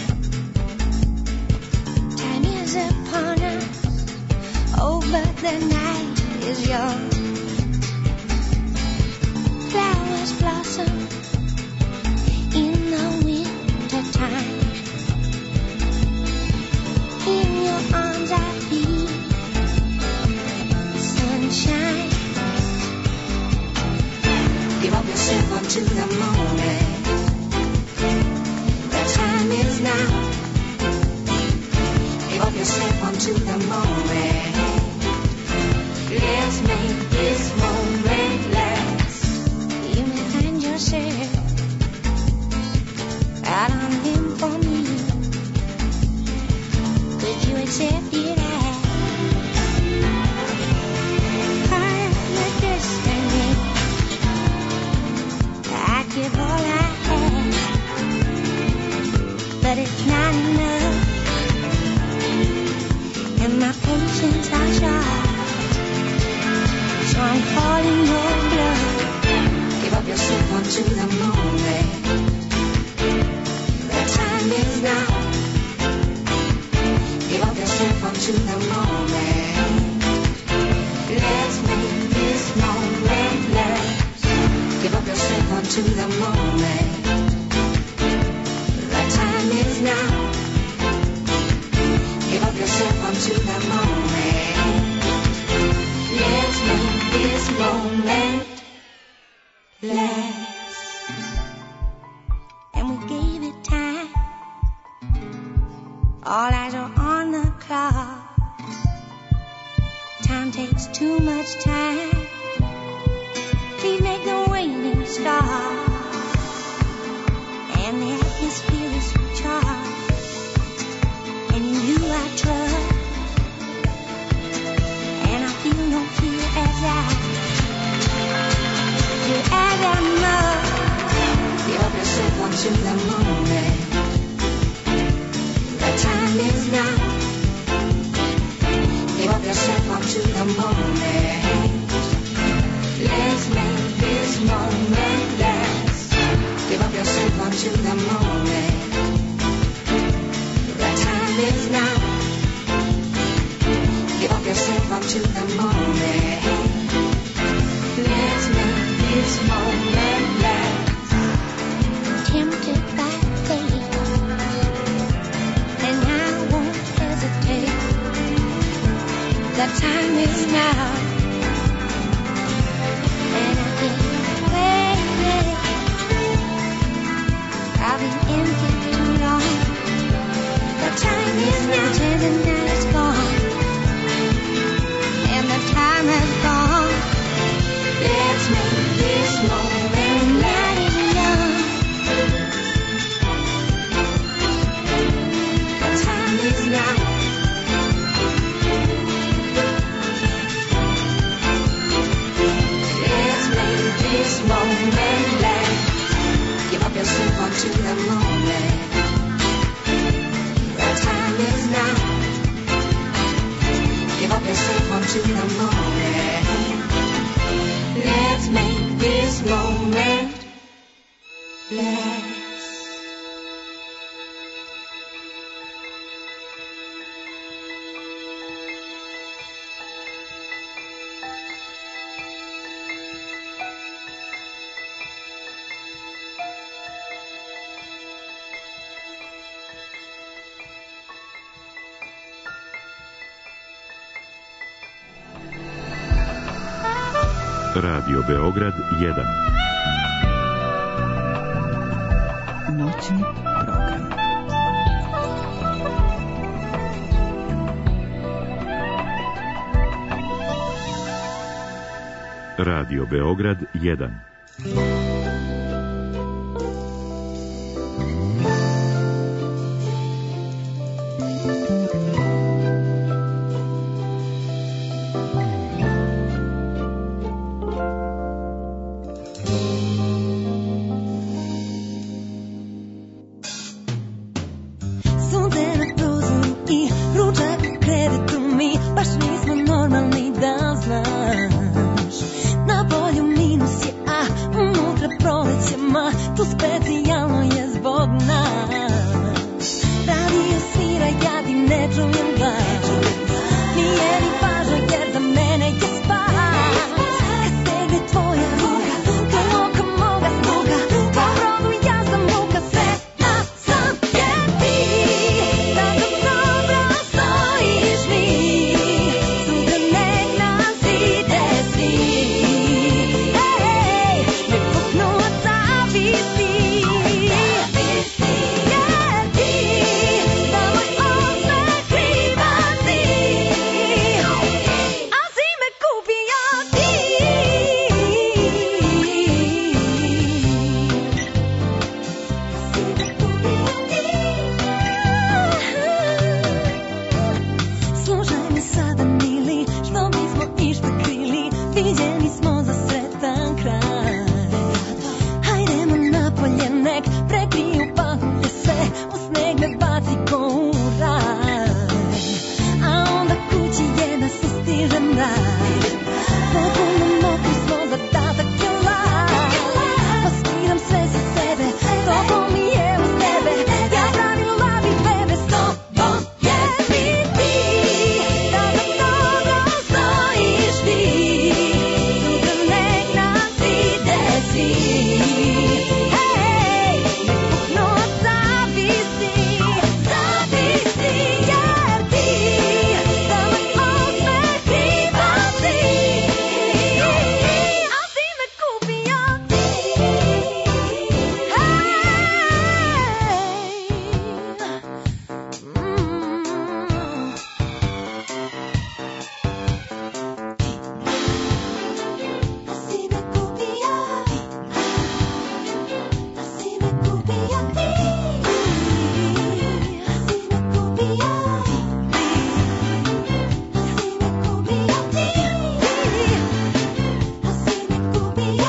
Time is upon us, oh, but the night is young. Flowers blossom in the winter time. In your arms I feel sunshine. Give up yourself unto the moment. The time is now. Give up yourself unto the moment. Let's make this moment last. You may find yourself out on limb for me. Could you accept it as part of your destiny? I give all I have, but it's not enough, and my patience are short. So I'm falling your blood. Give up yourself unto the moment. The time is now. Give up yourself unto the moment. Let's make this moment last. Give up yourself unto the moment. The time is now. Give up yourself unto the moment. Let's make this moment last. And we gave it time. All eyes are on the clock. Time takes too much time. Please make the waiting stop. And the atmosphere is charged. And in you I trust. And I feel no fear as I do as I must. Give up yourself unto the moment. The time is now. Give up yourself unto the moment. Let's make this moment last. Give up yourself unto the moment. The time is now. Give up yourself unto the moment. Let's make this moment last. Tempted by fate, and I won't hesitate. The time is now, and I've been waiting. I've been empty too long. The time is now, and the night is gone, and the time has gone. Let's make this moment last. The time is now. This moment last. Give up yourself unto the moment. The time is now. Give up yourself unto the moment. Let's make this moment last. Radio Beograd jedan. Noćni program. Radio Beograd jedan. Sunce na prozoru i ručak u krevetu mi baš nismo normalni, da znaš. Na polju minus je, a unutra proleće, ma tu specijalno je zbog nas. Radio svira, ja ti ne čujem glas. Nije ni važno jer za mene je spas. Kad stegne tvoja ruka, to oka moga snoga, po brodu ja sam muka, sve na sam je ti. Tako dobro stojiš mi, sutra nek nas ide svi. Ej, ne puknu od zavisi, jer ti za moj osmeh kriva si. A si me kupio ti. Slušaj mi sada mili, što bismo išta krili, viđeni smo za sretan kraj. Hajdemo napolje, nek prekriju pahulje sve, u sneg me baci ko u raj. A onda kući je da sustiže mrak, potpuno mokri smo, zadatak je lak. Pastiram sve za sebe, toplo mi je uz tebe, ja pravim lavi bebe, s tobom je biti. Tako dobro stojiš ti, sutra nek nas ide svi. Hej, ne puknu od zavisi, zavisi, jer ti za moj osmeh kriva si. A si me kupio ti. Hej, A si me kupio ti. A si me kupio ti. A si me kupio ti. A si me kupio ti. A si me kupio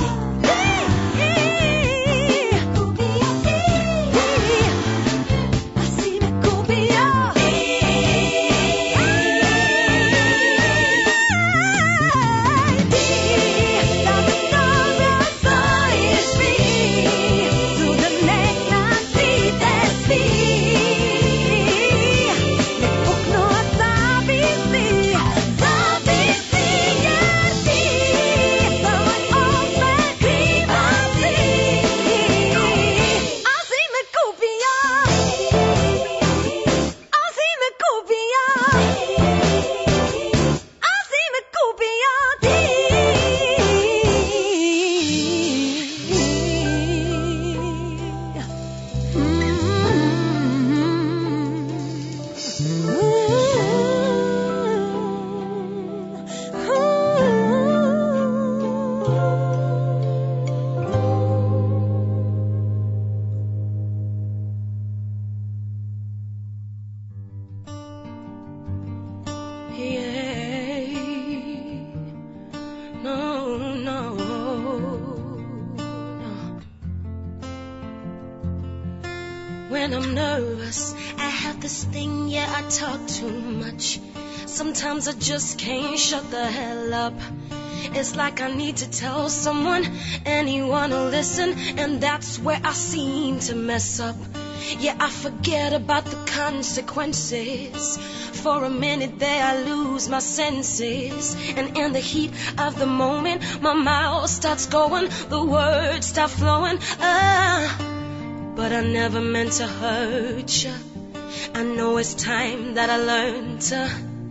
When I'm nervous, I have this thing, yeah, I talk too much. Sometimes I just can't shut the hell up. It's like I need to tell someone, anyone will listen, and that's where I seem to mess up. Yeah, I forget about the consequences. For a minute there I lose my senses, and in the heat of the moment my mouth starts going, the words start flowing. Ah, but I never meant to hurt you. I know it's time that I learn to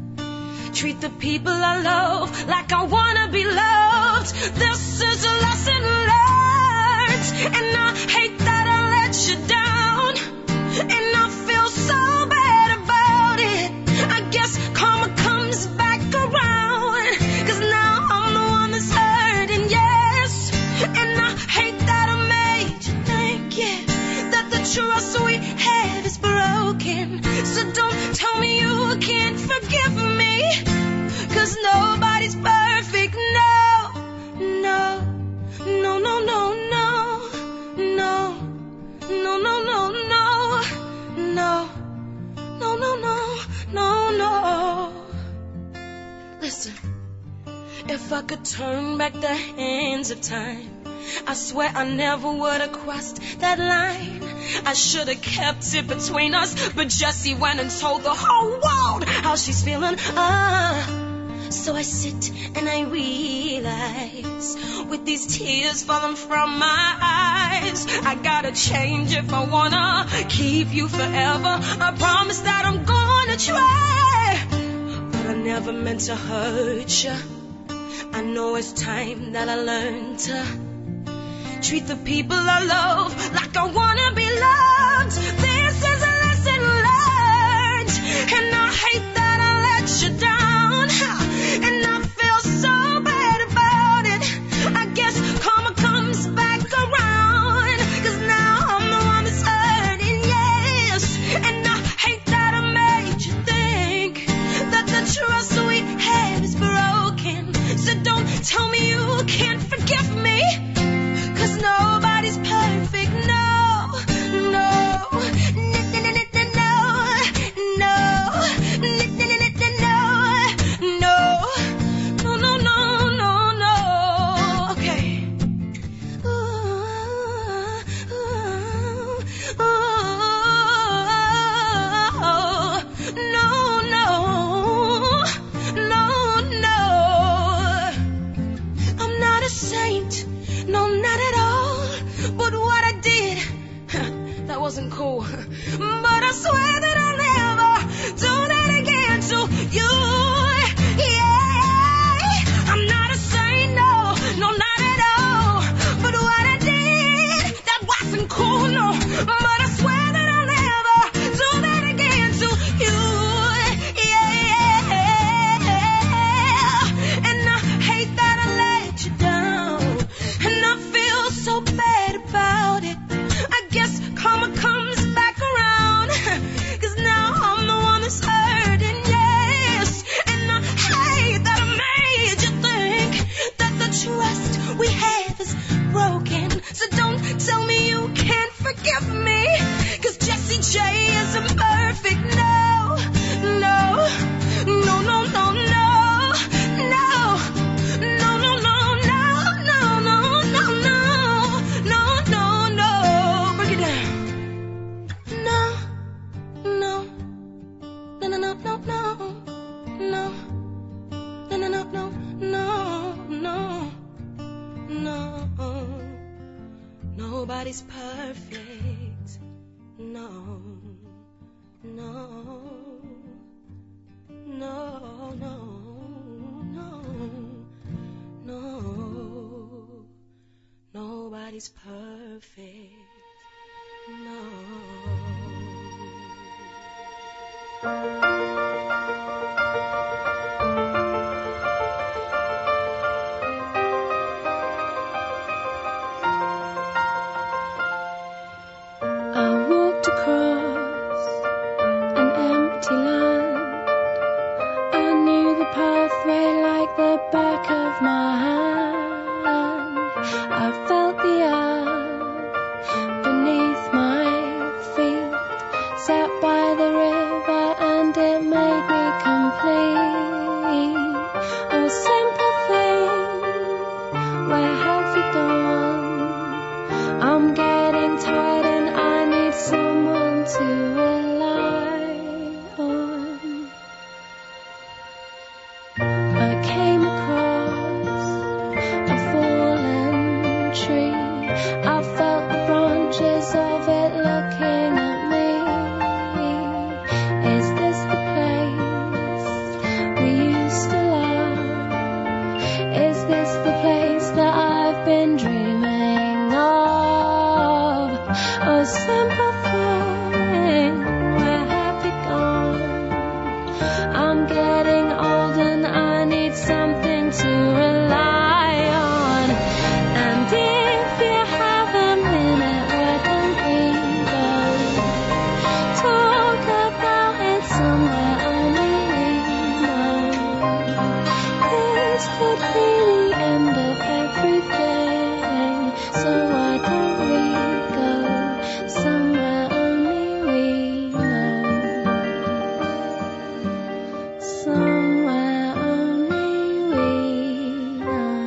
treat the people I love like I wanna be loved. This is a lesson learned, and I hate that I let you down, and I feel so bad about it. I guess karma comes back around, 'cause now I'm the one that's hurting, yes. And I hate that I made you think, yeah, that the trust we had is broken. So don't tell me you can't forgive me, 'cause no nobody's perfect. No, no, no, no, no, no, no, no, no, no, no, no, no, no, no, no, no. Listen, if I could turn back the hands of time, I swear I never would have crossed that line. I should have kept it between us, but Jessie went and told the whole world how she's feeling. Ah. So I sit and I realize, with these tears falling from my eyes, I gotta change if I wanna keep you forever. I promise that I'm gonna try, but I never meant to hurt you. I know it's time that I learn to treat the people I love like I wanna be loved. This is a lesson learned, and I hate that I let you down, and I feel so bad about it. I guess karma comes back around, 'cause now I'm the one that's hurting, yes. And I hate that I made you think that the trust we had is broken. So don't tell me you can't forgive me, 'cause nobody's perfect. No, no, no, no, no, no, no, no, no, no, no. Okay. Ooh, ooh, ooh, no, no, no, no. I'm not a saint, no, not at all. But what I did, that wasn't cool. But I swear that I'll never do that again to you. Yeah, I'm not a saint, no, no, not at all. But what I did, that wasn't cool, no. But I swear that I'll never do that again to you. Yeah, and I hate that I let you down, and I feel so bad about it. I guess karma comes back around, 'cause now I'm the one that's hurting, yes. And I hate that I made you think that the trust we have is broken. So don't tell me you can't forgive me, 'cause Jessie J isn't perfect. No, no, no, no, no, no, no, no, no, no, no, no, no, no, no, no, no, no. Break it down. No, no, no, no, no, no, no, no, no, no, no, no, no, no. Nobody's perfect. No, no, no, no, no, no. Nobody's perfect. No. I walked across an empty land. I knew the pathway like the back of my hand. I felt the earth beneath my feet. Sat by the river and it made me complete. Oh, simple thing, where have you gone? I'm getting tired and I need someone to rely on. I came across this could be the end of everything. So why don't we go somewhere only we know? Somewhere only we know.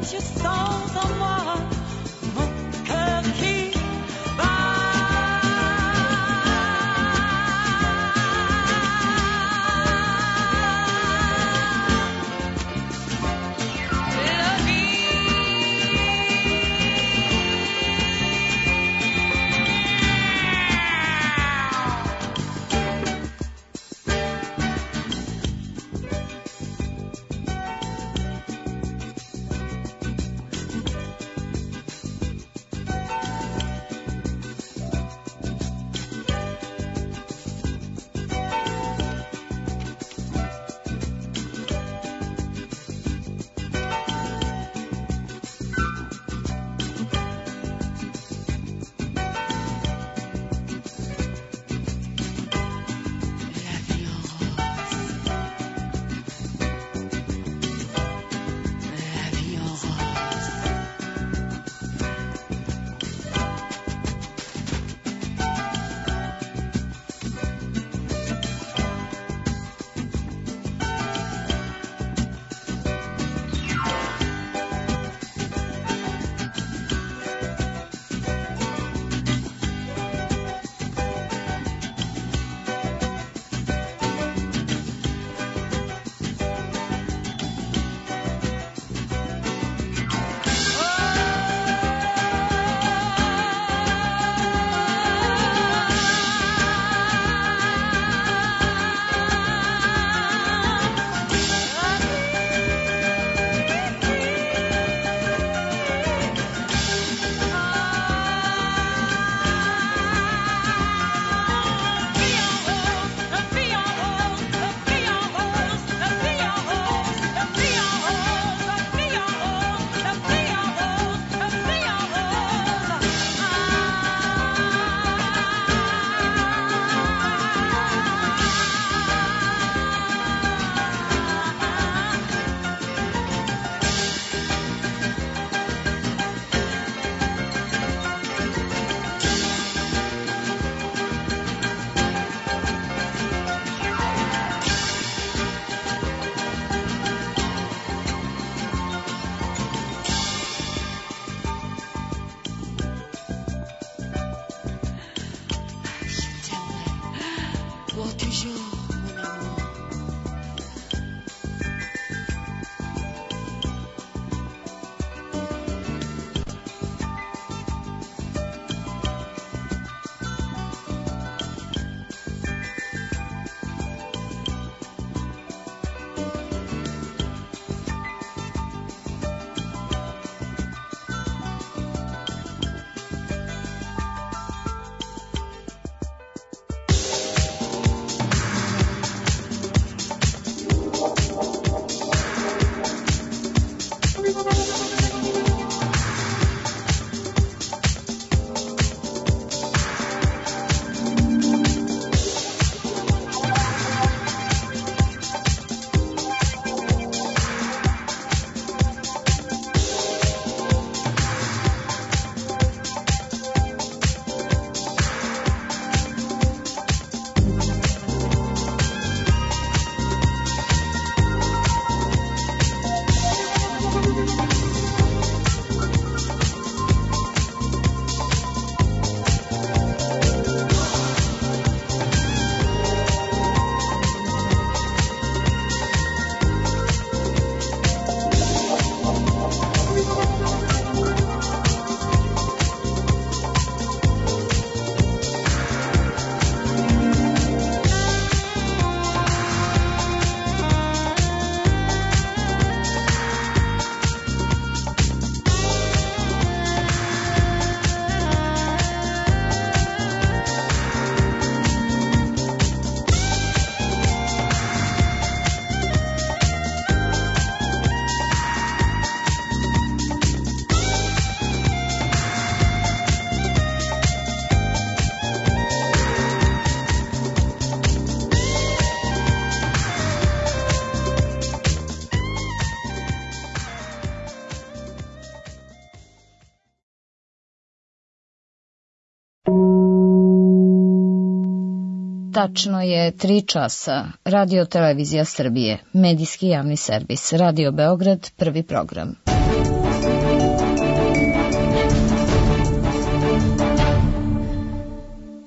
tu sens en moi mon cœur qui Tačno je tri časa. Radio Televizija Srbije, medijski javni servis, Radio Beograd, prvi program.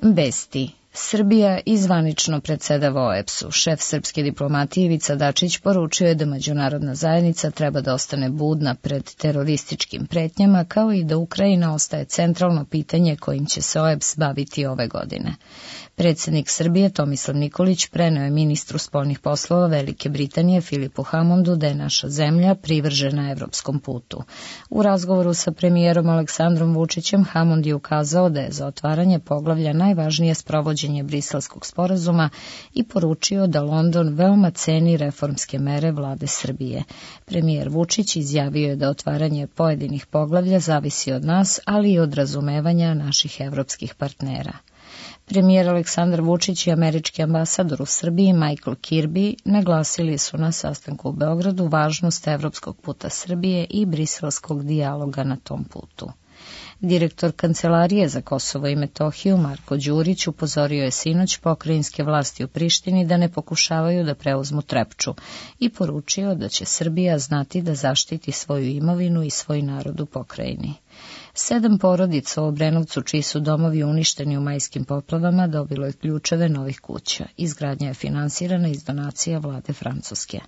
Besti. Srbija izvanično predsedava O E B S-u. Šef srpske diplomatije Ivica Dačić poručio je da međunarodna zajednica treba da ostane budna pred terorističkim pretnjama, kao i da Ukrajina ostaje centralno pitanje kojim će se O E B S baviti ove godine. Predsjednik Srbije Tomislav Nikolić preneo je ministru spoljnih poslova Velike Britanije Filipu Hammondu da je naša zemlja privržena evropskom putu. U razgovoru sa premijerom Aleksandrom Vučićem Hammond je ukazao da je za otvaranje poglavlja najvažnije sprovođenje Briselskog sporazuma i poručio da London veoma ceni reformske mere vlade Srbije. Premijer Vučić izjavio je da otvaranje pojedinih poglavlja zavisi od nas, ali i od razumevanja naših evropskih partnera. Premijer Aleksandar Vučić i američki ambasador u Srbiji Michael Kirby naglasili su na sastanku u Beogradu važnost evropskog puta Srbije i briselskog dijaloga na tom putu. Direktor Kancelarije za Kosovo i Metohiju Marko Đurić upozorio je sinoć pokrajinske vlasti u Prištini da ne pokušavaju da preuzmu Trepču i poručio da će Srbija znati da zaštiti svoju imovinu i svoj narod u pokrajini. Sedam porodica u Obrenovcu, čiji su domovi uništeni u majskim poplavama, dobilo je ključeve novih kuća. Izgradnja je finansirana iz donacija vlade Francuske.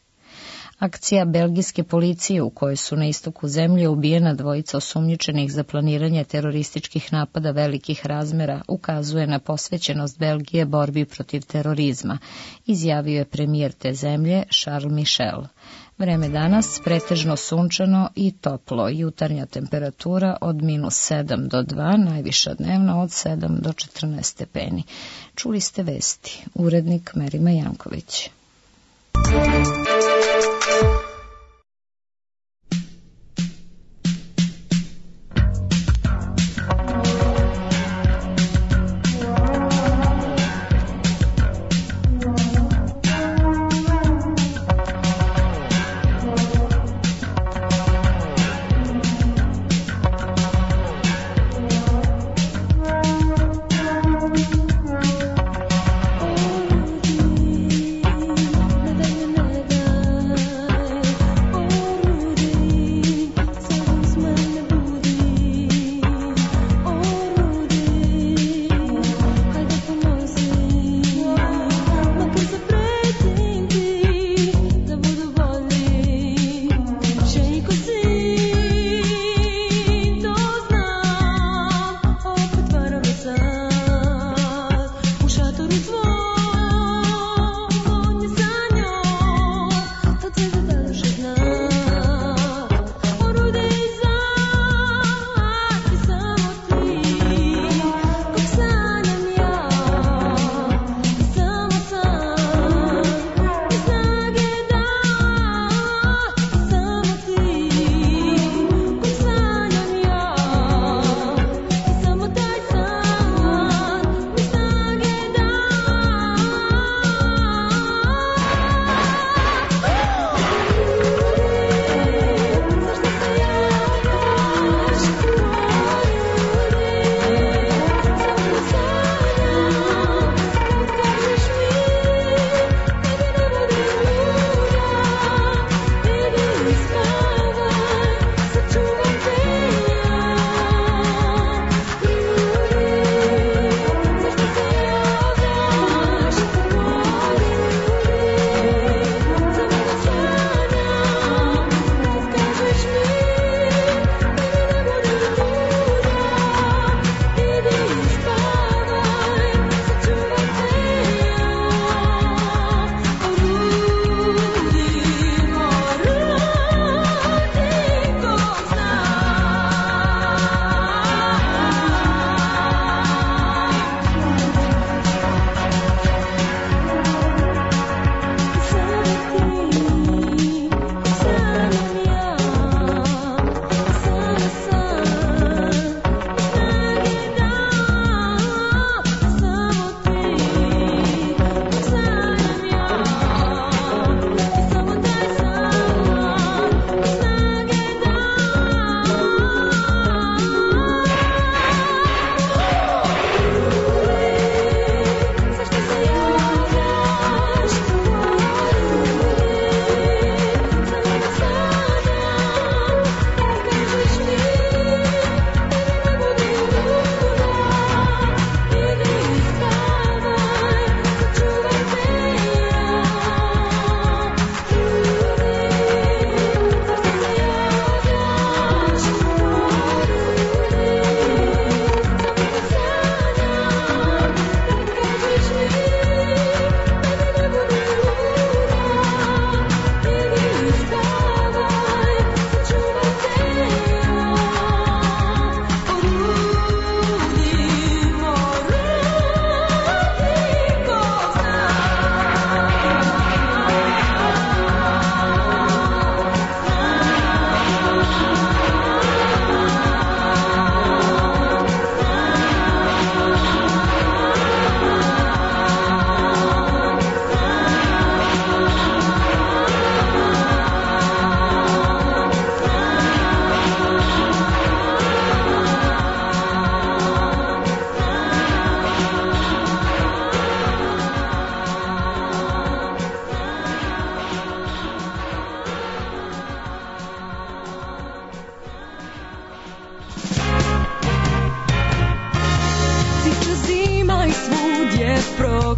Akcija belgijske policije u kojoj su na istoku zemlje ubijena dvojica osumnjičenih za planiranje terorističkih napada velikih razmera ukazuje na posvećenost Belgije borbi protiv terorizma, izjavio je premijer te zemlje Charles Michel. Vreme danas pretežno sunčano i toplo, jutarnja temperatura od minus sedam do dva, najviša dnevna od sedam do četrnaest stepeni. Čuli ste vesti, urednik Merima Janković. Oh,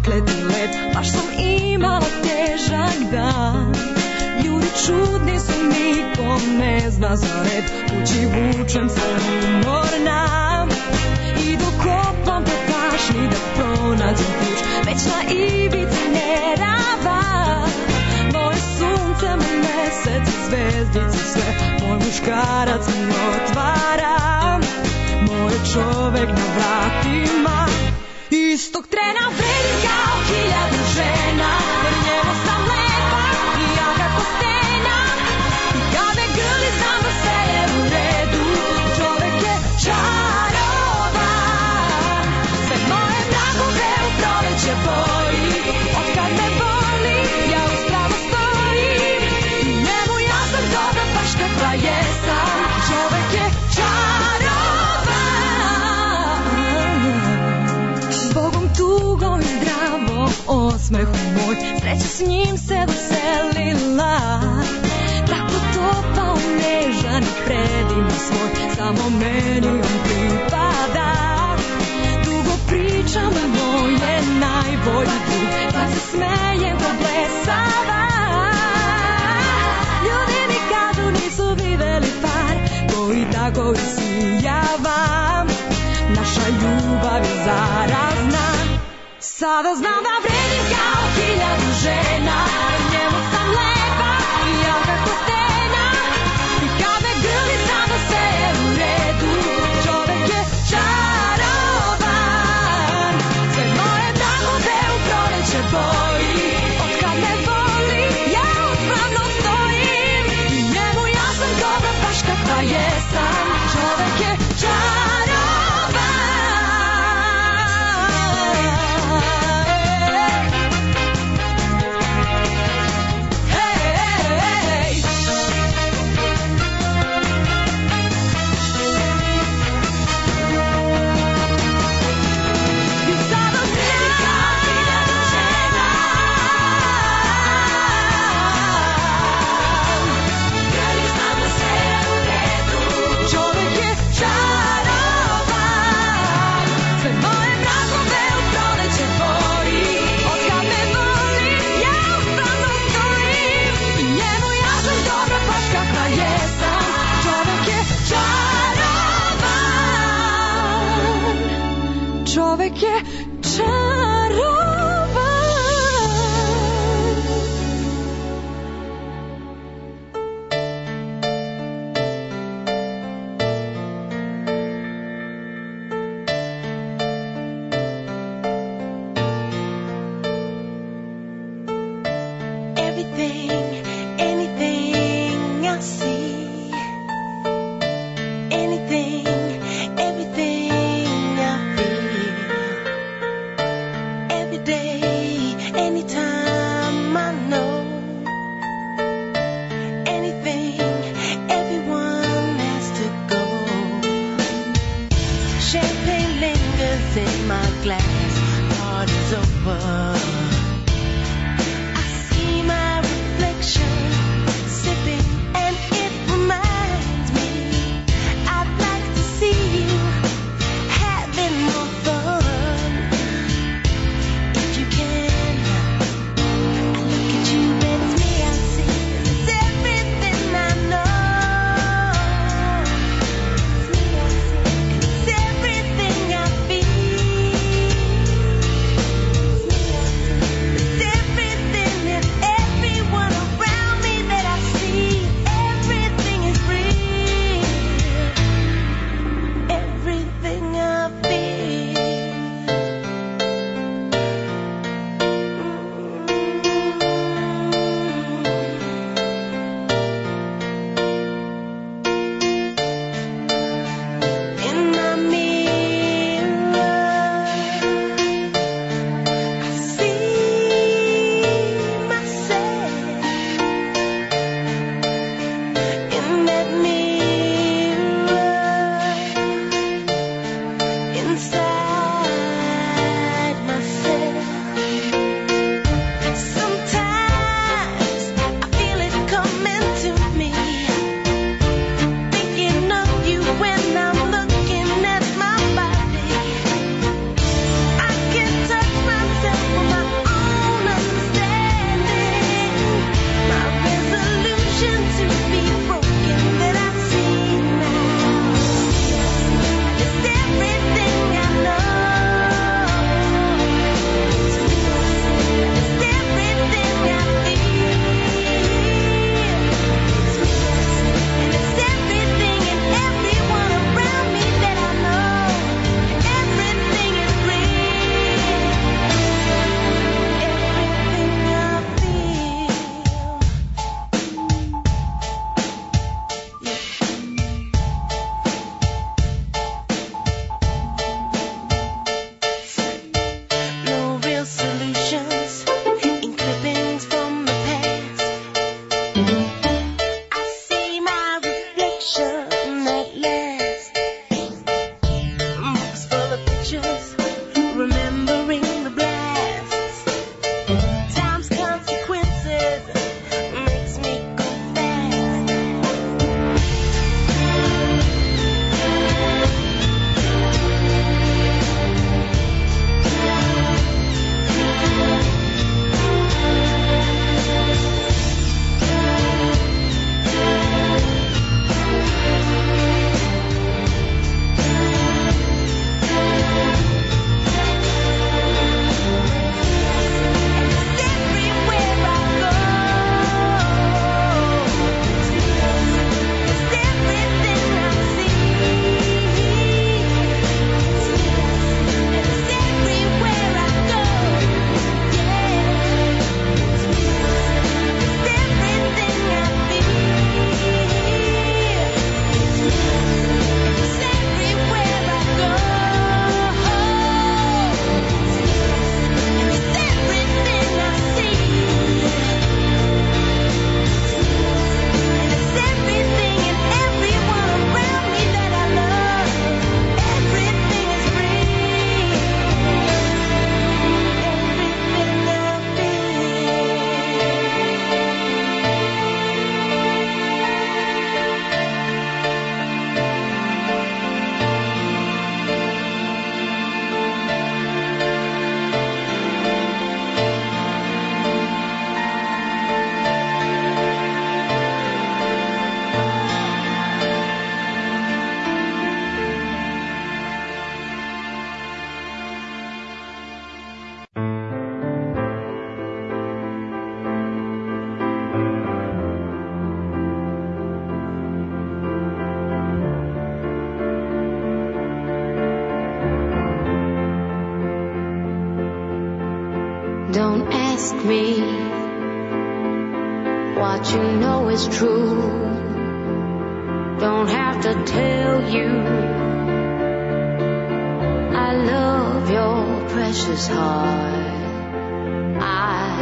prokleti led, baš sam imala težak dan. Ljudi čudni su, niko ne zna za red, kući vučem se umorna. I dok kopam po tašni da pronađem ključ, već na ivici nerava. Moje sunce, moj mesec, zvezdice sve, moj muškarac mi otvara. Moj čovek na vratima, istog trena vredim kao hiljadu žena, jer njemu sam lepa i jaka ko stena. I kad me grli znam da sve je u redu, čovek je čarovan. Sve moje vragove u proleće boji, od kad me boli ja uspravo stojim. I njemu ja sam dobra baš kakva jesam, čovek je tugom i zdravom osmehu moj, sreća s njim se doselila. Tako topao, nežan i predivan svoj, samo meni on pripada. Dugo pričam o moje najbolji drug, pa se smejem ko blesava. Ljudi mi kažu nisu videli par koji tako isijava. Naša ljubav je zarazna, sada znam da vredim kao hiljadu žena, njemu sam lepa i jaka ko stena. I kad me grli znam da sve je u redu, čovek je čarovan. Sve moje dragove u proleće boji, od kad me boli ja uspravno stojim. I njemu ja sam dobra baš kakva jesam, čovek je čarovan. Čovek je čarovan. Everything, anything I see, anything, everything I feel. Every day, anytime I know, anything, everyone has to go. Champagne lingers in my glass, party's over. I see my reflection sipping, and it reminds me I'd like to see you having more fun. Everything I feel. passion that lasts. Books full of pictures, remembering the blasts. Time's consequences makes me go fast. Don't ask me what you know is true. Don't have to tell you I love your precious heart. I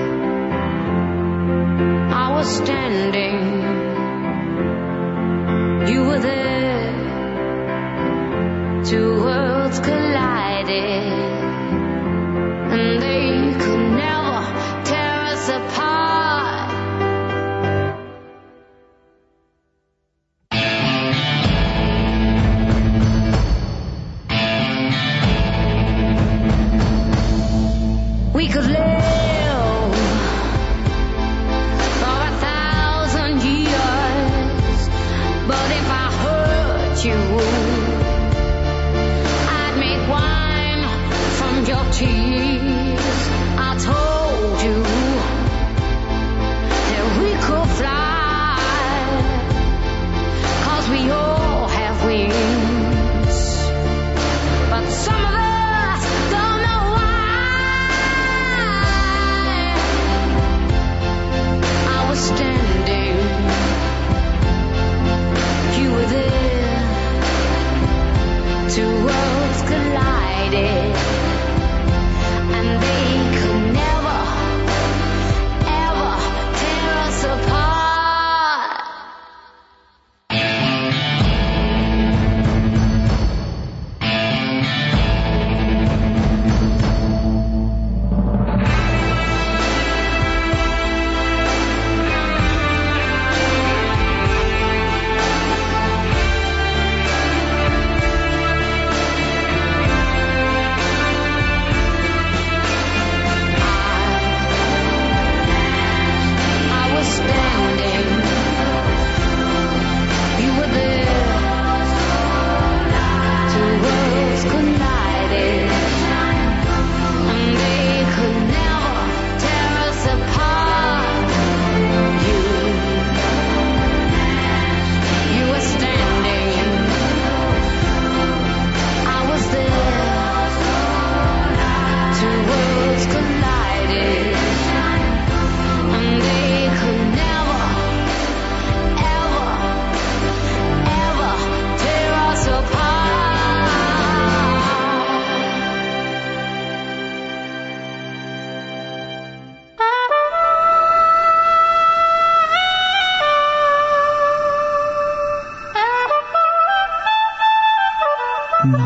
I was standing, you were there. Two worlds collided, and they could never tear us apart. We could live for a thousand years, but if I hurt you, I'd make wine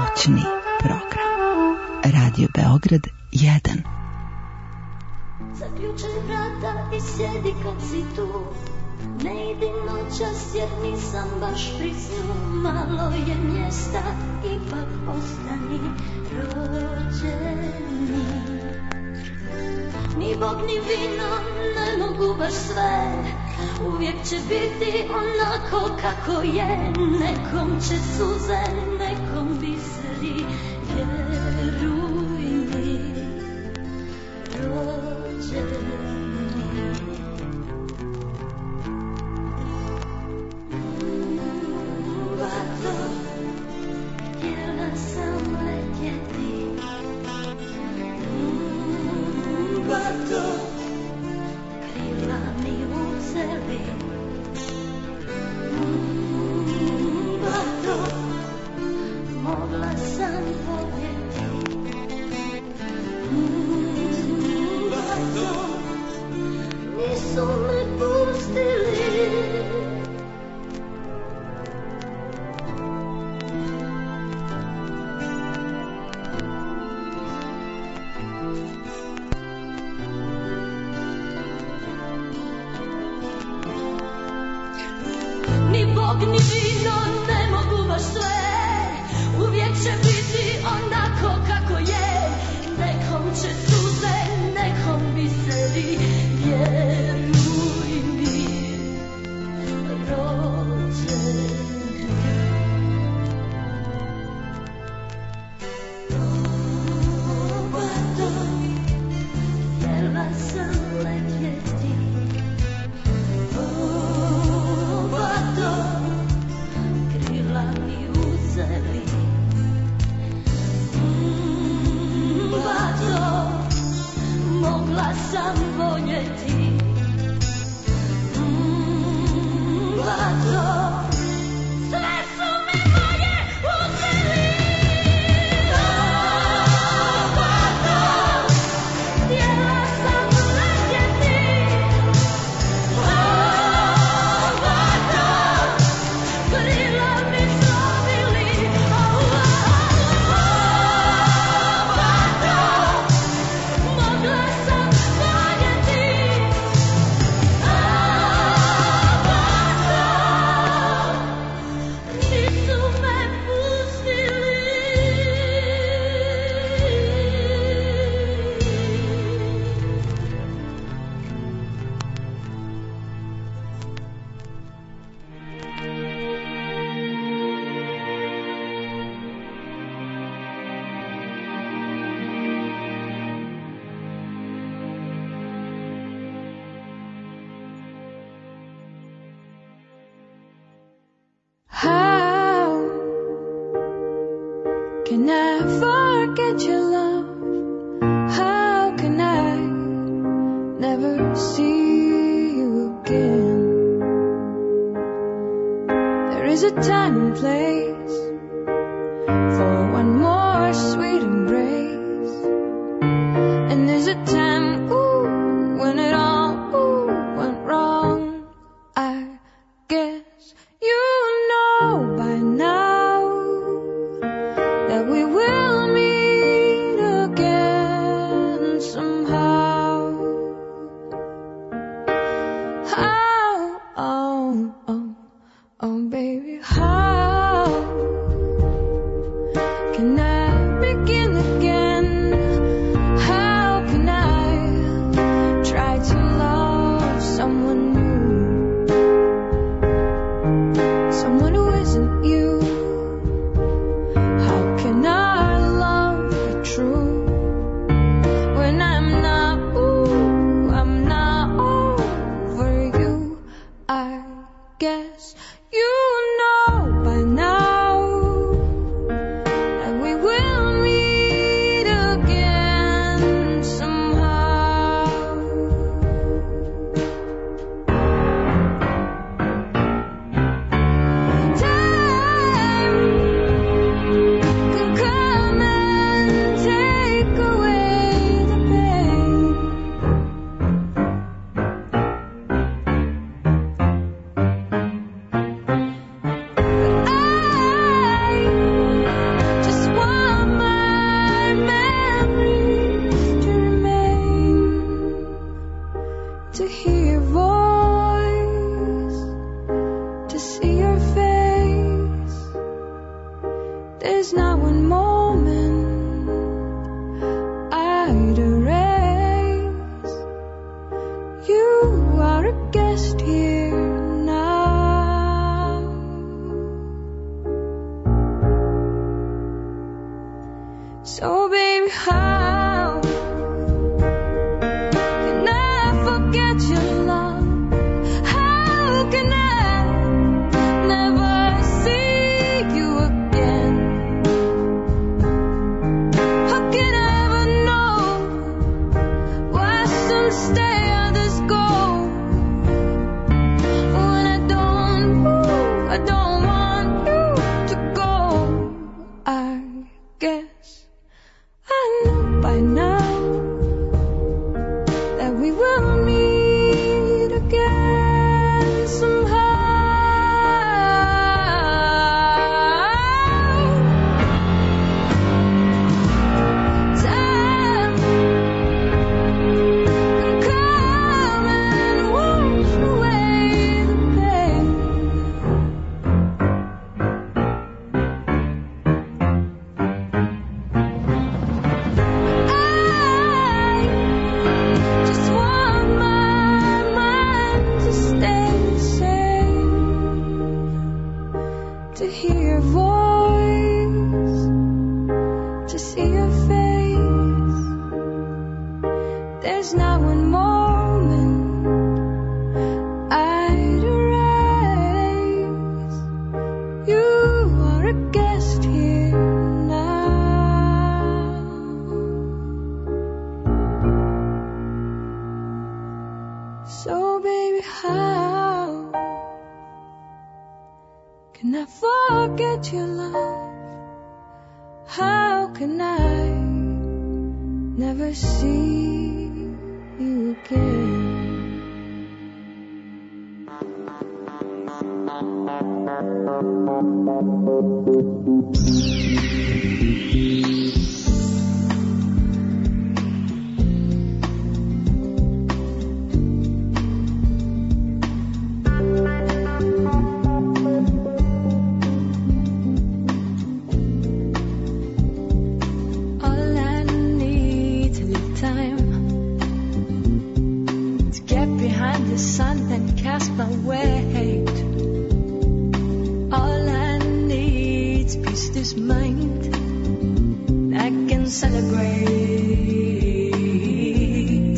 Noćni program. Radio Beograd jedan. Zaključaj vrata i sjedi kad si tu. Ne idi noćas jer nisam baš pri snu. Malo je mjesta, ipak ostani rođeni. Ni Bog ni vino ne mogu baš sve. Uvijek će biti onako kako je. Nekom će suze, nekom biseri. Vjeruj mi, rođeni. Vato, htjela sam letjeti. Vato, krila mi uzeli. Vato, mogla sam voljeti. Vato, nisu me pustili. Ni Bog ni vino ne mogu baš sve. Uvijek će biti onako kako je. Nekom će suze, nekom biseri. Vjeruj mi, rođeni. O, vato, htjela sam letjeti. O, vato, krila mi uzeli. Mm, vato, mogla sam voljeti. Mm, vato, sve su mi moje uzeli. O, vato, htjela sam letjeti. O, vato, krila mi slomili. O, vato, mogla sam voljeti. O, vato, nisu me pustili. How can I forget your love? How can I never see you again? There is a time and place for one more sweet embrace. And there's a time, ooh, when it all, ooh, went wrong. I guess you know by now that we will meet again somehow. How, oh, oh, oh, baby, how can I begin again? How can I try to love someone new? Someone who isn't you. How can our love be true when I'm not, ooh, I'm not over you? I guess you know by now that we will meet again somehow. Time So baby, how can I forget your love? How can I never see you again? How can I ever know why some stay, others go? When I don't, I don't want you to go. I guess I know by now that we will meet again somehow. Time can come and wash away the pain. Just want my mind to stay sane, to hear your voice, to see your face. There's not one moment I'd erase. You are a guest here now. So baby, how can I forget your love? How can I never see you again? All I need to live time to get behind the sun and cast my weight. All I need is peace, this mind I can celebrate.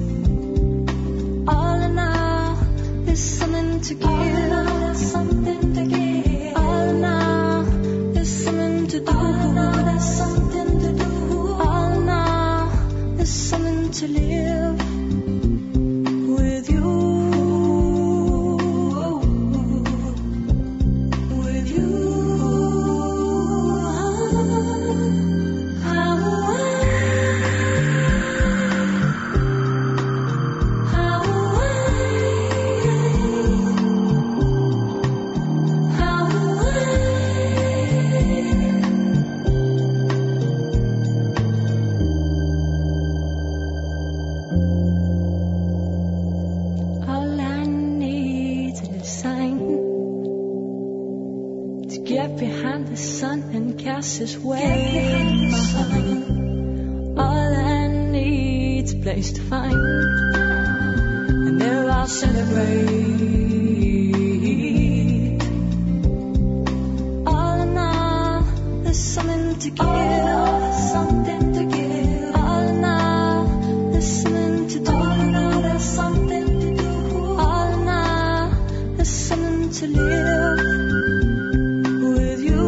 All in all, there's something to give. All in all, there's something to give. All in all, there's something to do. All in all, there's something to do. All in all, there's something to live with you. With you. How I, how I, how all I need is a sign to get behind the sun and cast his way. All I need is a place to find, and there I'll celebrate. All in all, there's something to give. Something to give. All in all, there's something to do. All in all, there's something to do. All in all, there's something to live with you.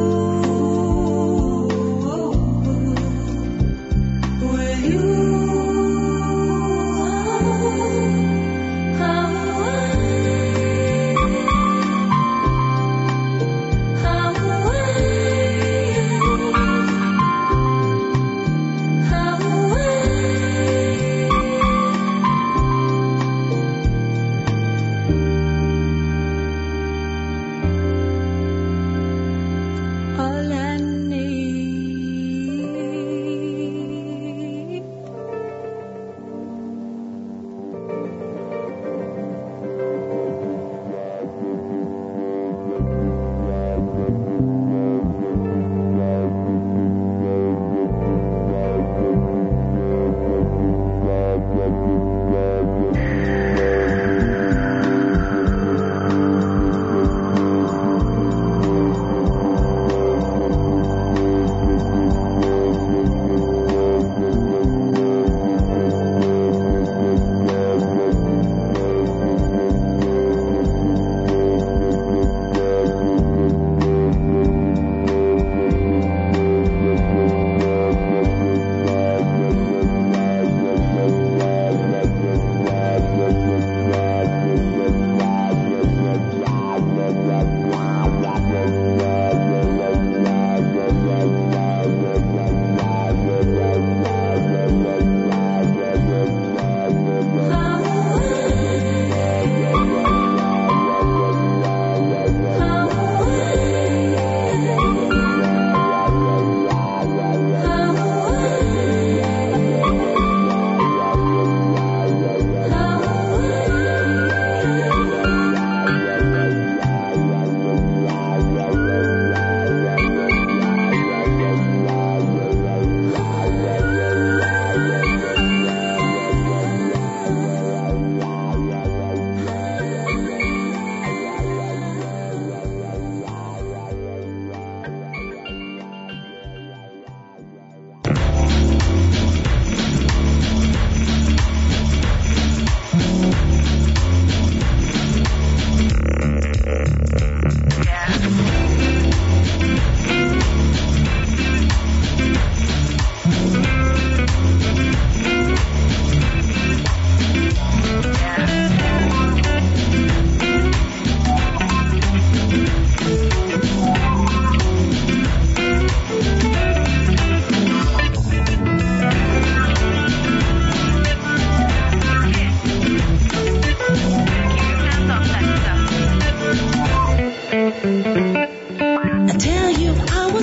With you. How I, how I,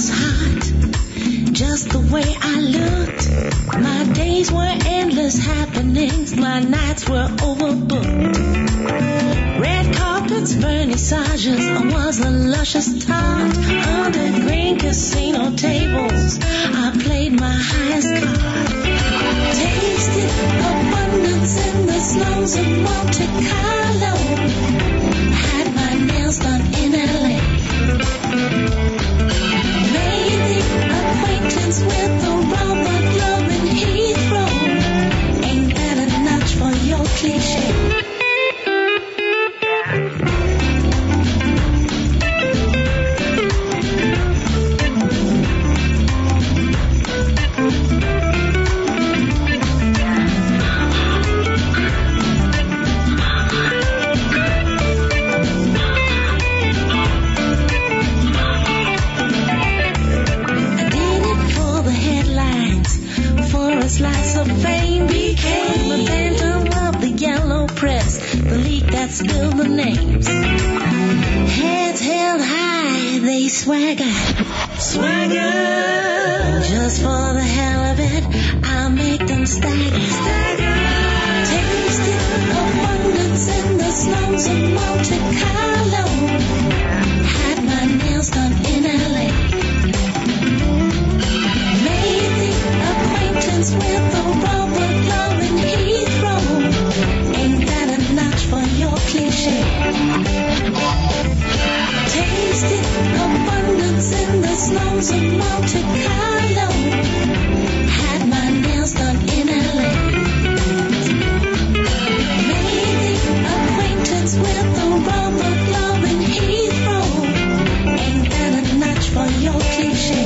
was hot, just the way I looked. My days were endless happenings, my nights were overbooked. Red carpets, vernissages, I was a luscious tart. Under green casino tables, I played my highest card. Tasted abundance in the slums of Monte Carlo. Had my nails done in L A. Made the acquaintance with the Robert Love in Heathrow. Ain't that a notch for your cliche? Slice of fame became the phantom of the yellow press, the leak that spilled the names. Heads held high, they swagger, swagger. Just for the hell of it, I'll make them stagger, stagger. Tasted abundance in the slums of Monte Carlo. Had my nails done in L A. With the Robert Love in Heathrow. Ain't that a notch for your cliche? Tasted abundance in the slums of Monte Carlo. Had my nails done in L A. Made the acquaintance with the Robert Love in Heathrow. Ain't that a notch for your cliche?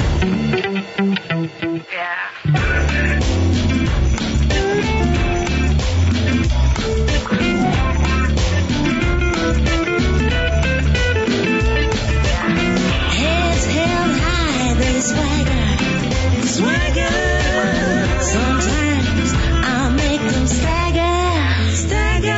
Swagger, swagger. Sometimes I'll make them stagger, stagger.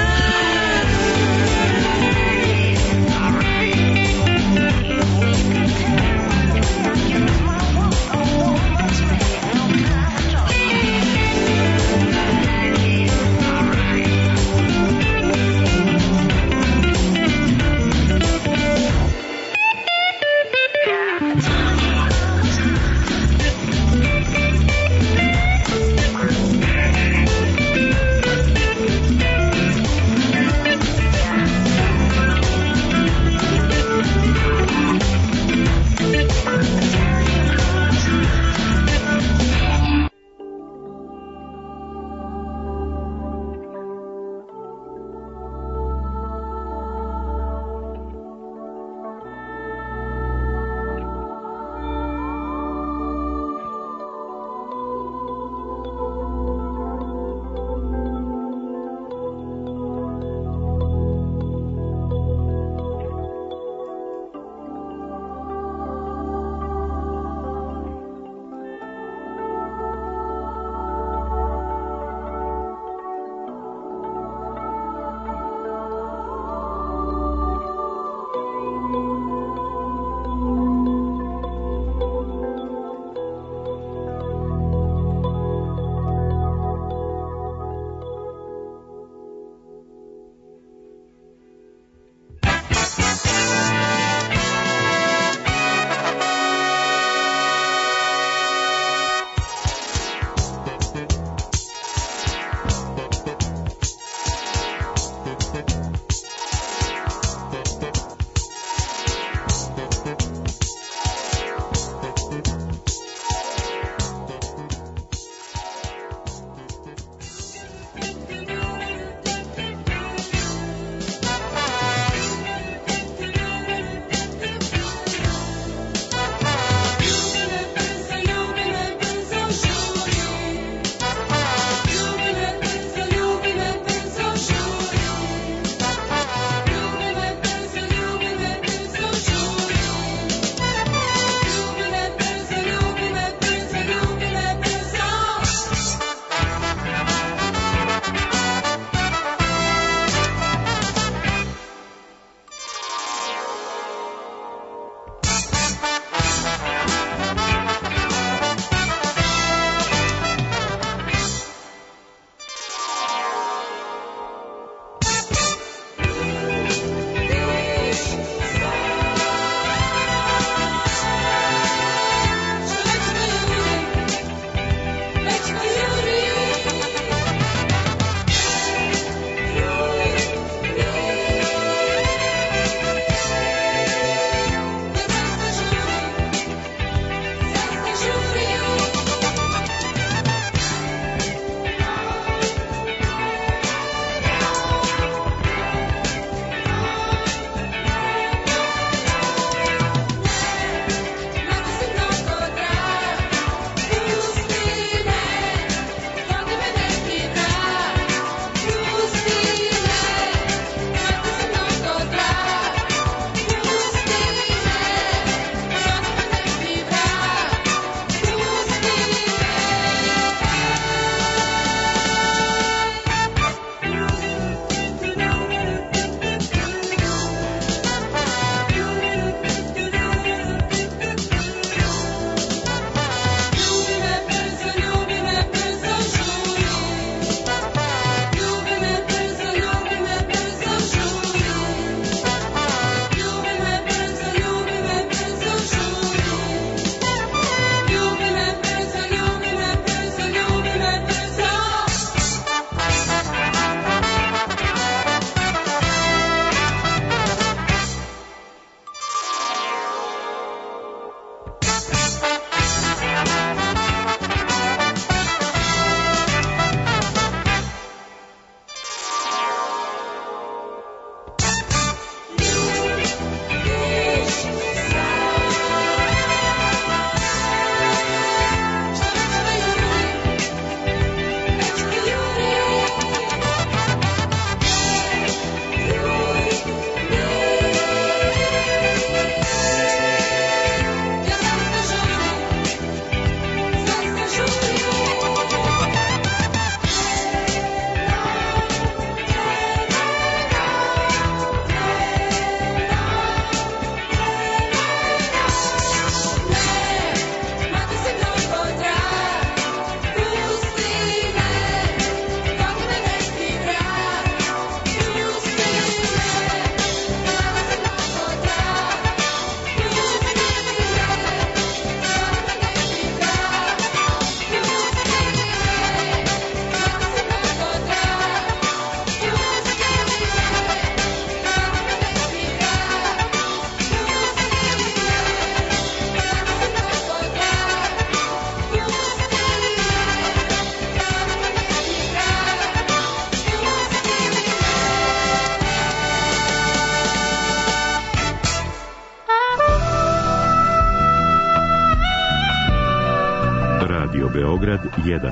Beograd jedan.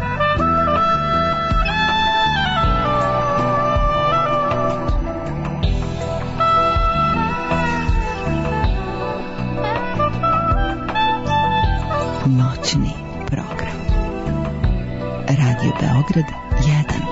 Noćni program. Radio Beograd jedan.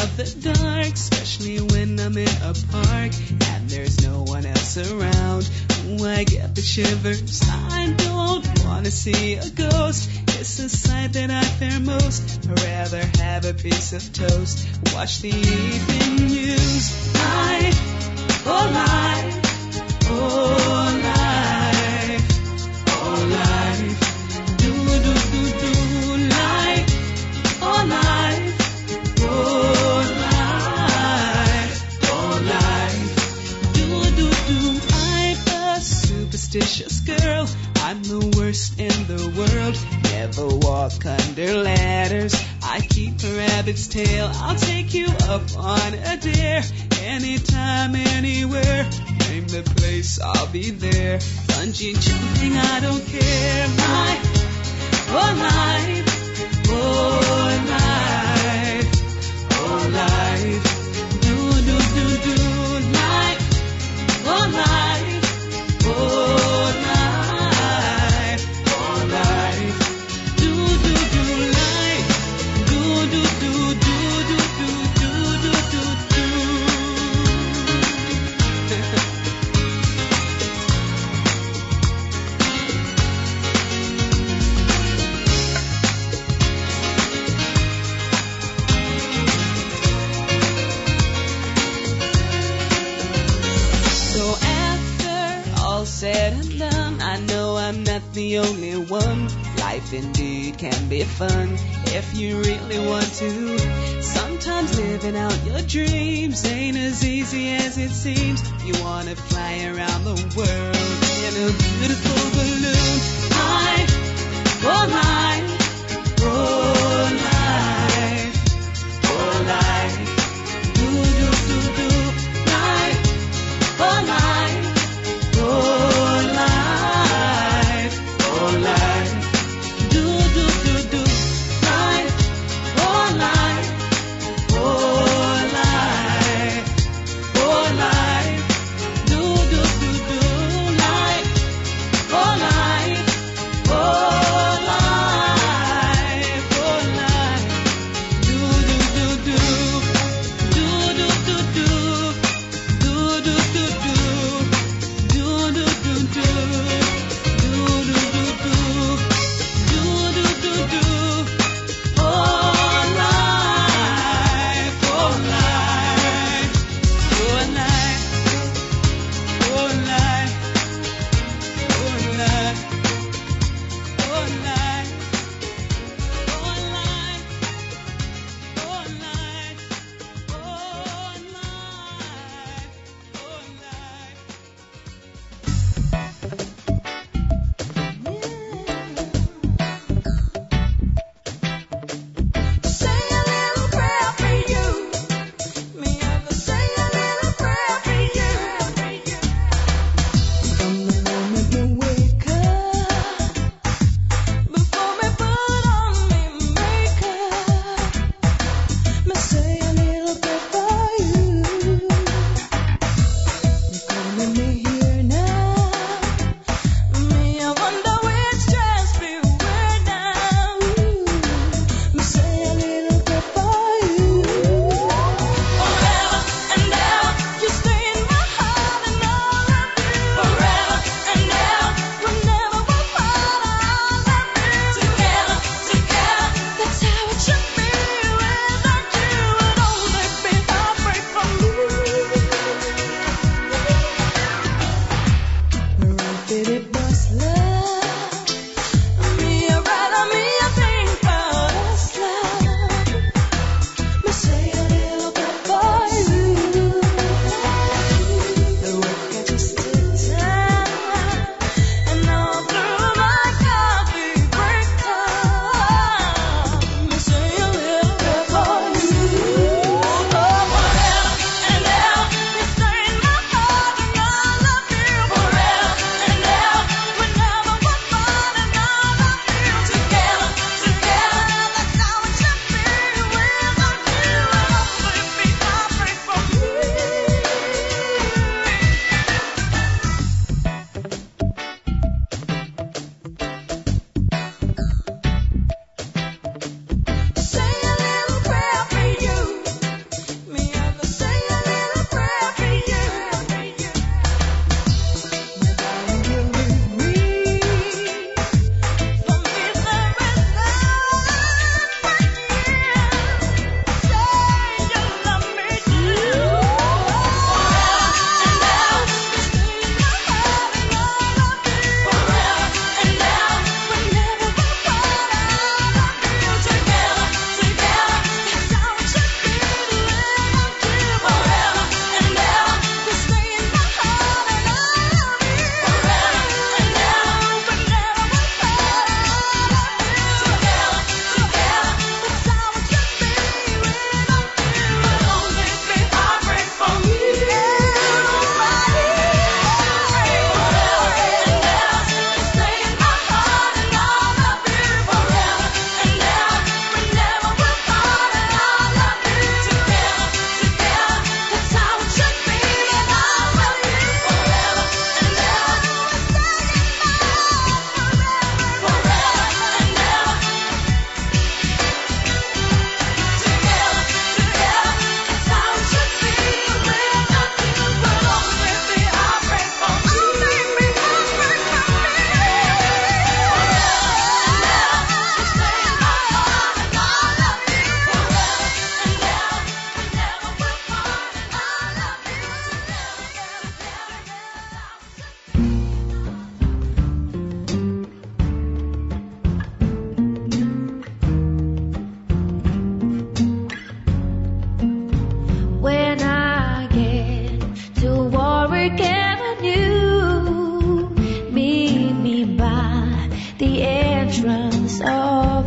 love the dark, especially when I'm in a park and there's no one else around. Ooh, I get the shivers. I don't wanna see a ghost. It's a sight that I fear most. I'd rather have a piece of toast. Watch the evening news. Life, oh life, oh life, oh life. Do do do do life, oh life, oh life, oh life. Do do do. I'm a superstitious girl. I'm the worst in the world. Never walk under ladders. I keep a rabbit's tail. I'll take you up on a dare. Anytime, anywhere. Name the place, I'll be there. Bungee jumping, I don't care. My, oh life, oh life, oh life. Do, do, do, do, life, oh life, oh life. Said and done, I know I'm not the only one. Life indeed can be fun if you really want to. Sometimes living out your dreams ain't as easy as it seems. You wanna fly around the world in a beautiful balloon. Life, oh life, oh life, oh life. Do do do do life, oh life, oh. Oh life, oh life.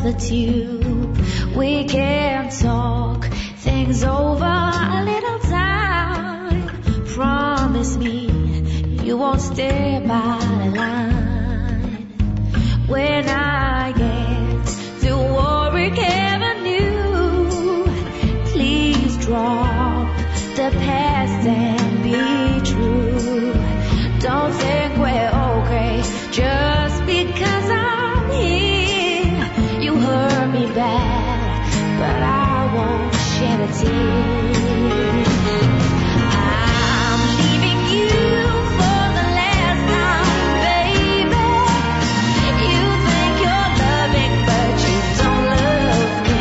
the tube. We can talk things over a little time. Promise me you won't stay by the line. When I get to Warwick Avenue, please drop the past and be true. Don't think we're okay just because I'm here. You hurt me bad, but I won't shed a tear. I'm leaving you for the last time, baby. You think you're loving, but you don't love me.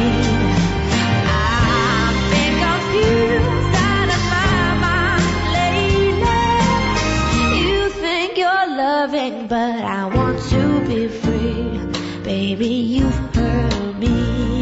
I've been confused out of my mind lately. You think you're loving, but I want to be free. Baby, you've hurt me.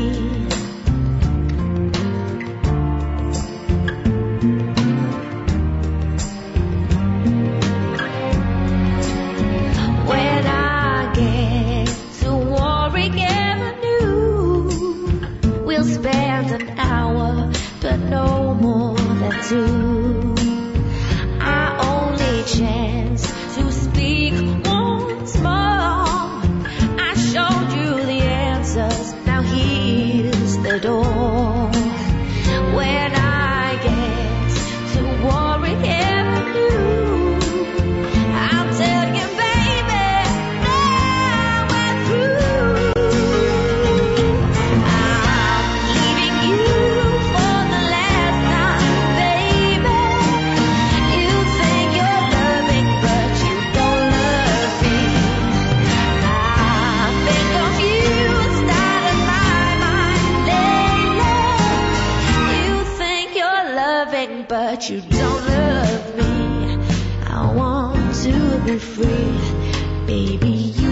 When I get to Warwick Avenue, we'll spend an hour, but no more than two. Our only chance to speak once more. I showed you the answers, now here's the door. When I get to Warwick Avenue, I'll tell you, baby, now we're through. I'm leaving you for the last time, baby. You think you're loving, but you don't love me. I've been confused out of my mind lately. You think you're loving, but you don't love me. I want to be free, baby.